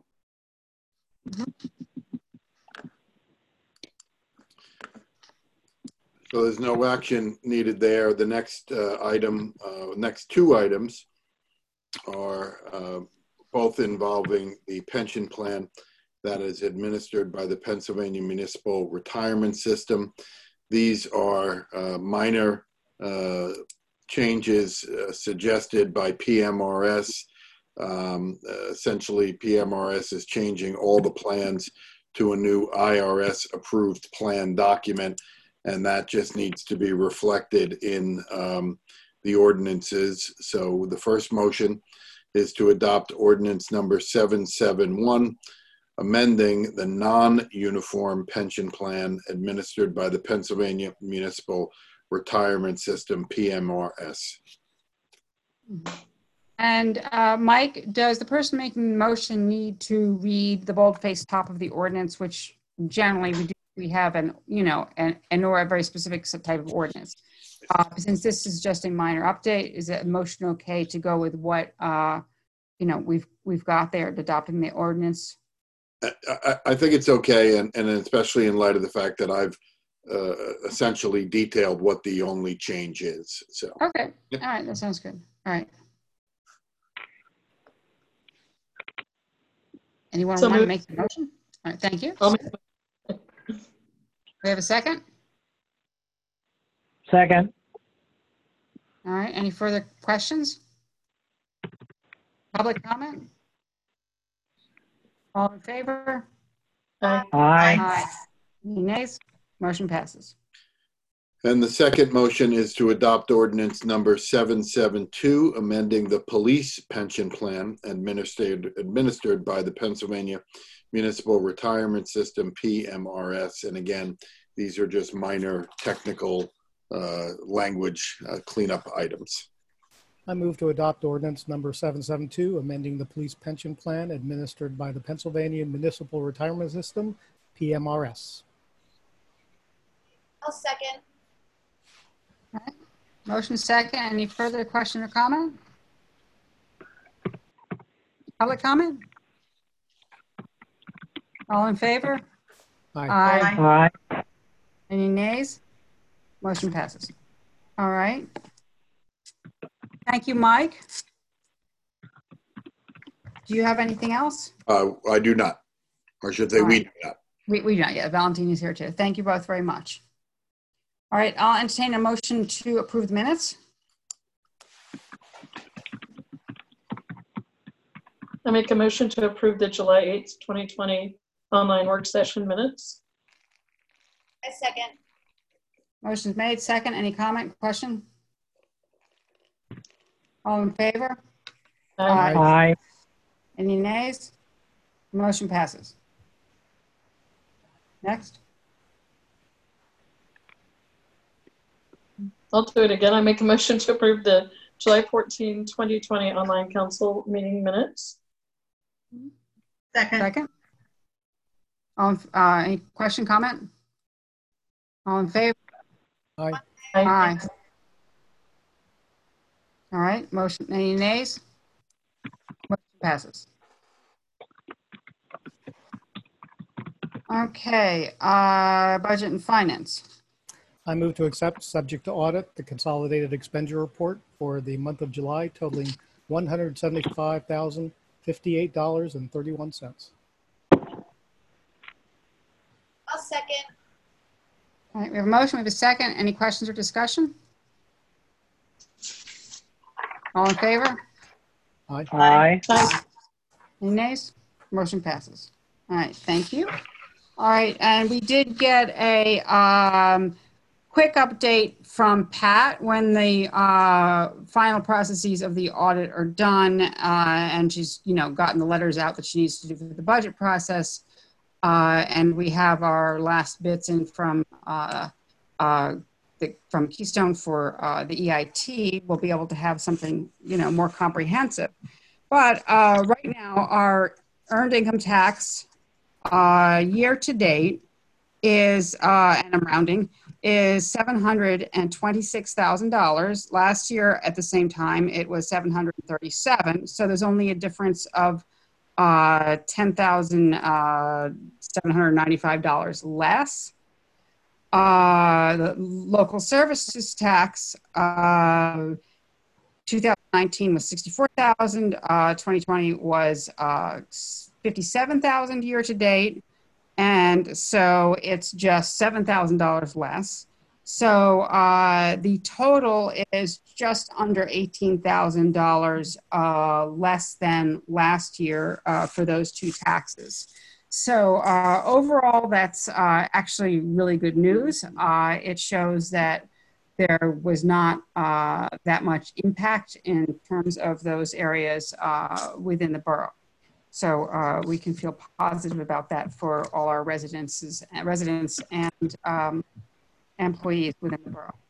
So there's no action needed there. The next next two items are both involving the pension plan that is administered by the Pennsylvania Municipal Retirement System. These are minor changes suggested by PMRS. Essentially, PMRS is changing all the plans to a new IRS approved plan document, and that just needs to be reflected in the ordinances. So the first motion is to adopt ordinance number 771, amending the non-uniform pension plan administered by the Pennsylvania Municipal Retirement System, PMRS. And Mike, does the person making the motion need to read the bold-faced top of the ordinance, which generally we do? We have an or a very specific type of ordinance. Since this is just a minor update, is the motion okay to go with what we've got there, adopting the ordinance? I think it's okay, and especially in light of the fact that I've essentially detailed what the only change is. So okay, yeah. All right, that sounds good. All right. Anyone want to make the motion? All right, thank you. We have a second? Second. All right, any further questions? Public comment? All in favor? Aye. Aye. Any nays? Motion passes. And the second motion is to adopt ordinance number 772, amending the police pension plan administered by the Pennsylvania Municipal Retirement System, PMRS. And again, these are just minor technical language cleanup items. I move to adopt ordinance number 772, amending the police pension plan administered by the Pennsylvania Municipal Retirement System, PMRS. I'll second. Motion second. Any further question or comment? Public comment? All in favor? Aye. Any nays? Motion passes. All right. Thank you, Mike. Do you have anything else? I do not. Or should say we do not. We don't. Yeah, Valentina is here too. Thank you both very much. All right, I'll entertain a motion to approve the minutes. I make a motion to approve the July 8th, 2020 online work session minutes. I second. Motion's made. Second. Any comment, question? All in favor? Aye. Any nays? Motion passes. Next. I'll do it again. I make a motion to approve the July 14, 2020 online council meeting minutes. Second. Any question, comment? All in favor? Aye. Aye. All right, motion, any nays? Motion passes. Okay, budget and finance. I move to accept, subject to audit, the consolidated expenditure report for the month of July totaling $175,058.31. I'll second. All right, we have a motion, we have a second. Any questions or discussion? All in favor? Aye. Any nays? Motion passes. All right, thank you. All right, and we did get a quick update from Pat when the final processes of the audit are done, and she's, gotten the letters out that she needs to do for the budget process. And we have our last bits in from Keystone for the EIT. We'll be able to have something, more comprehensive. But right now, our earned income tax year to date is, and I'm rounding, is $726,000. Last year at the same time, it was $737,000. So there's only a difference of $10,795 less. The local services tax, 2019 was $64,000. 2020 was $57,000 year to date. And so it's just $7,000 less. So the total is just under $18,000 less than last year for those two taxes. So overall, that's actually really good news. It shows that there was not that much impact in terms of those areas within the borough. So we can feel positive about that for all our residents and employees within the borough.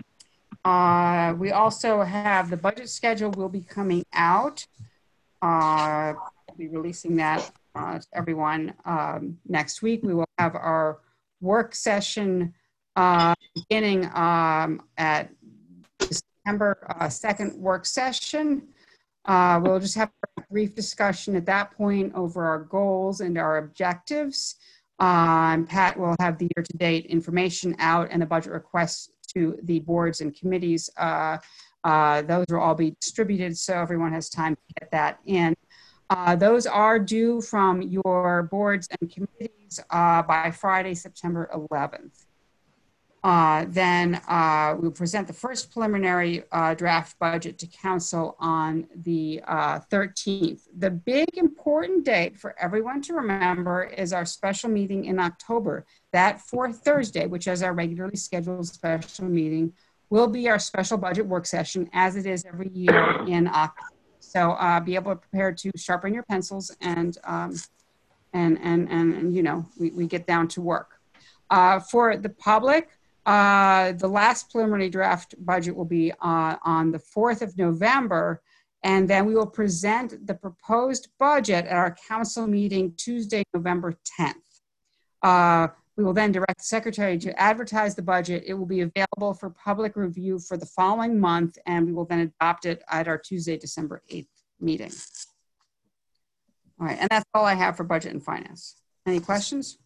We also have the budget schedule will be coming out. We'll be releasing that to everyone next week. We will have our work session beginning at September 2nd work session. We'll just have a brief discussion at that point over our goals and our objectives. Pat will have the year-to-date information out and the budget requests to the boards and committees. Those will all be distributed so everyone has time to get that in. Those are due from your boards and committees by Friday, September 11th. Then we'll present the first preliminary draft budget to council on the 13th. The big important date for everyone to remember is our special meeting in October. That fourth Thursday, which is our regularly scheduled special meeting, will be our special budget work session as it is every year in October. So be able to prepare to sharpen your pencils and we get down to work. For the public, the last preliminary draft budget will be on the 4th of November, and then we will present the proposed budget at our council meeting Tuesday, November 10th. We will then direct the secretary to advertise the budget. It will be available for public review for the following month, and we will then adopt it at our Tuesday, December 8th meeting. All right, and that's all I have for budget and finance. Any questions?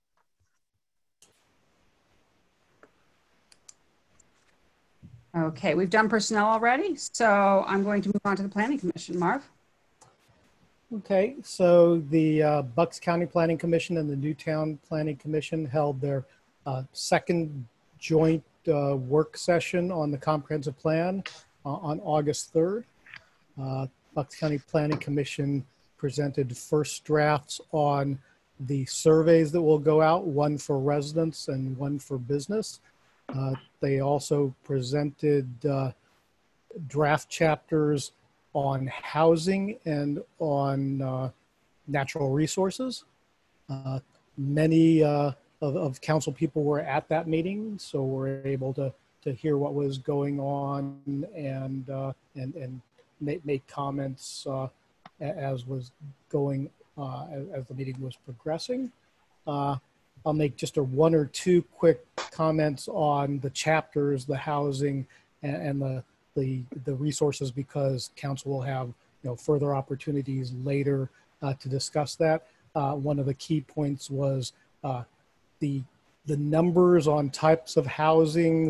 Okay, we've done personnel already, so I'm going to move on to the Planning Commission. Marv? Okay, so the Bucks County Planning Commission and the Newtown Planning Commission held their second joint work session on the comprehensive plan on August 3rd. Bucks County Planning Commission presented first drafts on the surveys that will go out, one for residents and one for business. They also presented draft chapters on housing and on natural resources. Many of council people were at that meeting, so we're able to hear what was going on and make comments as was going as the meeting was progressing. I'll make just one or two quick comments on the chapters, the housing, and the resources, because council will have further opportunities later to discuss that. One of the key points was the numbers on types of housing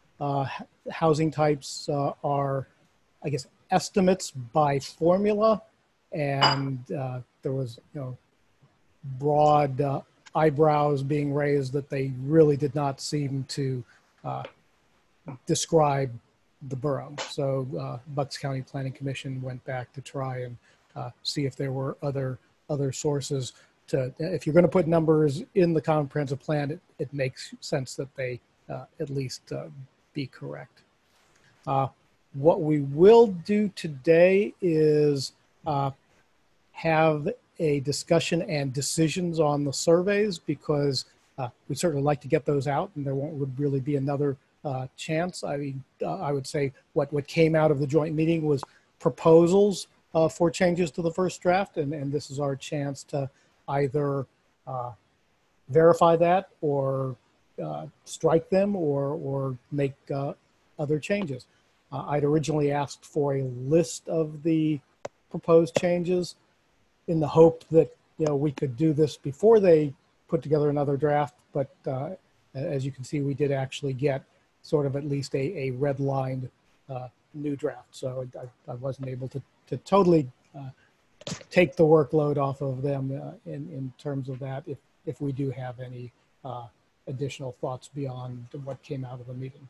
types are, I guess, estimates by formula, and there was broad eyebrows being raised that they really did not seem to describe the borough. So Bucks County Planning Commission went back to try and see if there were other sources to, if you're going to put numbers in the comprehensive plan, it makes sense that they at least be correct. What we will do today is have a discussion and decisions on the surveys, because we'd certainly like to get those out, and there would really be another chance. I mean, I would say what came out of the joint meeting was proposals for changes to the first draft, and this is our chance to either verify that or strike them or make other changes. I'd originally asked for a list of the proposed changes in the hope that we could do this before they put together another draft, but as you can see, we did actually get sort of at least a redlined new draft. So I wasn't able to totally take the workload off of them in terms of that, if we do have any additional thoughts beyond what came out of the meeting.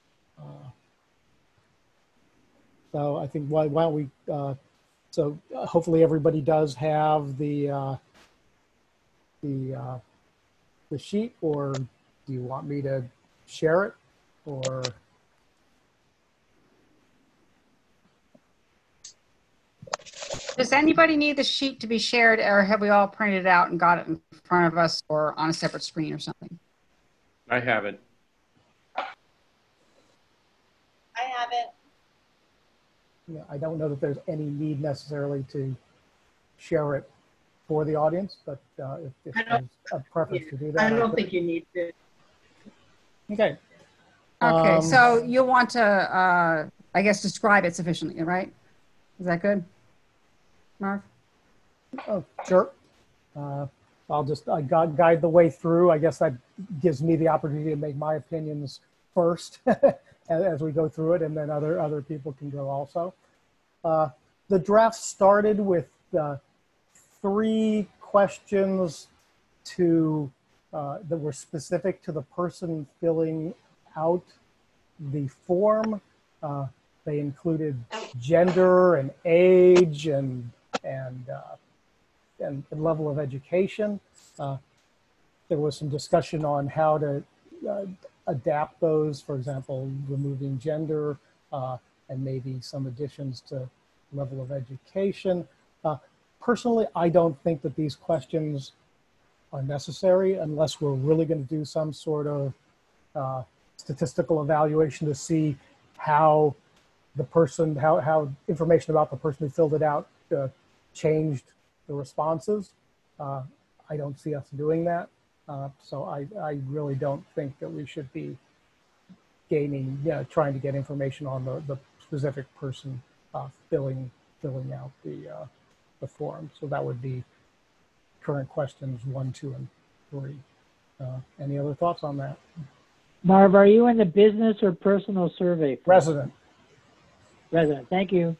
So I think why don't we, so hopefully everybody does have the sheet, or do you want me to share it, or? Does anybody need the sheet to be shared, or have we all printed it out and got it in front of us or on a separate screen or something? I have it. I have it. Yeah, I don't know that there's any need necessarily to share it for the audience, but if there's a preference to do that. I don't think you need to. Okay. Okay, so you'll want to, I guess, describe it sufficiently, right? Is that good, Marv? Oh, sure. I'll just guide the way through. I guess that gives me the opportunity to make my opinions first as we go through it, and then other people can go also. The draft started with 3 questions that were specific to the person filling out the form. They included gender and age and level of education. There was some discussion on how to adapt those, for example, removing gender and maybe some additions to level of education. Personally, I don't think that these questions are necessary unless we're really going to do some sort of statistical evaluation to see how the person, how information about the person who filled it out changed the responses. I don't see us doing that. So I really don't think that we should be trying to get information on the specific person filling out the form. So that would be current questions 1, 2, and 3. Any other thoughts on that? Marv, are you in the business or personal survey? Resident. Resident, thank you.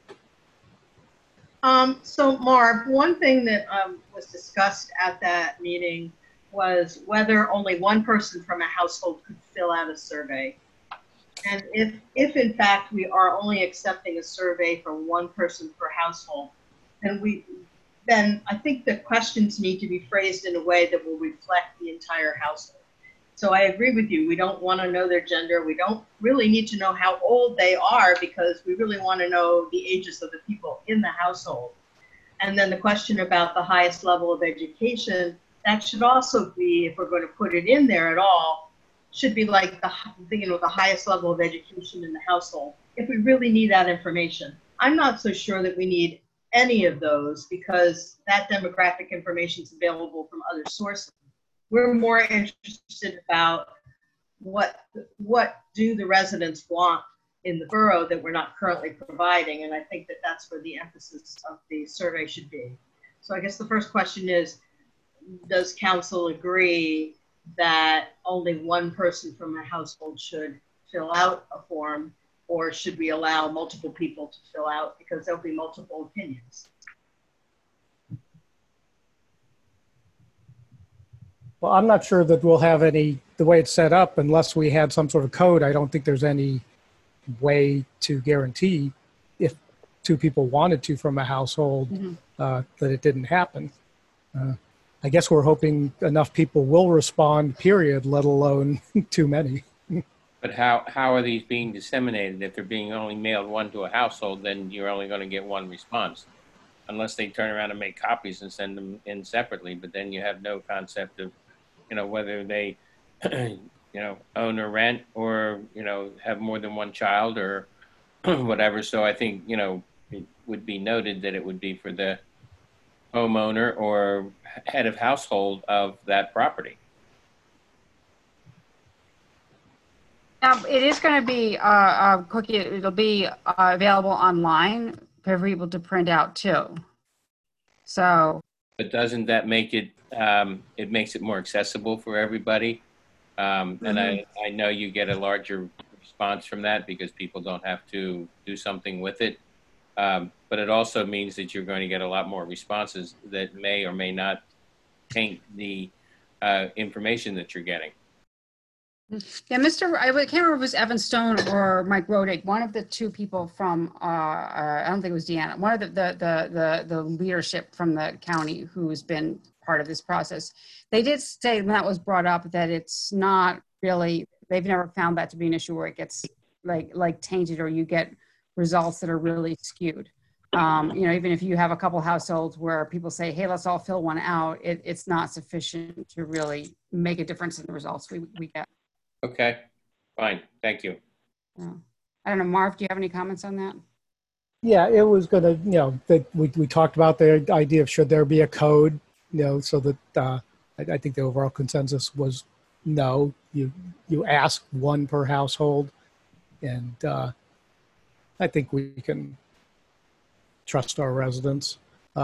So Marv, one thing that was discussed at that meeting was whether only one person from a household could fill out a survey. And if in fact we are only accepting a survey from one person per household, then I think the questions need to be phrased in a way that will reflect the entire household. So I agree with you. We don't want to know their gender. We don't really need to know how old they are because we really want to know the ages of the people in the household. And then the question about the highest level of education, that should also be, if we're going to put it in there at all, should be like the highest level of education in the household, if we really need that information. I'm not so sure that we need any of those because that demographic information is available from other sources. We're more interested about what do the residents want in the borough that we're not currently providing, and I think that that's where the emphasis of the survey should be. So I guess the first question is, does council agree that only one person from a household should fill out a form, or should we allow multiple people to fill out because there'll be multiple opinions? Well, I'm not sure that we'll have any, the way it's set up, unless we had some sort of code. I don't think there's any way to guarantee if 2 people wanted to from a household that it didn't happen. I guess we're hoping enough people will respond, period, let alone too many. But how are these being disseminated? If they're being only mailed one to a household, then you're only going to get one response, unless they turn around and make copies and send them in separately. But then you have no concept of, whether they, own or rent or, have more than one child or whatever. So I think, it would be noted that it would be for the homeowner or head of household of that property. It is going to be, Cookie, it'll be available online for people to print out too. So. But doesn't that make it, it makes it more accessible for everybody? And I know you get a larger response from that because people don't have to do something with it. But it also means that you're going to get a lot more responses that may or may not taint the information that you're getting. Yeah, I can't remember if it was Evan Stone or Mike Rodig, one of the 2 people from, I don't think it was Deanna, one of the leadership from the county who's been part of this process. They did say when that was brought up that it's not really, they've never found that to be an issue where it gets like tainted or you get results that are really skewed. Even if you have a couple households where people say, hey, let's all fill one out, it's not sufficient to really make a difference in the results we get. Okay, fine. Thank you. I don't know, Marv, do you have any comments on that? Yeah, it was going to, that we talked about the idea of should there be a code, so that I think the overall consensus was no. You ask one per household, and I think we can trust our residents,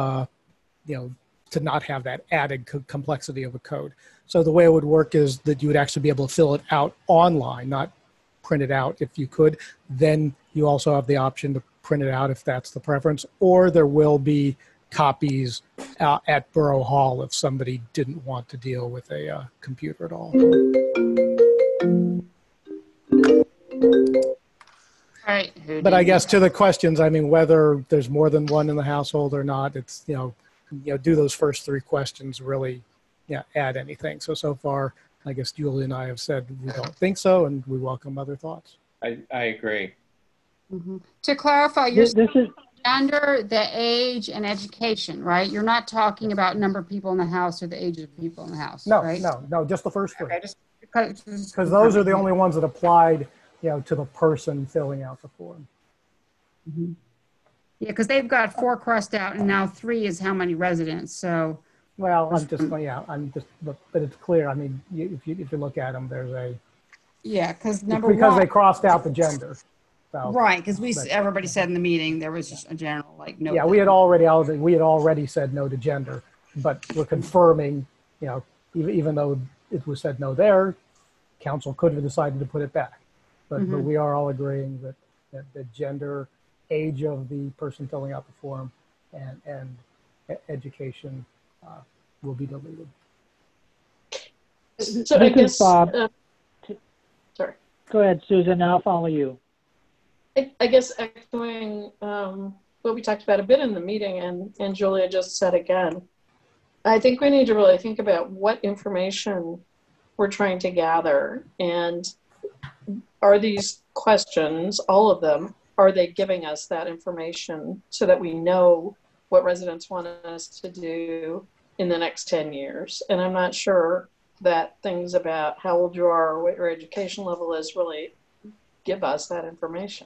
to not have that added complexity of a code. So the way it would work is that you would actually be able to fill it out online, not print it out if you could. Then you also have the option to print it out if that's the preference, or there will be copies at Borough Hall if somebody didn't want to deal with a computer at all. Right. But I guess to the questions, I mean, whether there's more than one in the household or not, it's, do those first 3 questions really add anything? So far, I guess Julie and I have said we don't think so, and we welcome other thoughts. I agree. To clarify, you're saying gender, the age, and education, right? You're not talking about number of people in the house or the age of people in the house, no, right? No, just the first 3. Okay, because those are the only ones that applied, to the person filling out the form. Yeah, because they've got 4 crossed out, and now 3 is how many residents. So Well, but it's clear. I mean, if you look at them, there's a. Yeah, because because they crossed out the gender. So, right, because everybody said in the meeting there was just a general like no. Yeah, we had already said no to gender, but we're confirming, even though it was said no there, council could have decided to put it back, but we are all agreeing that the gender, age of the person filling out the form, and education will be deleted. So I guess Bob. Sorry. Go ahead, Susan. I'll follow you. I guess echoing what we talked about a bit in the meeting and Julia just said again, I think we need to really think about what information we're trying to gather, and are these questions, all of them, are they giving us that information so that we know what residents want us to do in the next 10 years? And I'm not sure that things about how old you are or what your education level is really give us that information.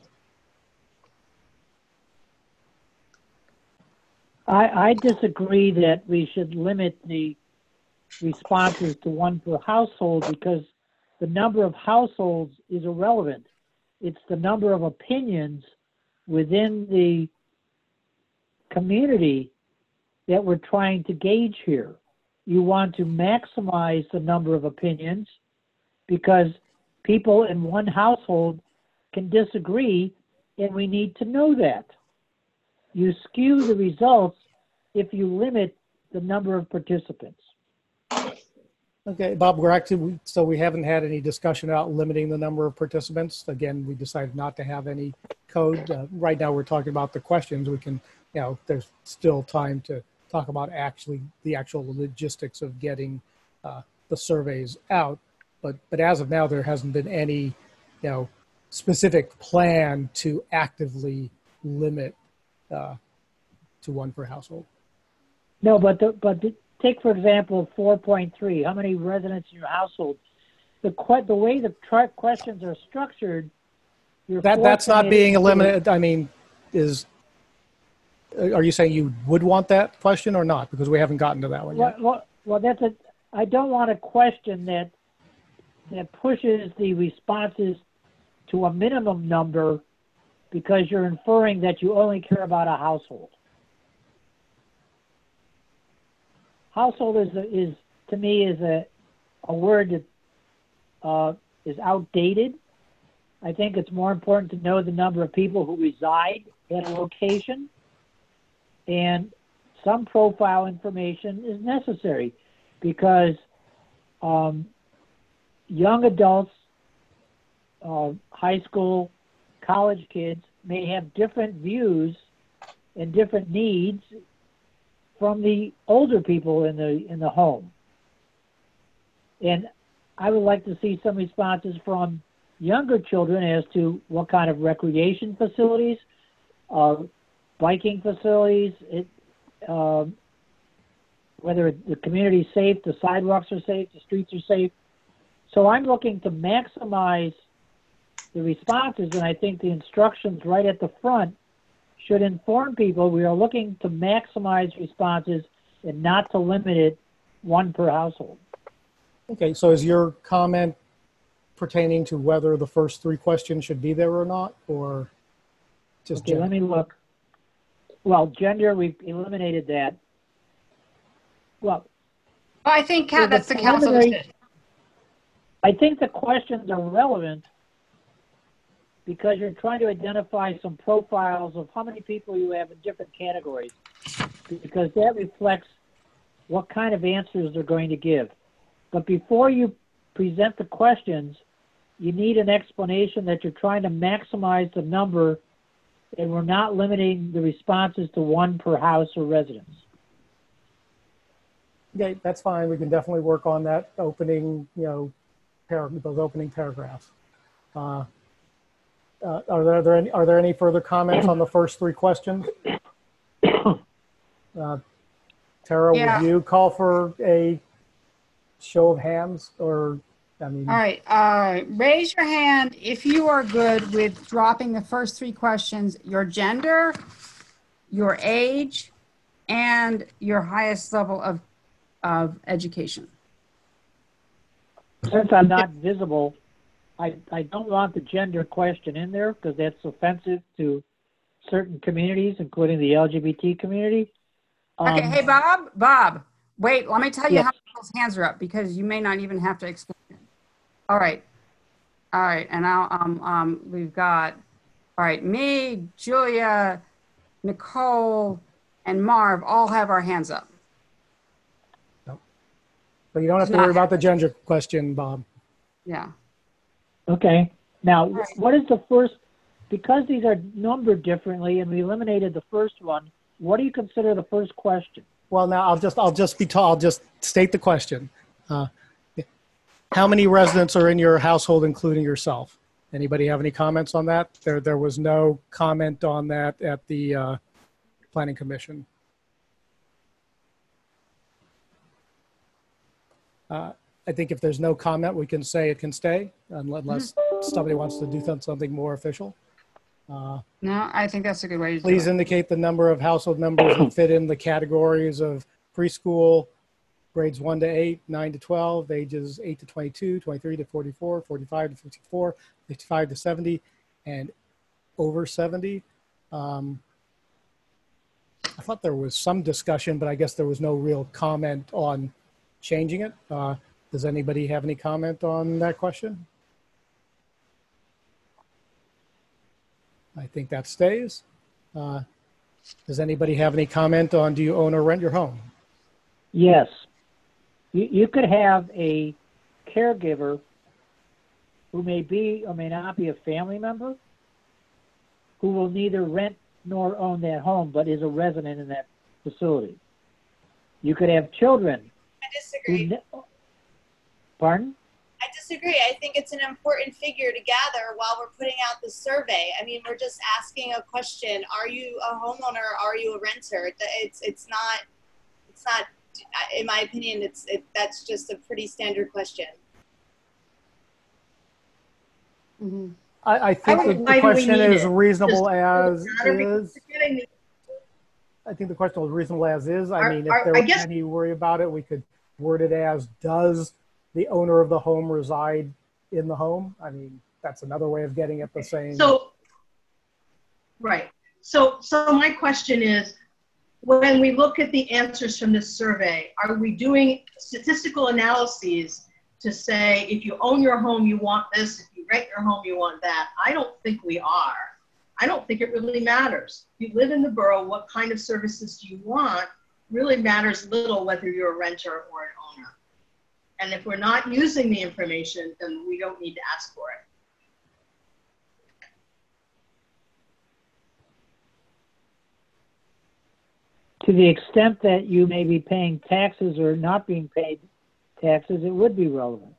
I disagree that we should limit the responses to one per household, because the number of households is irrelevant. It's the number of opinions within the community that we're trying to gauge here. You want to maximize the number of opinions because people in one household can disagree, and we need to know that. You skew the results if you limit the number of participants. Okay, Bob, so we haven't had any discussion about limiting the number of participants. Again, we decided not to have any code. Right now we're talking about the questions. We can, there's still time to talk about the actual logistics of getting the surveys out. But as of now, there hasn't been any, specific plan to actively limit to one per household. No, but take, for example, 4.3. How many residents in your household? The way the questions are structured, that's not being eliminated. I mean, are you saying you would want that question or not? Because we haven't gotten to that one yet. Well, I don't want a question that pushes the responses to a minimum number because you're inferring that you only care about a household. Household is to me a word that is outdated. I think it's more important to know the number of people who reside at a location, and some profile information is necessary because young adults, high school, college kids may have different views and different needs from the older people in the home. And I would like to see some responses from younger children as to what kind of recreation facilities, biking facilities, whether the community is safe, the sidewalks are safe, the streets are safe. So I'm looking to maximize the responses, and I think the instructions right at the front should inform people we are looking to maximize responses and not to limit it one per household. Okay, so is your comment pertaining to whether the first three questions should be there or not, or just okay, let me look. Well, gender, we've eliminated that. Well, I think that's the council. I think the questions are relevant because you're trying to identify some profiles of how many people you have in different categories, because that reflects what kind of answers they're going to give. But before you present the questions, you need an explanation that you're trying to maximize the number and we're not limiting the responses to one per house or residence. Okay, that's fine. We can definitely work on that opening, those opening paragraphs. Are there any further comments on the first three questions? Tara, would you call for a show of hands, or I mean? All right, raise your hand if you are good with dropping the first three questions: your gender, your age, and your highest level of of education. Since I'm not visible, I don't want the gender question in there because that's offensive to certain communities, including the LGBT community. Okay, hey, Bob, wait, let me tell you Yes. how people's hands are up because you may not even have to explain it. All right, and now we've got, all right, me, Julia, Nicole, and Marv all have our hands up. But you don't have to worry about the gender question, Bob. Yeah. Okay. Now, what is the first, because these are numbered differently and we eliminated the first one, what do you consider the first question? Well, now I'll just state the question. How many residents are in your household, including yourself? Anybody have any comments on that? There was no comment on that at the Planning Commission. I think if there's no comment, we can say it can stay unless somebody wants to do something more official. No, I think that's a good way to do it. Please indicate the number of household members that fit in the categories of preschool, grades 1 to 8, 9 to 12, ages 8 to 22, 23 to 44, 45 to 54, 55 to 70, and over 70. I thought there was some discussion, but I guess there was no real comment on changing it. Does anybody have any comment on that question? I think that stays. Does anybody have any comment on do you own or rent your home? Yes. You could have a caregiver who may be or may not be a family member who will neither rent nor own that home, but is a resident in that facility. You could have children. I disagree. Pardon? I disagree. I think it's an important figure to gather while we're putting out the survey. I mean, we're just asking a question. Are you a homeowner? Are you a renter? It's not, in my opinion, that's just a pretty standard question. Mm-hmm. I think the question is reasonable as is. I think the question was reasonable as is. I mean, if there was any worry about it, we could word it as, does the owner of the home reside in the home? I mean, that's another way of getting at the same. So, right. So my question is, when we look at the answers from this survey, are we doing statistical analyses to say, if you own your home, you want this, if you rent your home, you want that? I don't think we are. I don't think it really matters. If you live in the borough, what kind of services do you want really matters little whether you're a renter or an owner. And if we're not using the information, then we don't need to ask for it. To the extent that you may be paying taxes or not being paid taxes, it would be relevant.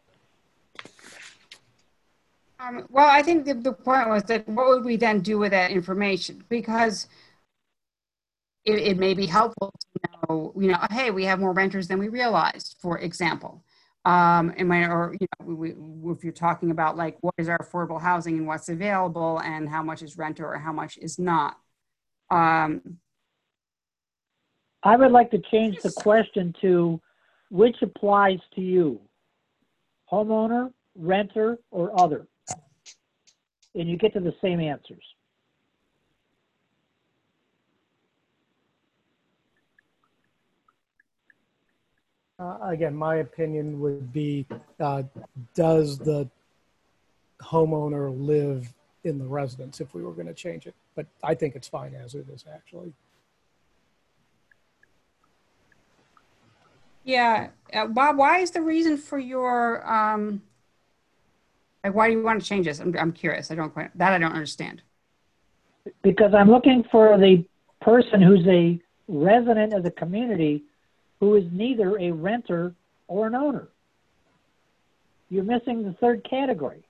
Well, I think the point was that what would we then do with that information? Because it may be helpful to know, hey, we have more renters than we realized, for example. If you're talking about like, what is our affordable housing and what's available and how much is renter or how much is not. I would like to change the question to which applies to you, homeowner, renter, or other. And you get to the same answers. Again, my opinion would be, does the homeowner live in the residence if we were going to change it? But I think it's fine as it is, actually. Yeah. Bob, why is the reason for your, why do you want to change this? I'm curious. I don't understand. Because I'm looking for the person who's a resident of the community who is neither a renter or an owner. You're missing the third category.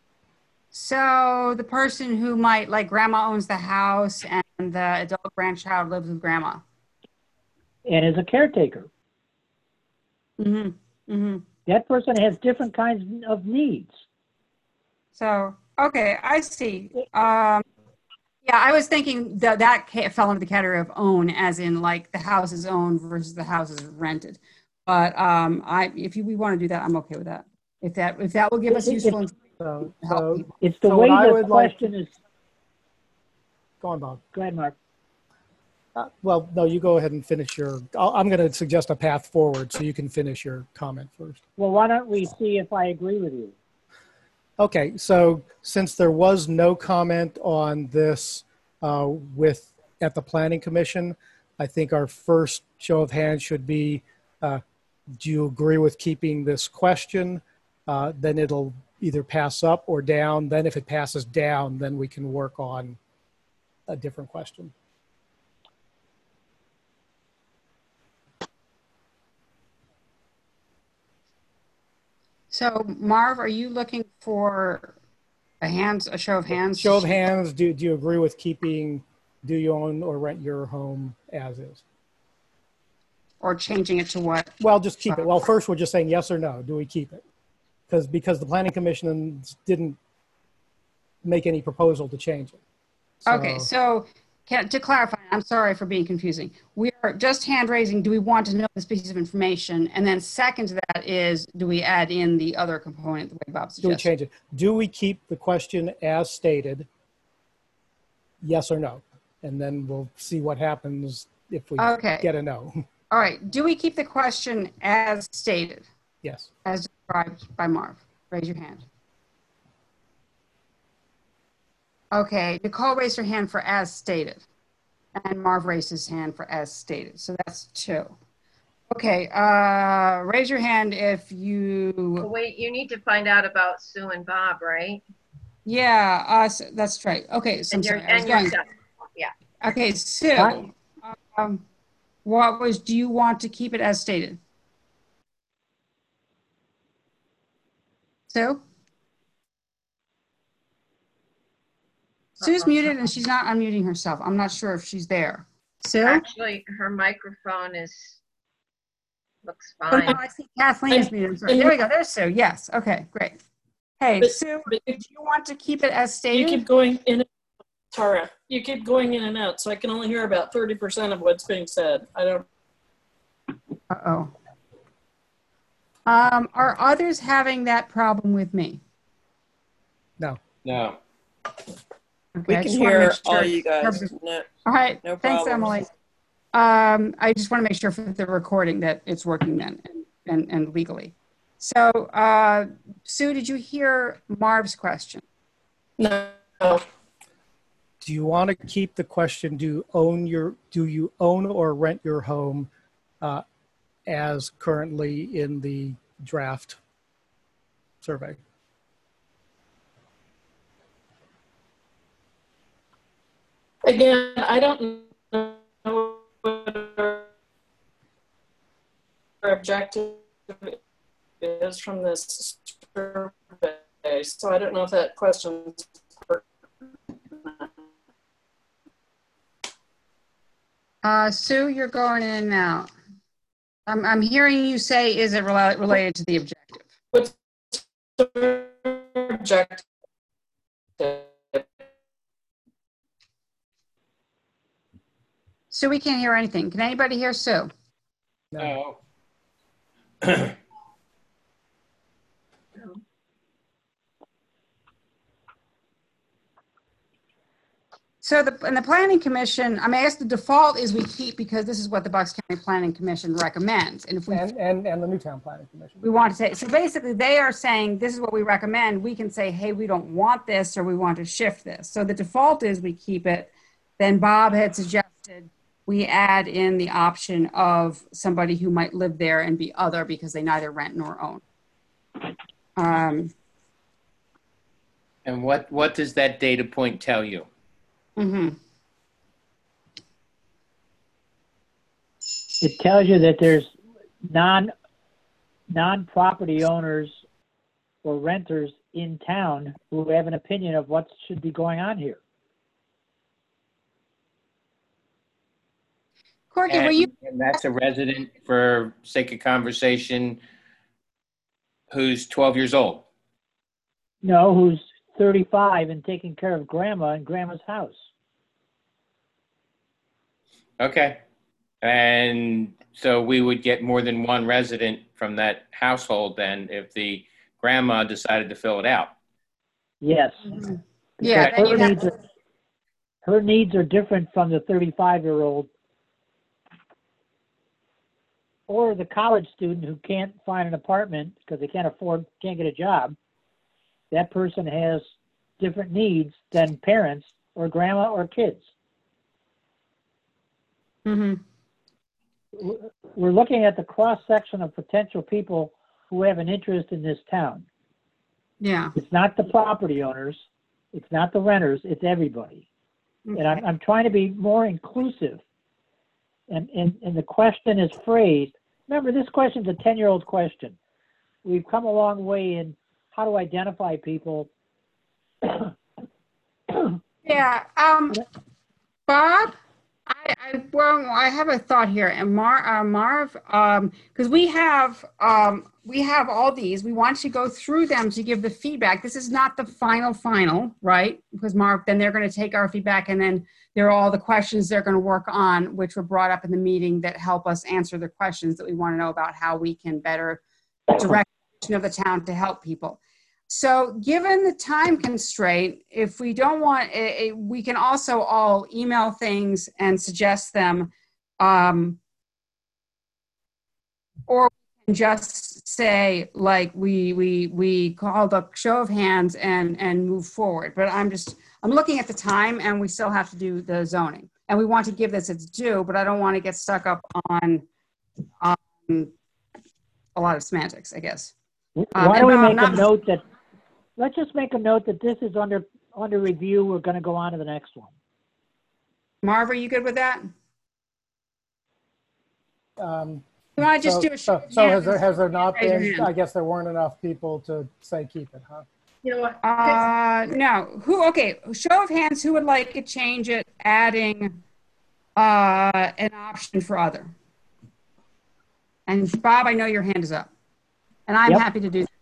So the person who might, like grandma owns the house and the adult grandchild lives with grandma. And is a caretaker. Mm-hmm. Mm-hmm. That person has different kinds of needs. So, okay, I see. Yeah, I was thinking that fell into the category of own, as in like the house is owned versus the house is rented. But we want to do that, I'm okay with that. If that will give us useful information. So it's the way the question is. Go on, Bob. Go ahead, Mark. Well, no, you go ahead and finish your. I'm going to suggest a path forward, so you can finish your comment first. Well, why don't we see if I agree with you? Okay, so since there was no comment on this at the Planning Commission, I think our first show of hands should be, do you agree with keeping this question? Then it'll either pass up or down. Then if it passes down, then we can work on a different question. So Marv, are you looking for a show of hands? Show of hands, do you agree with keeping, do you own or rent your home as is? Or changing it to what? Well, just keep it. Well, first we're just saying yes or no. Do we keep it? Because the Planning Commission didn't make any proposal to change it. So, okay, so to clarify, I'm sorry for being confusing. We are just hand raising. Do we want to know this piece of information? And then second to that is, do we add in the other component the way Bob suggested? Do we change it? Do we keep the question as stated? Yes or no? And then we'll see what happens if we get a no. All right. Do we keep the question as stated? Yes. As described by Marv? Raise your hand. Okay. Nicole raised her hand for as stated. And Marv raised his hand for as stated. So that's 2. Okay. Raise your hand if you... Well, wait, you need to find out about Sue and Bob, right? Yeah, that's right. Okay. So yeah. Okay, Sue. Do you want to keep it as stated? Sue? Sue's muted and she's not unmuting herself. I'm not sure if she's there. Sue? Actually, her microphone looks Oh, fine. no, I see Kathleen is muted. Sorry. There we go. There's Sue. Yes. Okay, great. Hey, Sue, do you want to keep it as stated? You keep going in. Tara, you keep going in and out, so I can only hear about 30% of what's being said. I don't. Uh-oh. Are others having that problem with me? No. No. Okay, We can hear all you guys. No, all right. no Thanks, problems. Emily. I just want to make sure for the recording that it's working then and legally. So, Sue, did you hear Marv's question? No. Do you want to keep the question, do you own or rent your home as currently in the draft survey? Again, I don't know what our objective is from this survey, so I don't know if that question is Sue, you're going in and out. I'm hearing you say, is it related to the objective? What's the objective? Sue, we can't hear anything. Can anybody hear Sue? No. So in the Planning Commission, I guess the default is we keep because this is what the Bucks County Planning Commission recommends. And if we and the Newtown Planning Commission. We want to say, so basically they are saying this is what we recommend. We can say, hey, we don't want this or we want to shift this. So the default is we keep it. Then Bob had suggested we add in the option of somebody who might live there and be other because they neither rent nor own. And what does that data point tell you? Mm-hmm. It tells you that there's non-property owners or renters in town who have an opinion of what should be going on here. Corky, and that's a resident, for sake of conversation, who's 12 years old? No, who's 35 and taking care of grandma in grandma's house. Okay. And so we would get more than one resident from that household then if the grandma decided to fill it out. Yes. Mm-hmm. Yeah. Her needs are different from the 35-year-old or the college student who can't find an apartment because they can't get a job. That person has different needs than parents or grandma or kids. Mm-hmm. We're looking at the cross-section of potential people who have an interest in this town. Yeah. It's not the property owners. It's not the renters. It's everybody. Okay. And I'm trying to be more inclusive. And the question is phrased. Remember, this question's a 10-year-old question. We've come a long way in how to identify people. Yeah. Bob, I have a thought here, and Marv, because we have all these. We want to go through them to give the feedback. This is not the final, right? Because Marv, then they're going to take our feedback, and then there are all the questions they're going to work on, which were brought up in the meeting that help us answer the questions that we want to know about how we can better direct of the town to help people. So given the time constraint, if we don't want, we can also all email things and suggest them, or we can just say, like, we called a show of hands and move forward. But I'm looking at the time, and we still have to do the zoning. And we want to give this its due, but I don't want to get stuck up on a lot of semantics, I guess. Why don't we make a note that, let's just make a note that this is under review. We're going to go on to the next one. Marv, are you good with that? You want to just do a show? So has there not been? I guess there weren't enough people to say keep it, huh? You know what? No. Okay. Show of hands. Who would like to change it, adding an option for other? And Bob, I know your hand is up, and I'm happy to do that.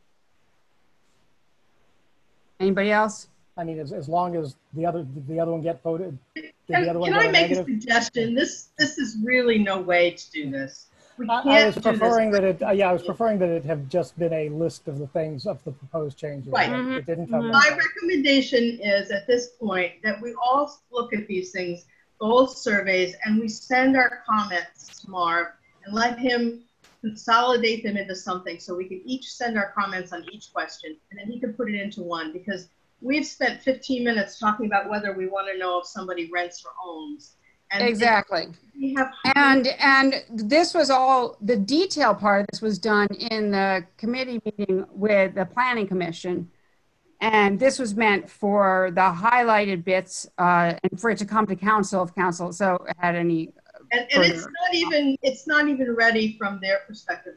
Anybody else? I mean, as long as the other one get voted. Can I make a suggestion? This is really no way to do this. I was preferring that it. I was preferring that it have just been a list of the things of the proposed changes. Right. It didn't come. My recommendation is at this point that we all look at these things, both surveys, and we send our comments to Marv and let him consolidate them into something so we can each send our comments on each question, and then he can put it into one, because we've spent 15 minutes talking about whether we want to know if somebody rents or owns. And exactly. And this was all, the detail part of this was done in the committee meeting with the Planning Commission. And this was meant for the highlighted bits and for it to come to council if council had any. And it's not even ready from their perspective.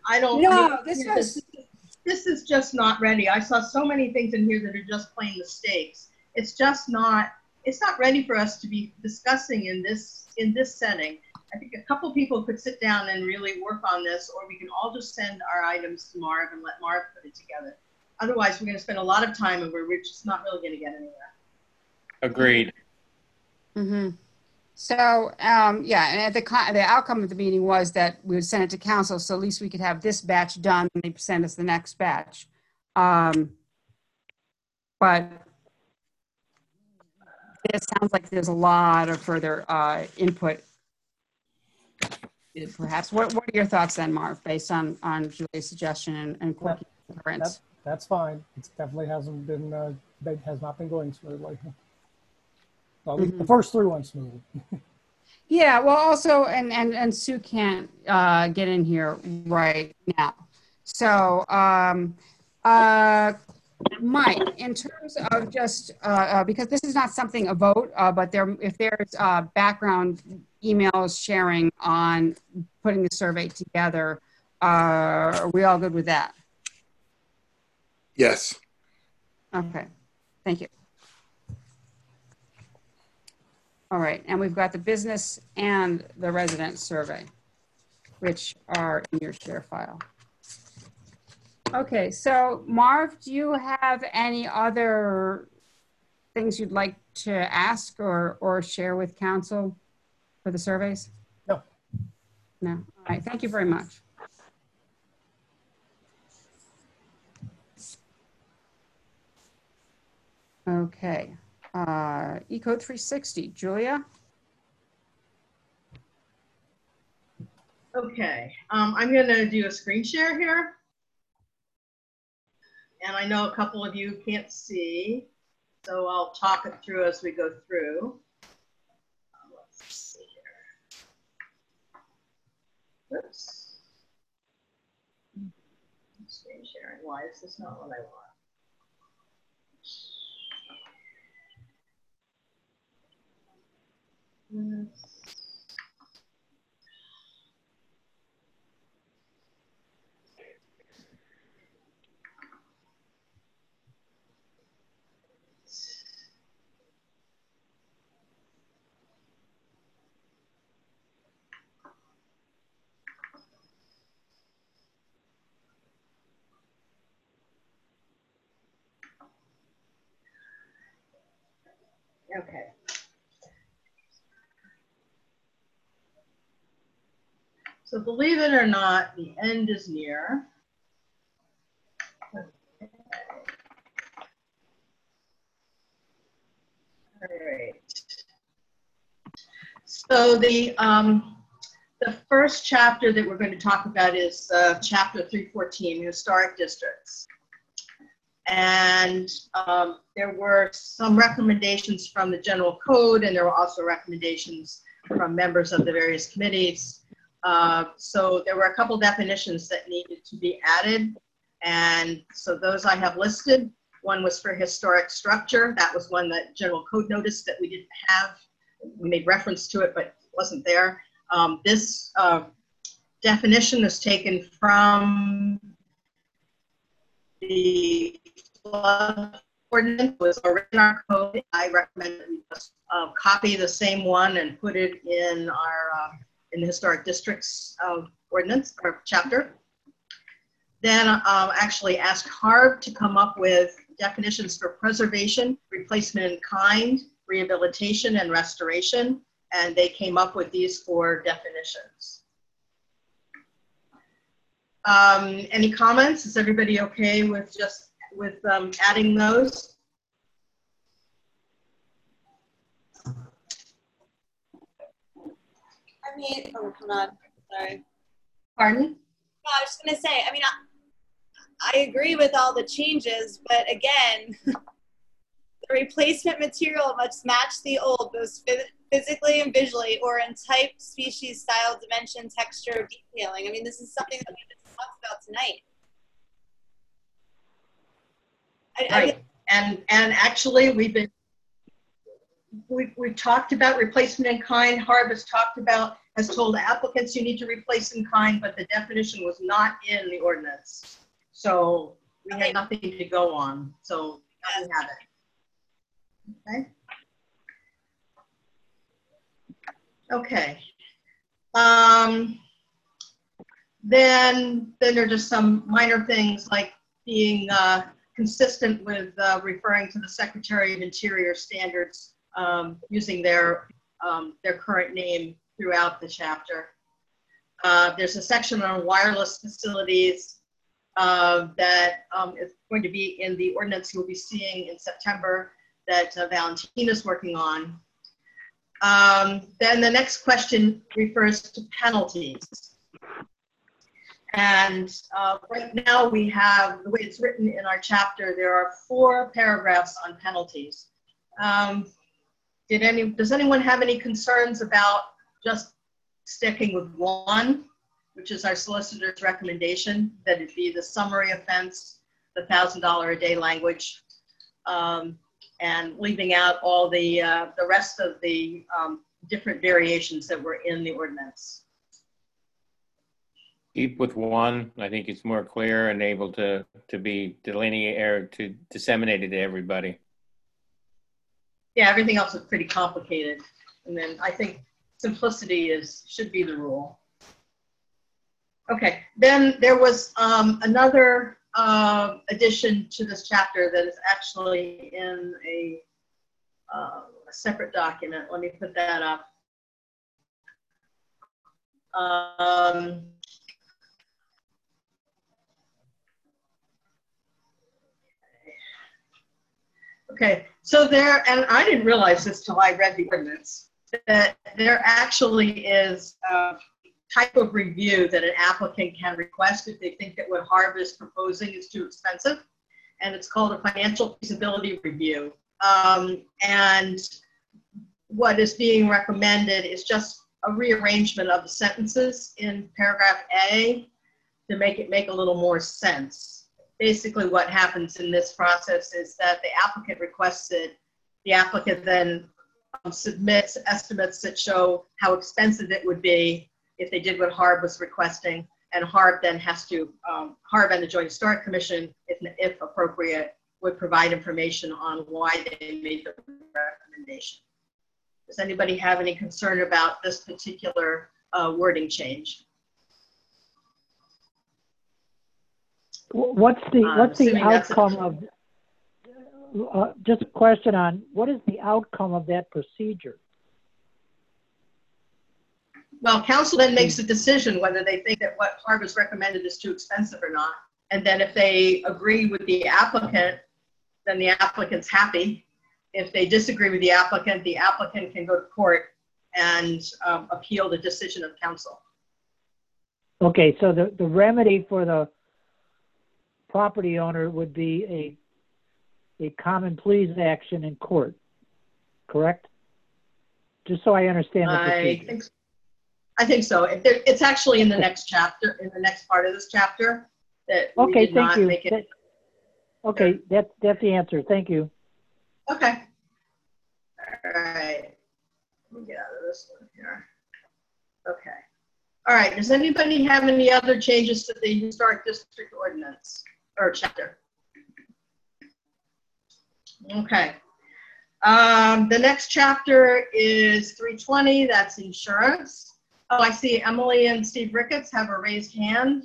This is just not ready. I saw so many things in here that are just plain mistakes. It's not ready for us to be discussing in this setting. I think a couple people could sit down and really work on this, or we can all just send our items to Marv and let Marv put it together. Otherwise, we're going to spend a lot of time and we're just not really going to get anywhere. Agreed. Mm-hmm. So, and the outcome of the meeting was that we would send it to council, so at least we could have this batch done and they send us the next batch. But it sounds like there's a lot of further input. Perhaps. What are your thoughts then, Marv, based on Julie's suggestion and quirky concurrence? That's fine. It definitely hasn't been, has not been going smoothly. Well, the first three went smoothly. Yeah, well, also, and Sue can't get in here right now. So, Mike, in terms of just, because this is not something a vote, but if there's background emails sharing on putting the survey together, are we all good with that? Yes. Okay, thank you. All right, and we've got the business and the resident survey, which are in your share file. Okay, so Marv, do you have any other things you'd like to ask or share with council for the surveys? No. No. All right. Thank you very much. Okay. Ecode 360, Julia. Okay, I'm gonna do a screen share here. And I know a couple of you can't see, so I'll talk it through as we go through. Let's see here. Oops. Screen sharing, why is this not what I want? Okay. So believe it or not, the end is near. Okay. All right. So the first chapter that we're going to talk about is chapter 314, Historic Districts. And there were some recommendations from the General Code, and there were also recommendations from members of the various committees. So there were a couple definitions that needed to be added. And so those I have listed. One was for historic structure. That was one that General Code noticed that we didn't have. We made reference to it, but it wasn't there. This definition is taken from the flood ordinance. Was already in our code. I recommend that we just copy the same one and put it in our in the historic districts ordinance or chapter. Then actually ask HARB to come up with definitions for preservation, replacement in kind, rehabilitation, and restoration. And they came up with these 4 definitions. Any comments? Is everybody okay with just adding those? I mean, oh, hold on, sorry. Pardon? No, I was just gonna say, I mean, I agree with all the changes, but again, the replacement material must match the old, both physically and visually, or in type, species, style, dimension, texture, detailing. I mean, this is something that we just talked about tonight. Right. And actually, we've talked about replacement in kind. HARB has told applicants you need to replace in kind, but the definition was not in the ordinance. So we had nothing to go on. So now we have it. Okay. Okay. Then there are just some minor things like being consistent with referring to the Secretary of Interior standards, using their current name throughout the chapter. There's a section on wireless facilities that is going to be in the ordinance you'll be seeing in September that Valentina's working on. Then the next question refers to penalties. And right now we have, the way it's written in our chapter, there are 4 paragraphs on penalties. Does anyone have any concerns about just sticking with 1, which is our solicitor's recommendation, that it be the summary offense, the $1,000 a day language, and leaving out all the rest of the different variations that were in the ordinance? Keep with 1. I think it's more clear and able to be delineated or to disseminated to everybody. Yeah, everything else is pretty complicated. And then I think simplicity should be the rule. Okay, then there was another addition to this chapter that is actually in a separate document. Let me put that up. Okay, so there, and I didn't realize this till I read the ordinance, that there actually is a type of review that an applicant can request if they think that what Harb is proposing is too expensive, and it's called a financial feasibility review. And what is being recommended is just a rearrangement of the sentences in paragraph A to make it make a little more sense. Basically what happens in this process is that the applicant requests it, the applicant then submits estimates that show how expensive it would be if they did what Harb was requesting, and Harb then has to, Harb and the Joint Historic Commission, if appropriate, would provide information on why they made the recommendation. Does anybody have any concern about this particular wording change? What's the outcome of, just a question on, what is the outcome of that procedure? Well, council then makes a decision whether they think that what Harb has recommended is too expensive or not. And then if they agree with the applicant, then the applicant's happy. If they disagree with the applicant can go to court and appeal the decision of council. Okay, so the remedy for the property owner would be a common pleas action in court, correct? Just so I understand the procedure. I think so. It's actually in the next chapter, in the next part of this chapter. That okay, we did thank you. Make it. Okay, that's the answer. Thank you. Okay. All right. Let me get out of this one here. Okay. All right. Does anybody have any other changes to the Historic District Ordinance or chapter? Okay. The next chapter is 320. That's insurance. Oh, I see Emily and Steve Ricketts have a raised hand.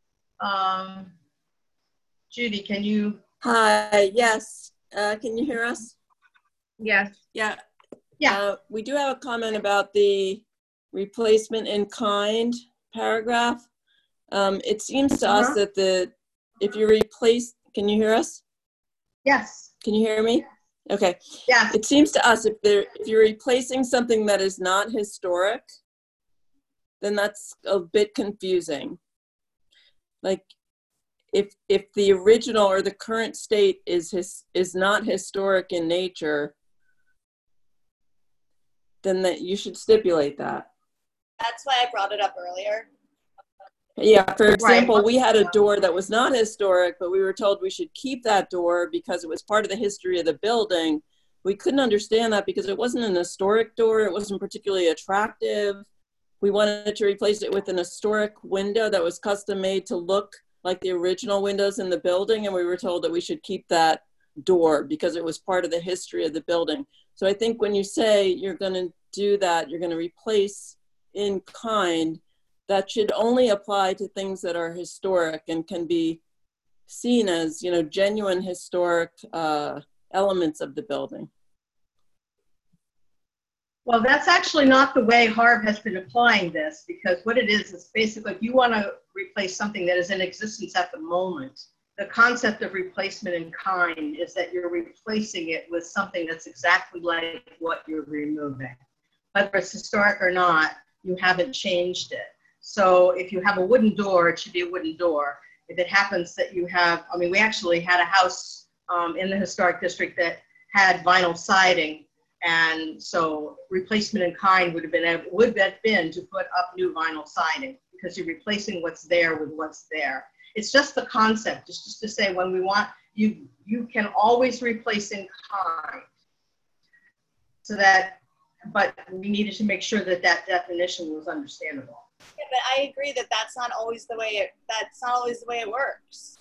Judy, can you? Hi, yes. Can you hear us? Yes. Yeah. Yeah. We do have a comment about the replacement in kind paragraph. It seems to us that if you replace, can you hear us? Yes. Can you hear me? Okay. Yeah. It seems to us if you're replacing something that is not historic, then that's a bit confusing. Like if the original or the current state is not historic in nature, then that you should stipulate that. That's why I brought it up earlier. Yeah, for example, we had a door that was not historic, but we were told we should keep that door because it was part of the history of the building. We couldn't understand that because it wasn't an historic door. It wasn't particularly attractive. We wanted to replace it with an historic window that was custom made to look like the original windows in the building. And we were told that we should keep that door because it was part of the history of the building. So I think when you say you're going to do that, you're going to replace in kind, that should only apply to things that are historic and can be seen as, you know, genuine historic elements of the building. Well, that's actually not the way Harb has been applying this, because what it is basically if you want to replace something that is in existence at the moment, the concept of replacement in kind is that you're replacing it with something that's exactly like what you're removing. Whether it's historic or not, you haven't changed it. So if you have a wooden door, it should be a wooden door. If it happens that you have, I mean, we actually had a house in the historic district that had vinyl siding. And so replacement in kind would have been to put up new vinyl siding because you're replacing what's there with what's there. It's just the concept, just to say when we want, you can always replace in kind. So that, but we needed to make sure that that definition was understandable. Yeah, but I agree that that's not always the way it works.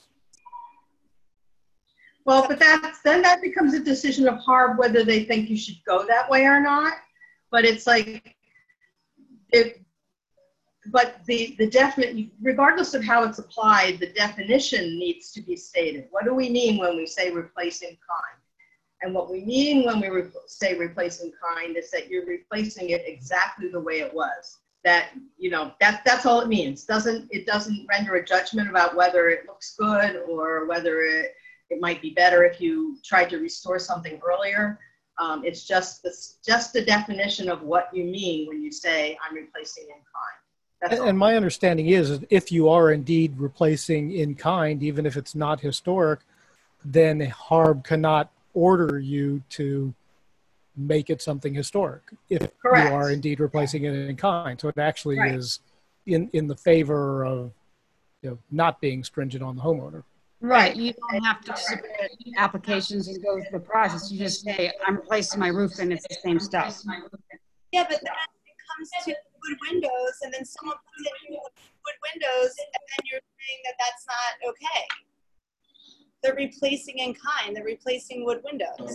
Well, but then that becomes a decision of Harb whether they think you should go that way or not. But it's like, but the definite, regardless of how it's applied, the definition needs to be stated. What do we mean when we say replacing kind? And what we mean when we say replacing kind is that you're replacing it exactly the way it was. that, you know, that's all it means. It doesn't render a judgment about whether it looks good or whether it might be better if you tried to restore something earlier. It's just the definition of what you mean when you say I'm replacing in kind. That's all. And my understanding is if you are indeed replacing in kind, even if it's not historic, then HARB cannot order you to make it something historic if Correct. you are indeed replacing it in kind. So it actually Right. is in the favor of, you know, not being stringent on the homeowner. Right. You don't have to submit applications and go through the process. You just say, I'm replacing my roof and it's the same stuff. Yeah, but then it comes to wood windows, and then someone puts in wood windows, and then you're saying that that's not okay. They're replacing in kind. They're replacing wood windows.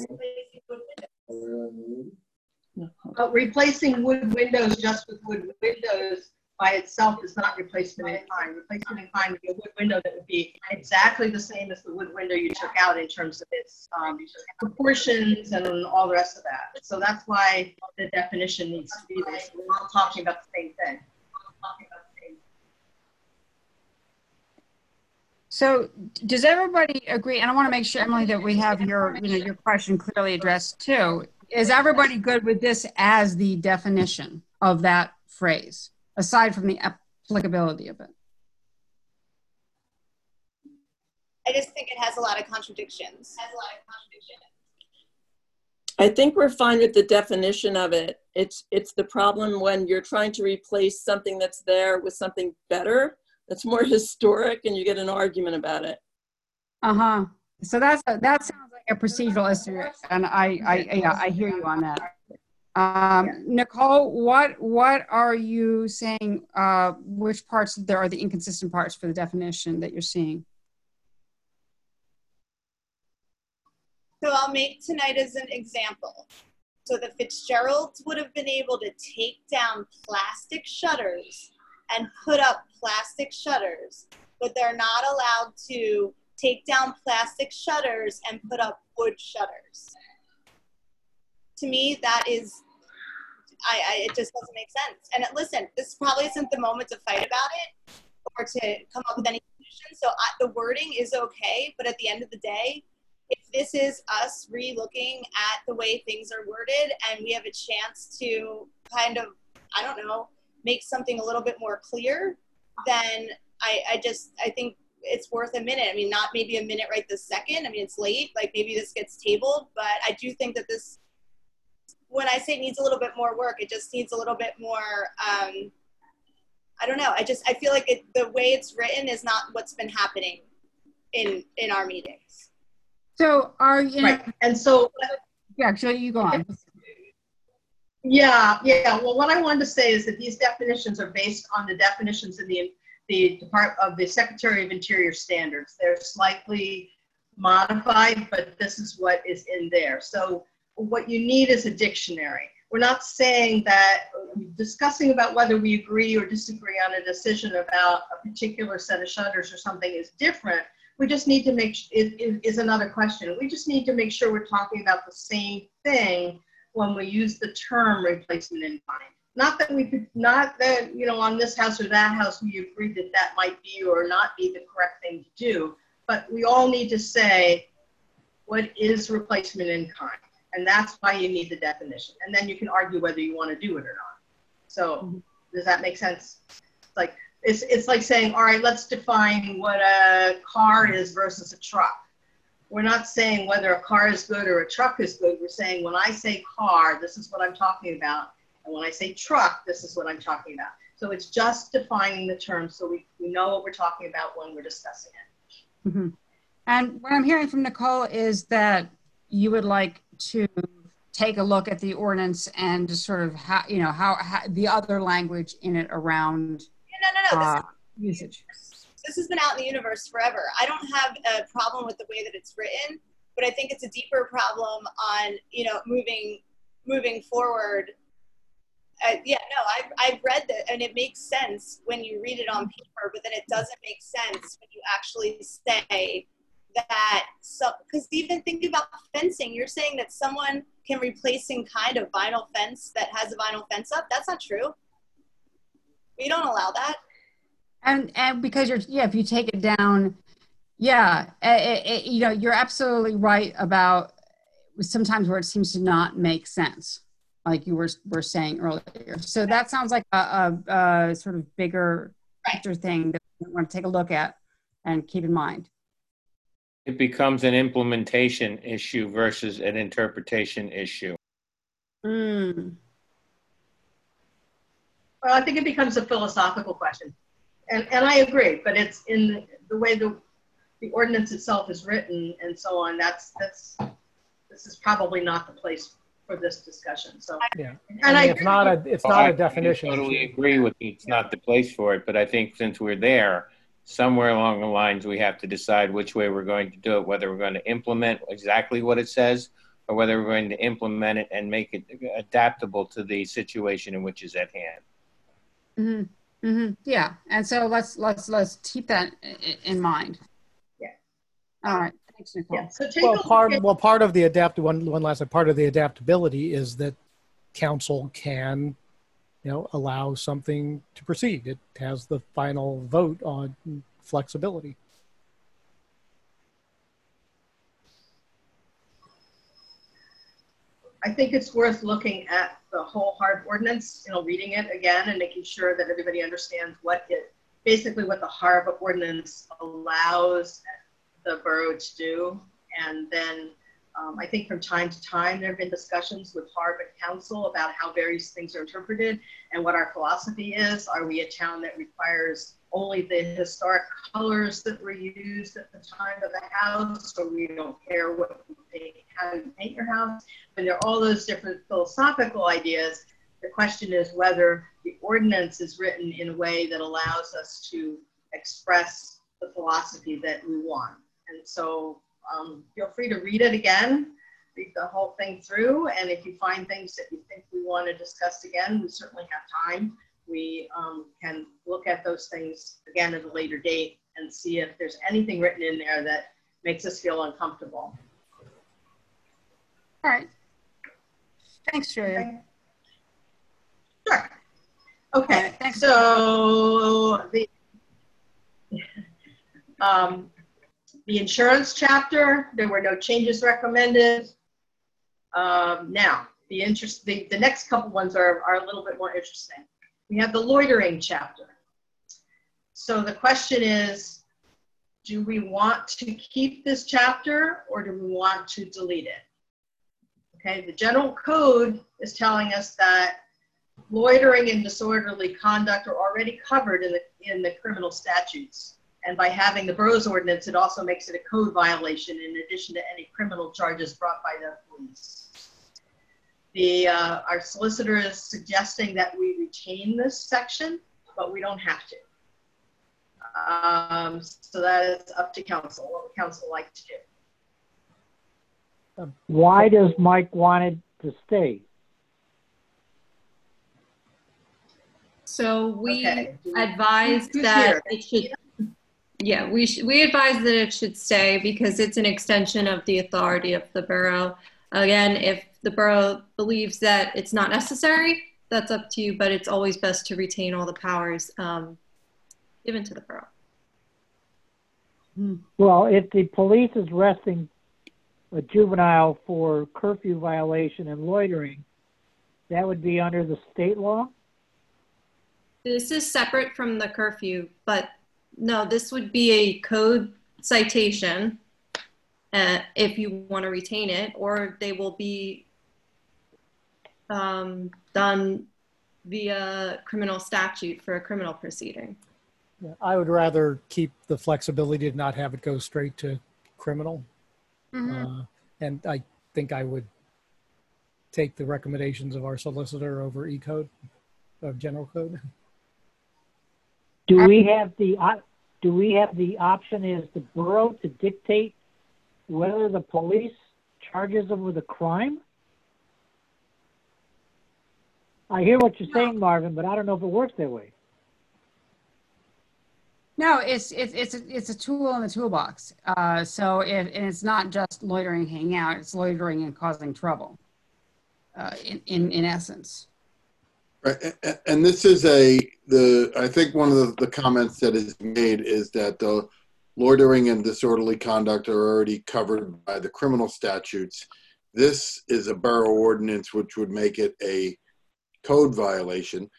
But replacing wood windows just with wood windows by itself is not replacement in kind. Replacement in kind would be a wood window that would be exactly the same as the wood window you took out in terms of its proportions and all the rest of that. So that's why the definition needs to be there. So we're all talking about the same thing. So does everybody agree? And I want to make sure, Emily, that we have your question clearly addressed too. Is everybody good with this as the definition of that phrase, aside from the applicability of it? I just think it has a lot of contradictions. I think we're fine with the definition of it. It's the problem when you're trying to replace something that's there with something better, that's more historic, and you get an argument about it. Uh-huh. So that sounds like a procedural issue, and I hear you on that. Nicole, what are you saying? Which parts there are the inconsistent parts for the definition that you're seeing? So I'll make tonight as an example. So the Fitzgeralds would have been able to take down plastic shutters and put up plastic shutters, but they're not allowed to take down plastic shutters and put up wood shutters. To me, that is, it just doesn't make sense. And listen, this probably isn't the moment to fight about it or to come up with any solutions. So the wording is okay, but at the end of the day, if this is us re-looking at the way things are worded and we have a chance to kind of, I don't know, make something a little bit more clear, then I think it's worth a minute. I mean, not maybe a minute right this second. I mean, it's late, like maybe this gets tabled, but I do think that this, when I say it needs a little bit more work, it just needs a little bit more, I don't know. I feel like the way it's written is not what's been happening in our meetings. So are you, right. And so, yeah, so you go on. Yeah. Well, what I wanted to say is that these definitions are based on the definitions in the Department of the Secretary of Interior standards. They're slightly modified, but this is what is in there. So what you need is a dictionary. We're not saying that discussing about whether we agree or disagree on a decision about a particular set of shutters or something is different. We just need to it is another question. We just need to make sure we're talking about the same thing when we use the term replacement in kind. Not that you know, on this house or that house we agreed that that might be or not be the correct thing to do, but we all need to say what is replacement in kind, and that's why you need the definition. And then you can argue whether you want to do it or not. So does that make sense? It's like saying, all right, let's define what a car is versus a truck. We're not saying whether a car is good or a truck is good. We're saying when I say car, this is what I'm talking about. And when I say truck, this is what I'm talking about. So it's just defining the term so we know what we're talking about when we're discussing it. Mm-hmm. And what I'm hearing from Nicole is that you would like to take a look at the ordinance and just sort of how the other language in it around No. Usage. This has been out in the universe forever. I don't have a problem with the way that it's written, but I think it's a deeper problem on, moving forward. I've read that, and it makes sense when you read it on paper, but then it doesn't make sense when you actually say that. So, because even think about fencing, you're saying that someone can replace in kind of vinyl fence that has a vinyl fence up. That's not true. We don't allow that. And because if you take it down, you know, you're absolutely right about sometimes where it seems to not make sense, like you were saying earlier. So that sounds like a sort of bigger picture thing that we want to take a look at and keep in mind. It becomes an implementation issue versus an interpretation issue. Mm. Well, I think it becomes a philosophical question. And I agree, but it's in the way the ordinance itself is written and so on. This is probably not the place for this discussion. So yeah, and it's not a definition. I totally agree with you. It's not the place for it, but I think since we're there, somewhere along the lines we have to decide which way we're going to do it, whether we're going to implement exactly what it says or whether we're going to implement it and make it adaptable to the situation in which is at hand. Mm-hmm. Mm-hmm. Yeah, and so let's keep that in mind. Yeah. All right. Thanks, Nicole. Yeah. So part of the part of the adaptability is that council can, you know, allow something to proceed. It has the final vote on flexibility. I think it's worth looking at the whole HARB ordinance, you know, reading it again and making sure that everybody understands basically what the HARB ordinance allows the borough to do. And then I think from time to time, there have been discussions with HARB and council about how various things are interpreted and what our philosophy is. Are we a town that requires only the historic colors that were used at the time of the house, or we don't care how you paint your house? And there are all those different philosophical ideas. The question is whether the ordinance is written in a way that allows us to express the philosophy that we want. And so feel free to read it again, read the whole thing through. And if you find things that you think we want to discuss again, we certainly have time. We can look at those things again at a later date and see if there's anything written in there that makes us feel uncomfortable. All right. Thanks, Julia. Sure. Okay. Thanks. So the insurance chapter, there were no changes recommended. Now, the next couple ones are a little bit more interesting. We have the loitering chapter. So the question is, do we want to keep this chapter or do we want to delete it? Okay, the general code is telling us that loitering and disorderly conduct are already covered in the criminal statutes. And by having the borough's ordinance, it also makes it a code violation in addition to any criminal charges brought by the police. Our solicitor is suggesting that we retain this section, but we don't have to. So that is up to council, what would council like to do? Why does Mike want it to stay? So we advise that it should. Yeah, we advise that it should stay because it's an extension of the authority of the borough. Again, if the borough believes that it's not necessary, that's up to you, but it's always best to retain all the powers given to the borough. Well, if the police is arresting a juvenile for curfew violation and loitering, that would be under the state law? This is separate from the curfew, but no, this would be a code citation if you want to retain it, or they will be done via criminal statute for a criminal proceeding. Yeah, I would rather keep the flexibility to not have it go straight to criminal. Mm-hmm. And I think I would take the recommendations of our solicitor over E-code, of general code. Do we have the option as the borough to dictate whether the police charges them with a crime? I hear what you're saying, Marvin, but I don't know if it works that way. No, it's a tool in the toolbox. So and it's not just loitering, hanging out. It's loitering and causing trouble. In essence. And this is I think one of the comments that is made is that the loitering and disorderly conduct are already covered by the criminal statutes. This is a borough ordinance, which would make it a code violation.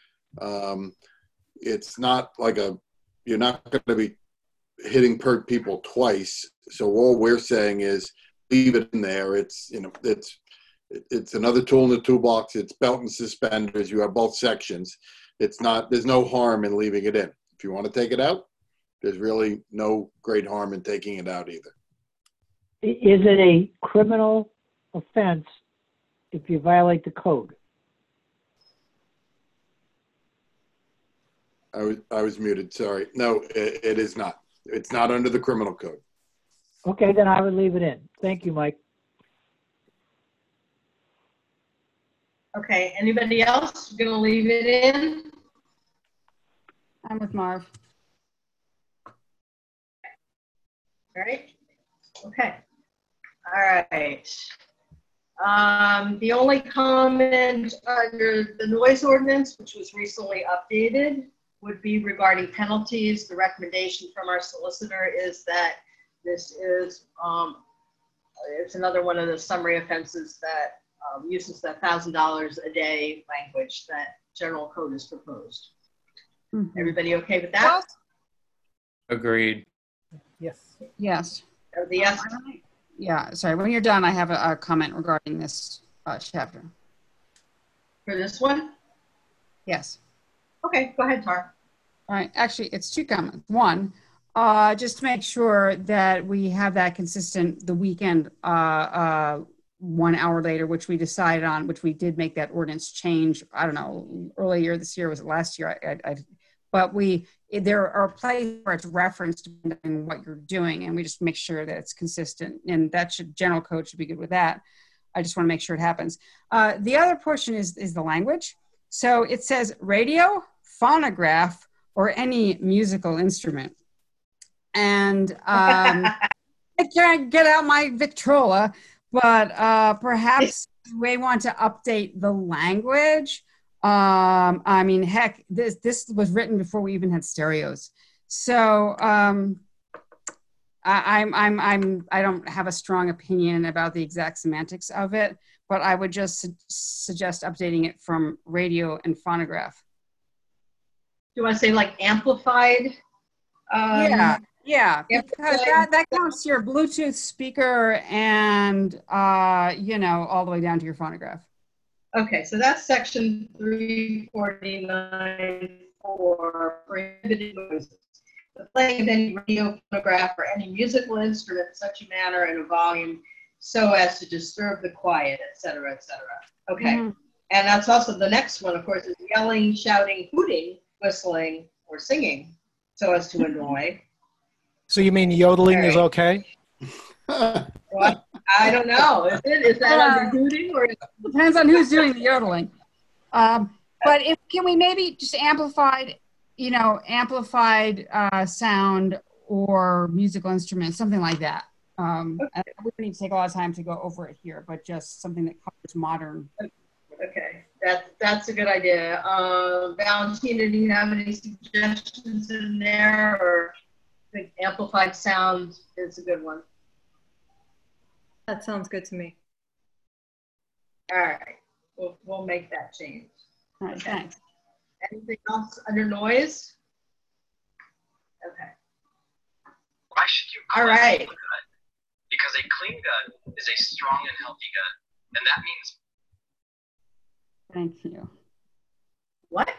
It's not like you're not going to be hitting people twice. So all we're saying is leave it in there. It's another tool in the toolbox. It's belt and suspenders. You have both sections. There's no harm in leaving it in. If you want to take it out, there's really no great harm in taking it out either. Is it a criminal offense if you violate the code? I was muted, sorry. No, it is not. It's not under the criminal code. Okay, then I would leave it in. Thank you, Mike. Okay, anybody else going to leave it in? I'm with Marv. All right. Okay. All right. The only comment under the noise ordinance, which was recently updated, would be regarding penalties. The recommendation from our solicitor is that this is, it's another one of the summary offenses that uses the $1,000 a day language that general code is proposed. Mm-hmm. Everybody okay with that? Agreed. Yes. Yes. The yes. Yeah, sorry. When you're done, I have a comment regarding this chapter. For this one? Yes. Okay, go ahead, Tar. All right. Actually, it's two comments. One, just to make sure that we have that consistent the weekend 1 hour later, which we decided on, which we did make that ordinance change. I don't know, earlier this year, was it last year? But there are places where it's referenced in what you're doing, and we just make sure that it's consistent, and that general code should be good with that. I just want to make sure it happens. The other portion is the language. So it says radio, phonograph, or any musical instrument. And I can't get out my Victrola, but perhaps we may want to update the language. I mean, heck, this was written before we even had stereos. So I don't have a strong opinion about the exact semantics of it, but I would just suggest updating it from radio and phonograph. Do you want to say like amplified? Yeah, because that counts your Bluetooth speaker and, all the way down to your phonograph. Okay, so that's section 349 for prohibited noises. The playing of any radio, phonograph, or any musical instrument in such a manner and a volume so as to disturb the quiet, et cetera, et cetera. Okay, and that's also the next one, of course, is yelling, shouting, hooting, whistling, or singing so as to annoy. So you mean yodeling is okay? Well, I don't know. Is that under hooting or? Depends on who's doing the yodeling. But can we maybe just amplified sound or musical instruments, something like that. We wouldn't need to take a lot of time to go over it here, but just something that covers modern. Okay, that's a good idea. Valentina, do you have any suggestions in there, or I think amplified sound is a good one? That sounds good to me. All right, we'll make that change. All right, thanks. Anything else under noise? Okay. Why should you all right. A gun? Because a clean gun is a strong and healthy gun, and that means. Thank you. What?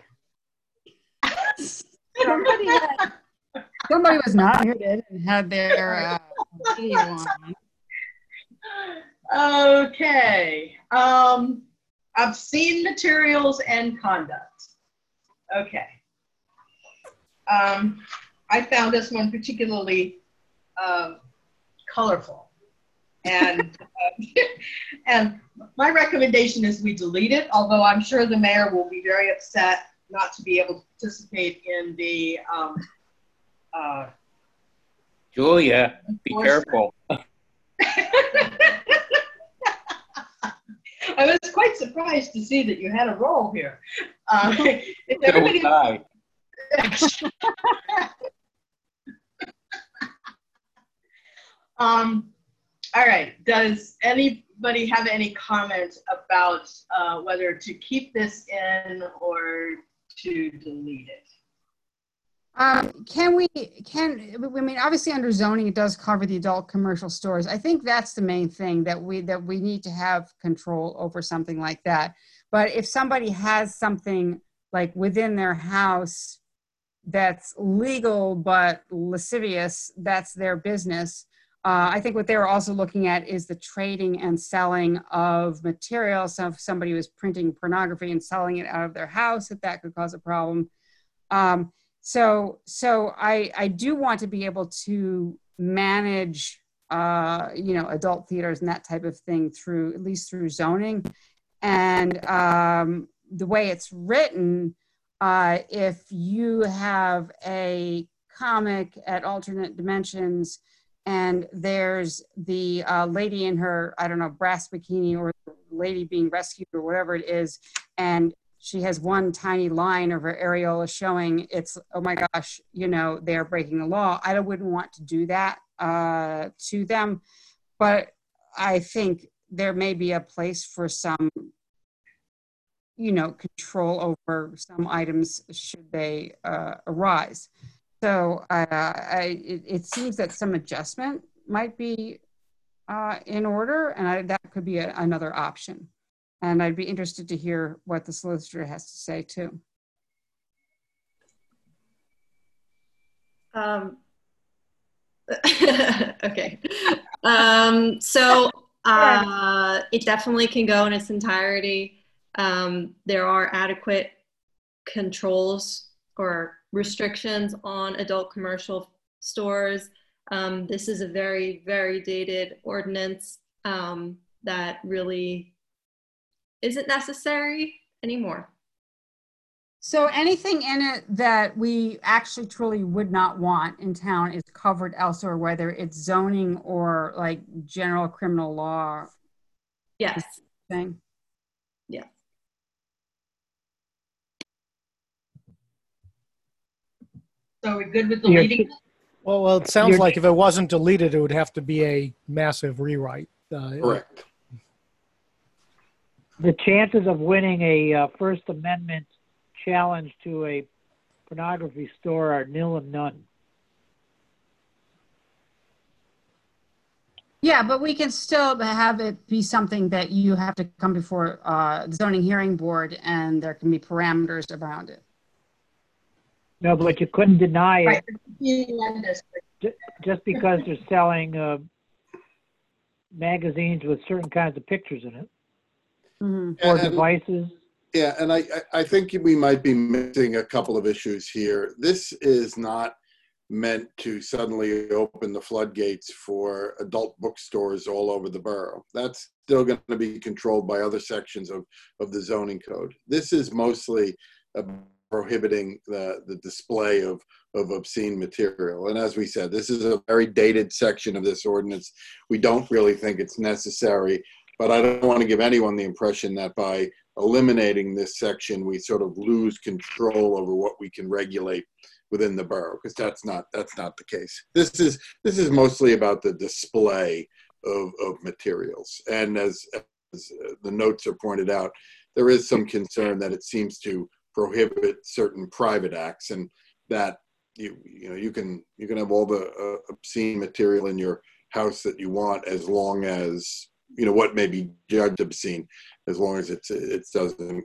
Somebody was not muted and had their video on. Okay. Obscene materials and conduct. Okay. I found this one particularly colorful. And and my recommendation is we delete it, although I'm sure the mayor will be very upset not to be able to participate in the Julia, be careful. I was quite surprised to see that you had a role here. If So everybody, was I. All right. Does anybody have any comments about whether to keep this in or to delete it? I mean, obviously under zoning, it does cover the adult commercial stores. I think that's the main thing, that we need to have control over something like that. But if somebody has something like within their house that's legal but lascivious, that's their business. I think what they were also looking at is the trading and selling of material. So if somebody was printing pornography and selling it out of their house, that could cause a problem. So I do want to be able to manage, adult theaters and that type of thing through, at least through zoning. And the way it's written, if you have a comic at alternate dimensions and there's the lady in her, I don't know, brass bikini, or the lady being rescued or whatever it is, and she has one tiny line of her areola showing, it's, oh my gosh, they are breaking the law. I wouldn't want to do that to them. But I think there may be a place for some, control over some items should they arise. So it seems that some adjustment might be in order, and that could be another option. And I'd be interested to hear what the solicitor has to say too. Okay. It definitely can go in its entirety. There are adequate controls or restrictions on adult commercial stores. This is a very, very dated ordinance that really isn't necessary anymore. So anything in it that we actually truly would not want in town is covered elsewhere, whether it's zoning or like general criminal law. Yes. Thing. Yeah. So we're good with deleting? Well, it sounds like if it wasn't deleted, it would have to be a massive rewrite. Correct. The chances of winning a First Amendment challenge to a pornography store are nil and none. Yeah, but we can still have it be something that you have to come before the zoning hearing board, and there can be parameters around it. No, but you couldn't deny it right. just because they're selling magazines with certain kinds of pictures in it. Mm-hmm. Or devices. Yeah, and I think we might be missing a couple of issues here. This is not meant to suddenly open the floodgates for adult bookstores all over the borough. That's still going to be controlled by other sections of the zoning code. This is mostly prohibiting the display of obscene material. And as we said, this is a very dated section of this ordinance. We don't really think it's necessary. But I don't want to give anyone the impression that by eliminating this section, we sort of lose control over what we can regulate within the borough, because that's not the case. This is mostly about the display of materials. And as the notes are pointed out, there is some concern that it seems to prohibit certain private acts, and that you can have all the obscene material in your house that you want, as long as what may be judged obscene, as long as it doesn't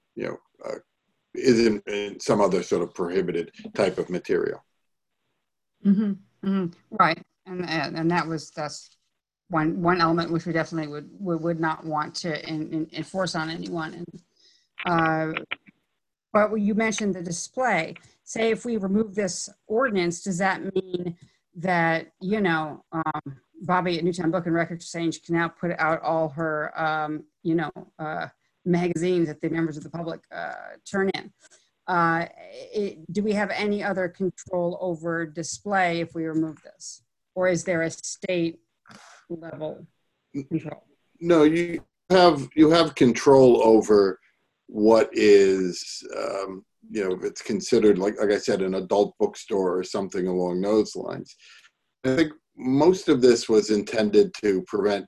isn't in some other sort of prohibited type of material. Mm-hmm. Mm-hmm. Right, and that's one element which we definitely would not want to enforce on anyone. But you mentioned the display. Say if we remove this ordinance, does that mean that Bobby at Newtown Book and Record Exchange can now put out all her, magazines that the members of the public turn in? Do we have any other control over display if we remove this? Or is there a state level control? No, you have control over what is, if it's considered, like I said, an adult bookstore or something along those lines. I think most of this was intended to prevent,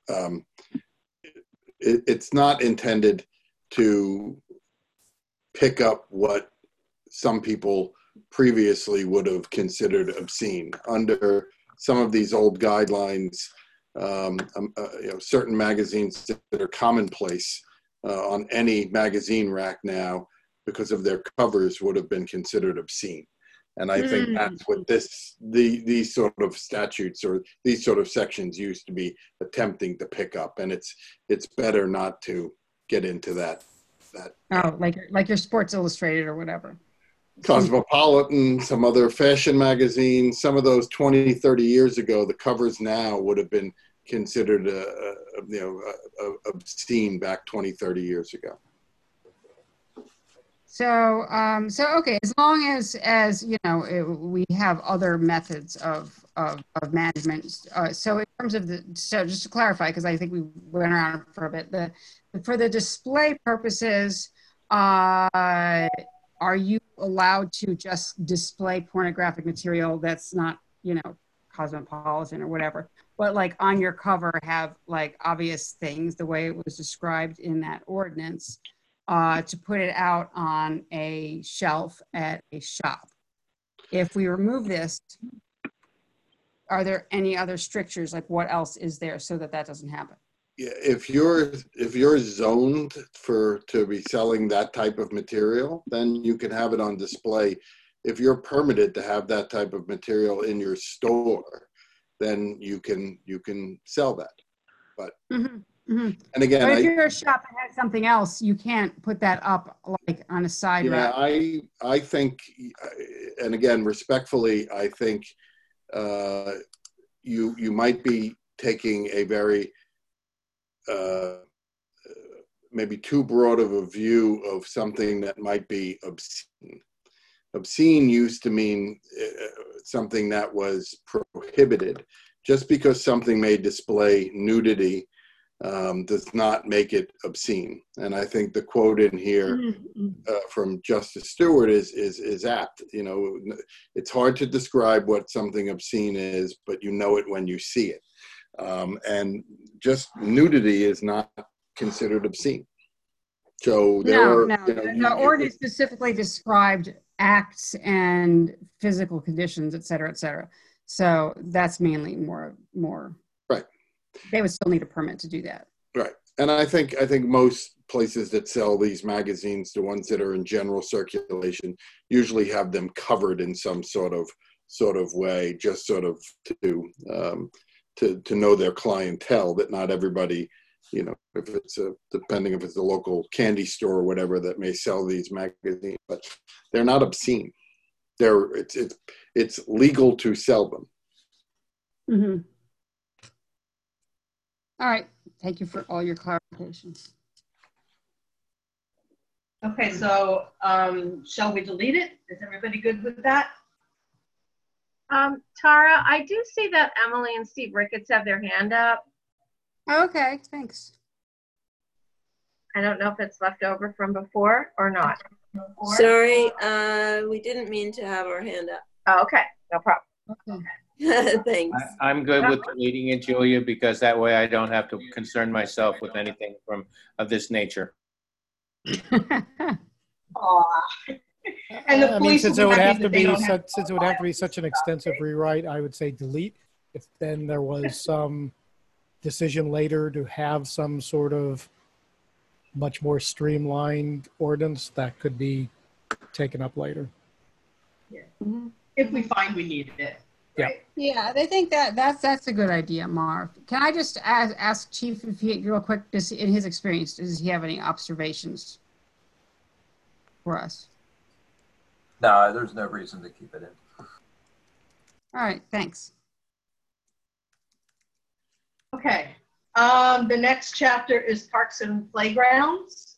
it's not intended to pick up what some people previously would have considered obscene. Under some of these old guidelines, certain magazines that are commonplace on any magazine rack now, because of their covers, would have been considered obscene. And I think that's what these sort of statutes or these sort of sections used to be attempting to pick up. And it's better not to get into that. Oh, like your Sports Illustrated or whatever. Cosmopolitan, some other fashion magazines, some of those 20, 30 years ago, the covers now would have been considered obscene back 20, 30 years ago. So okay, as long as we have other methods of management. So in terms of just to clarify, because I think we went around for a bit, for the display purposes, are you allowed to just display pornographic material that's not, cosmopolitan or whatever, but like on your cover have like obvious things the way it was described in that ordinance, to put it out on a shelf at a shop? If we remove this, are there any other strictures? Like what else is there so that doesn't happen? Yeah, if you're zoned to be selling that type of material, then you can have it on display. If you're permitted to have that type of material in your store, then you can sell that. But and again, but if you're a shop that has something else, you can't put that up like on a side rack. I think, and again, respectfully, I think you might be taking a very maybe too broad of a view of something that might be obscene. Obscene used to mean something that was prohibited. Just because something may display nudity does not make it obscene. And I think the quote in here from Justice Stewart is apt. It's hard to describe what something obscene is, but you know it when you see it. And just nudity is not considered obscene. So the ordinance specifically described acts and physical conditions, et cetera, et cetera. So that's mainly more. Right. They would still need a permit to do that. Right. And I think most places that sell these magazines, the ones that are in general circulation, usually have them covered in some sort of way, just sort of to know their clientele, that not everybody, if it's depending if it's a local candy store or whatever that may sell these magazines, but they're not obscene. It's legal to sell them. Mm-hmm. All right. Thank you for all your clarifications. Okay, so shall we delete it? Is everybody good with that? Tara, I do see that Emily and Steve Ricketts have their hand up. Okay, thanks. I don't know if it's left over from before or not. Sorry, we didn't mean to have our hand up. Oh, okay, no problem. Okay. Thanks. I'm good with deleting it, Julia, because that way I don't have to concern myself with anything of this nature. And the I mean, since it would have to be such an extensive rewrite, I would say delete. If then there was some decision later to have some sort of much more streamlined ordinance, that could be taken up later. Yeah. If we find we need it. Right? Yeah, I think that's a good idea, Marv. Can I just ask Chief if he, real quick, in his experience, does he have any observations for us? No, there's no reason to keep it in. All right, thanks. Okay, the next chapter is Parks and Playgrounds.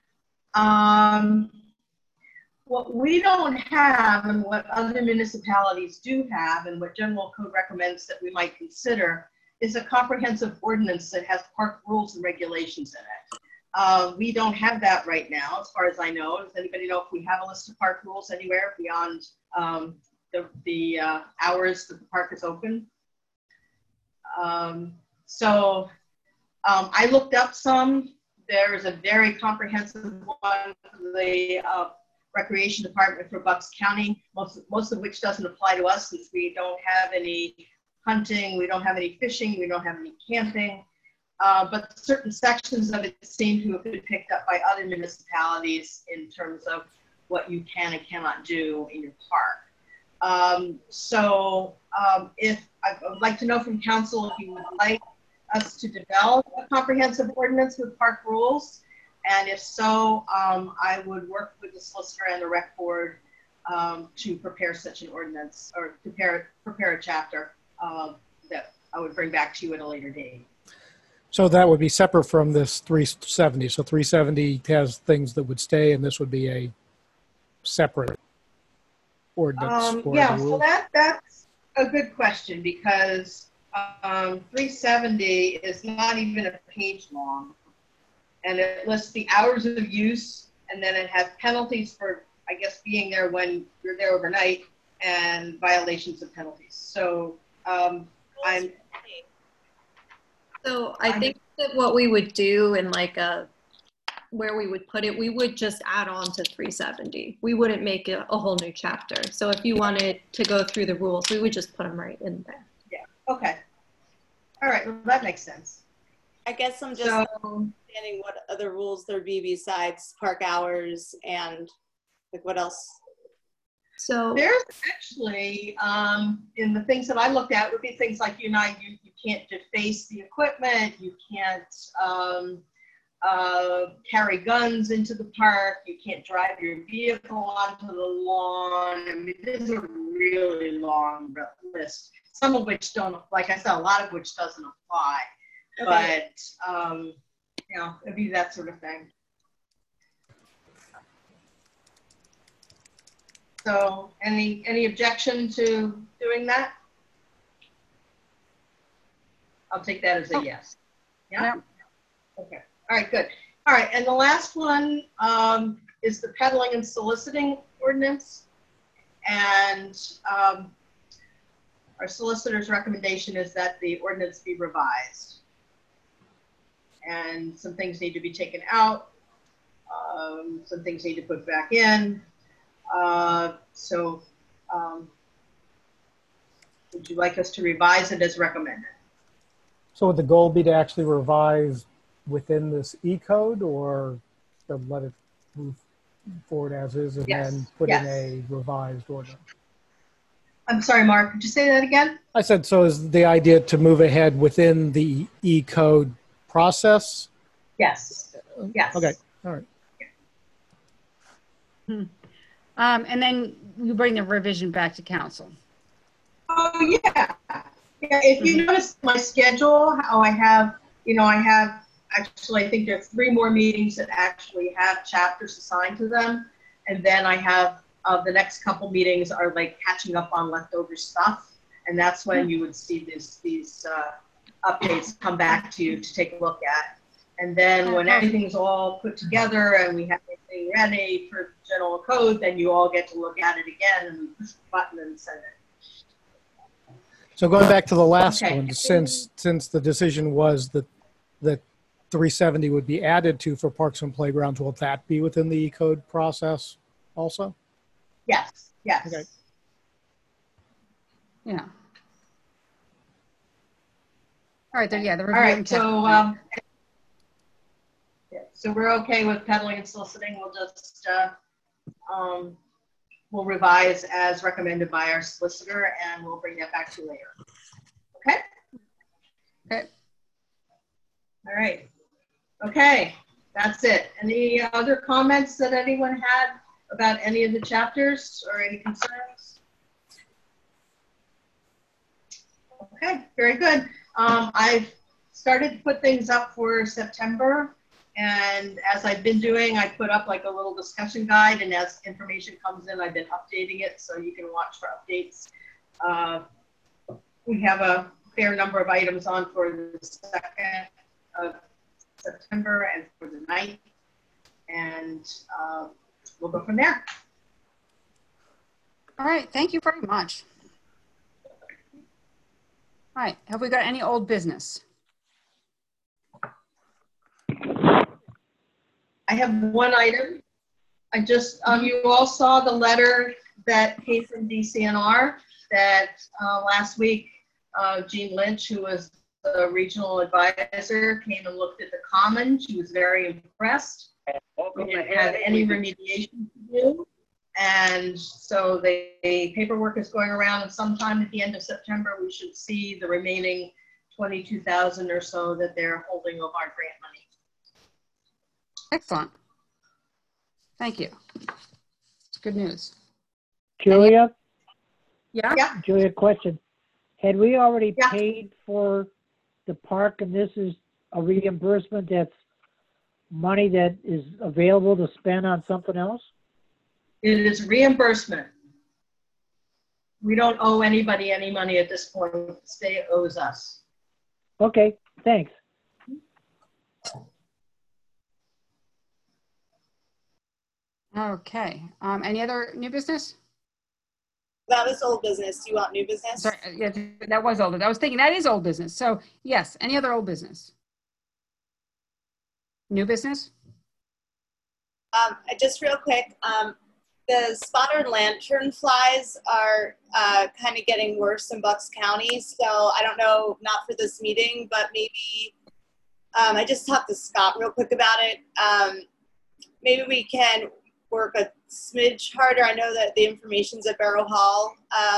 What we don't have and what other municipalities do have and what General Code recommends that we might consider is a comprehensive ordinance that has park rules and regulations in it. We don't have that right now, as far as I know. Does anybody know if we have a list of park rules anywhere beyond the hours that the park is open? I looked up some. There's a very comprehensive one for the Recreation Department for Bucks County, most of which doesn't apply to us since we don't have any hunting, we don't have any fishing, we don't have any camping. But certain sections of it seem to have been picked up by other municipalities in terms of what you can and cannot do in your park. If I would like to know from council if you would like us to develop a comprehensive ordinance with park rules, and if so, I would work with the solicitor and the rec board to prepare such an ordinance or prepare a chapter that I would bring back to you at a later date. So that would be separate from this 370. So 370 has things that would stay, and this would be a separate ordinance. Yeah, so that's a good question, because 370 is not even a page long, and it lists the hours of use, and then it has penalties for, I guess, being there when you're there overnight, and violations of penalties. So I think that what we would do in like where we would put it, we would just add on to 370. We wouldn't make a whole new chapter. So if you wanted to go through the rules, we would just put them right in there. Yeah, okay. All right, well, that makes sense. I guess I'm just understanding what other rules there be besides park hours and like what else. So there's actually, in the things that I looked at would be things like you can't deface the equipment, you can't carry guns into the park, you can't drive your vehicle onto the lawn. I mean, this is a really long list, some of which don't, like I said, a lot of which doesn't apply. Okay. But, you know, it'd be that sort of thing. So any objection to doing that? I'll take that as a yes. Yeah? Okay. All right, good. All right, and the last one is the peddling and soliciting ordinance. And our solicitor's recommendation is that the ordinance be revised. And some things need to be taken out. Some things need to put back in. Would you like us to revise it as recommended? So would the goal be to actually revise within this E-code, or to let it move forward as is and then put in a revised ordinance? I'm sorry, Mark, could you say that again? I said, so is the idea to move ahead within the E-code process? Yes. Yes. Okay. All right. And then you bring the revision back to council. Oh, yeah. Yeah, if you notice my schedule, how I have, actually, I think there are 3 more meetings that actually have chapters assigned to them. And then I have the next couple meetings are like catching up on leftover stuff. And that's when you would see these updates come back to you to take a look at. And then when everything's all put together and we have everything ready for general code, then you all get to look at it again and push the button and send it. So going back to the last one, since the decision was that 370 would be added to for parks and playgrounds, will that be within the E-code process also? Yes. Yes. Okay. Yeah. All right. Then, yeah. The review. All right. So we're okay with peddling and soliciting. We'll just we'll revise as recommended by our solicitor, and we'll bring that back to you later. Okay? Okay. All right. Okay, that's it. Any other comments that anyone had about any of the chapters or any concerns? Okay, very good. I've started to put things up for September. And as I've been doing, I put up like a little discussion guide, and as information comes in, I've been updating it so you can watch for updates. We have a fair number of items on for the 2nd of September and for the 9th. And we'll go from there. All right, thank you very much. All right, have we got any old business? I have one item. I just, you all saw the letter that came from DCNR that last week, Jean Lynch, who was the regional advisor, came and looked at the common. She was very impressed. We didn't have any remediation to do. And so the paperwork is going around, and sometime at the end of September, we should see the remaining 22,000 or so that they're holding of our grant money. Excellent. Thank you. It's good news. Julia? Yeah? Julia, question. Had we already paid for the park, and this is a reimbursement that's money that is available to spend on something else? It is reimbursement. We don't owe anybody any money at this point. The state owes us. Okay, thanks. Okay. Any other new business? That was old business. Do you want new business? Sorry, yeah, that was old. I was thinking that is old business. So yes, any other old business? New business? Just real quick, the spotted lantern flies are kind of getting worse in Bucks County. So I don't know, not for this meeting, but maybe I just talked to Scott real quick about it. Maybe we can work a smidge harder. I know that the information's at Barrow Hall,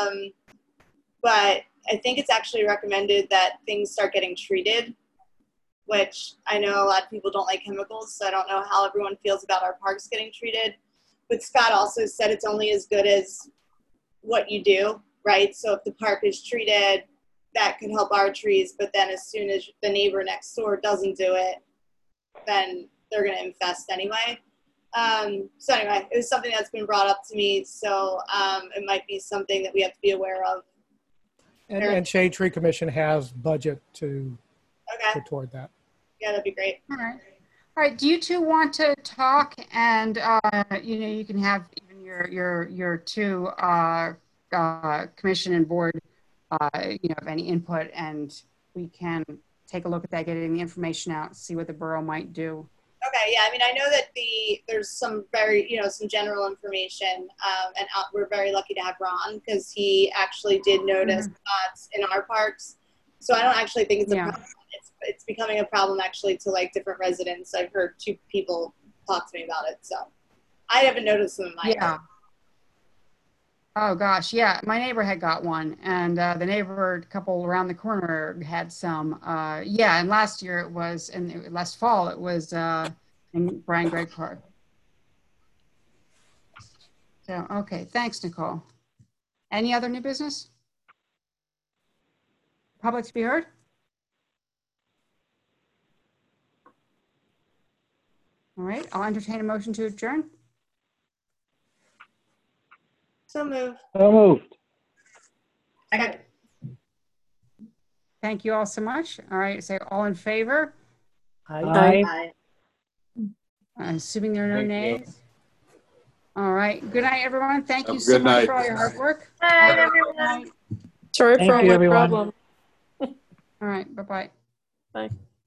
but I think it's actually recommended that things start getting treated, which I know a lot of people don't like chemicals, so I don't know how everyone feels about our parks getting treated. But Scott also said it's only as good as what you do, right? So if the park is treated, that could help our trees, but then as soon as the neighbor next door doesn't do it, then they're gonna infest anyway. So anyway, it was something that's been brought up to me, so it might be something that we have to be aware of. And Shade Tree Commission has budget to put toward that. Yeah, that'd be great. All right. All right. Do you two want to talk? And you know, you can have even your two commission and board, you know, have any input, and we can take a look at that, getting the information out, see what the borough might do. Okay, yeah, I mean, I know that there's some very, you know, some general information, and we're very lucky to have Ron, because he actually did notice spots in our parks. So I don't actually think it's a problem. It's becoming a problem actually to like different residents. I've heard 2 people talk to me about it, so I haven't noticed them in my yard. Oh gosh, yeah, my neighbor had got one, and the neighbor couple around the corner had some. Yeah, and last year it was, and last fall it was in Brian Gregg Park. So okay, thanks, Nicole. Any other new business? Public to be heard? All right, I'll entertain a motion to adjourn. So moved. So moved. Okay. Thank you all so much. All right, say all in favor. Aye. Assuming there are no nays. All right, good night, everyone. Thank you so Good much night. for all your hard work. Bye, everyone. Sorry Thank for all you, my everyone. problem. All right, bye-bye. Bye.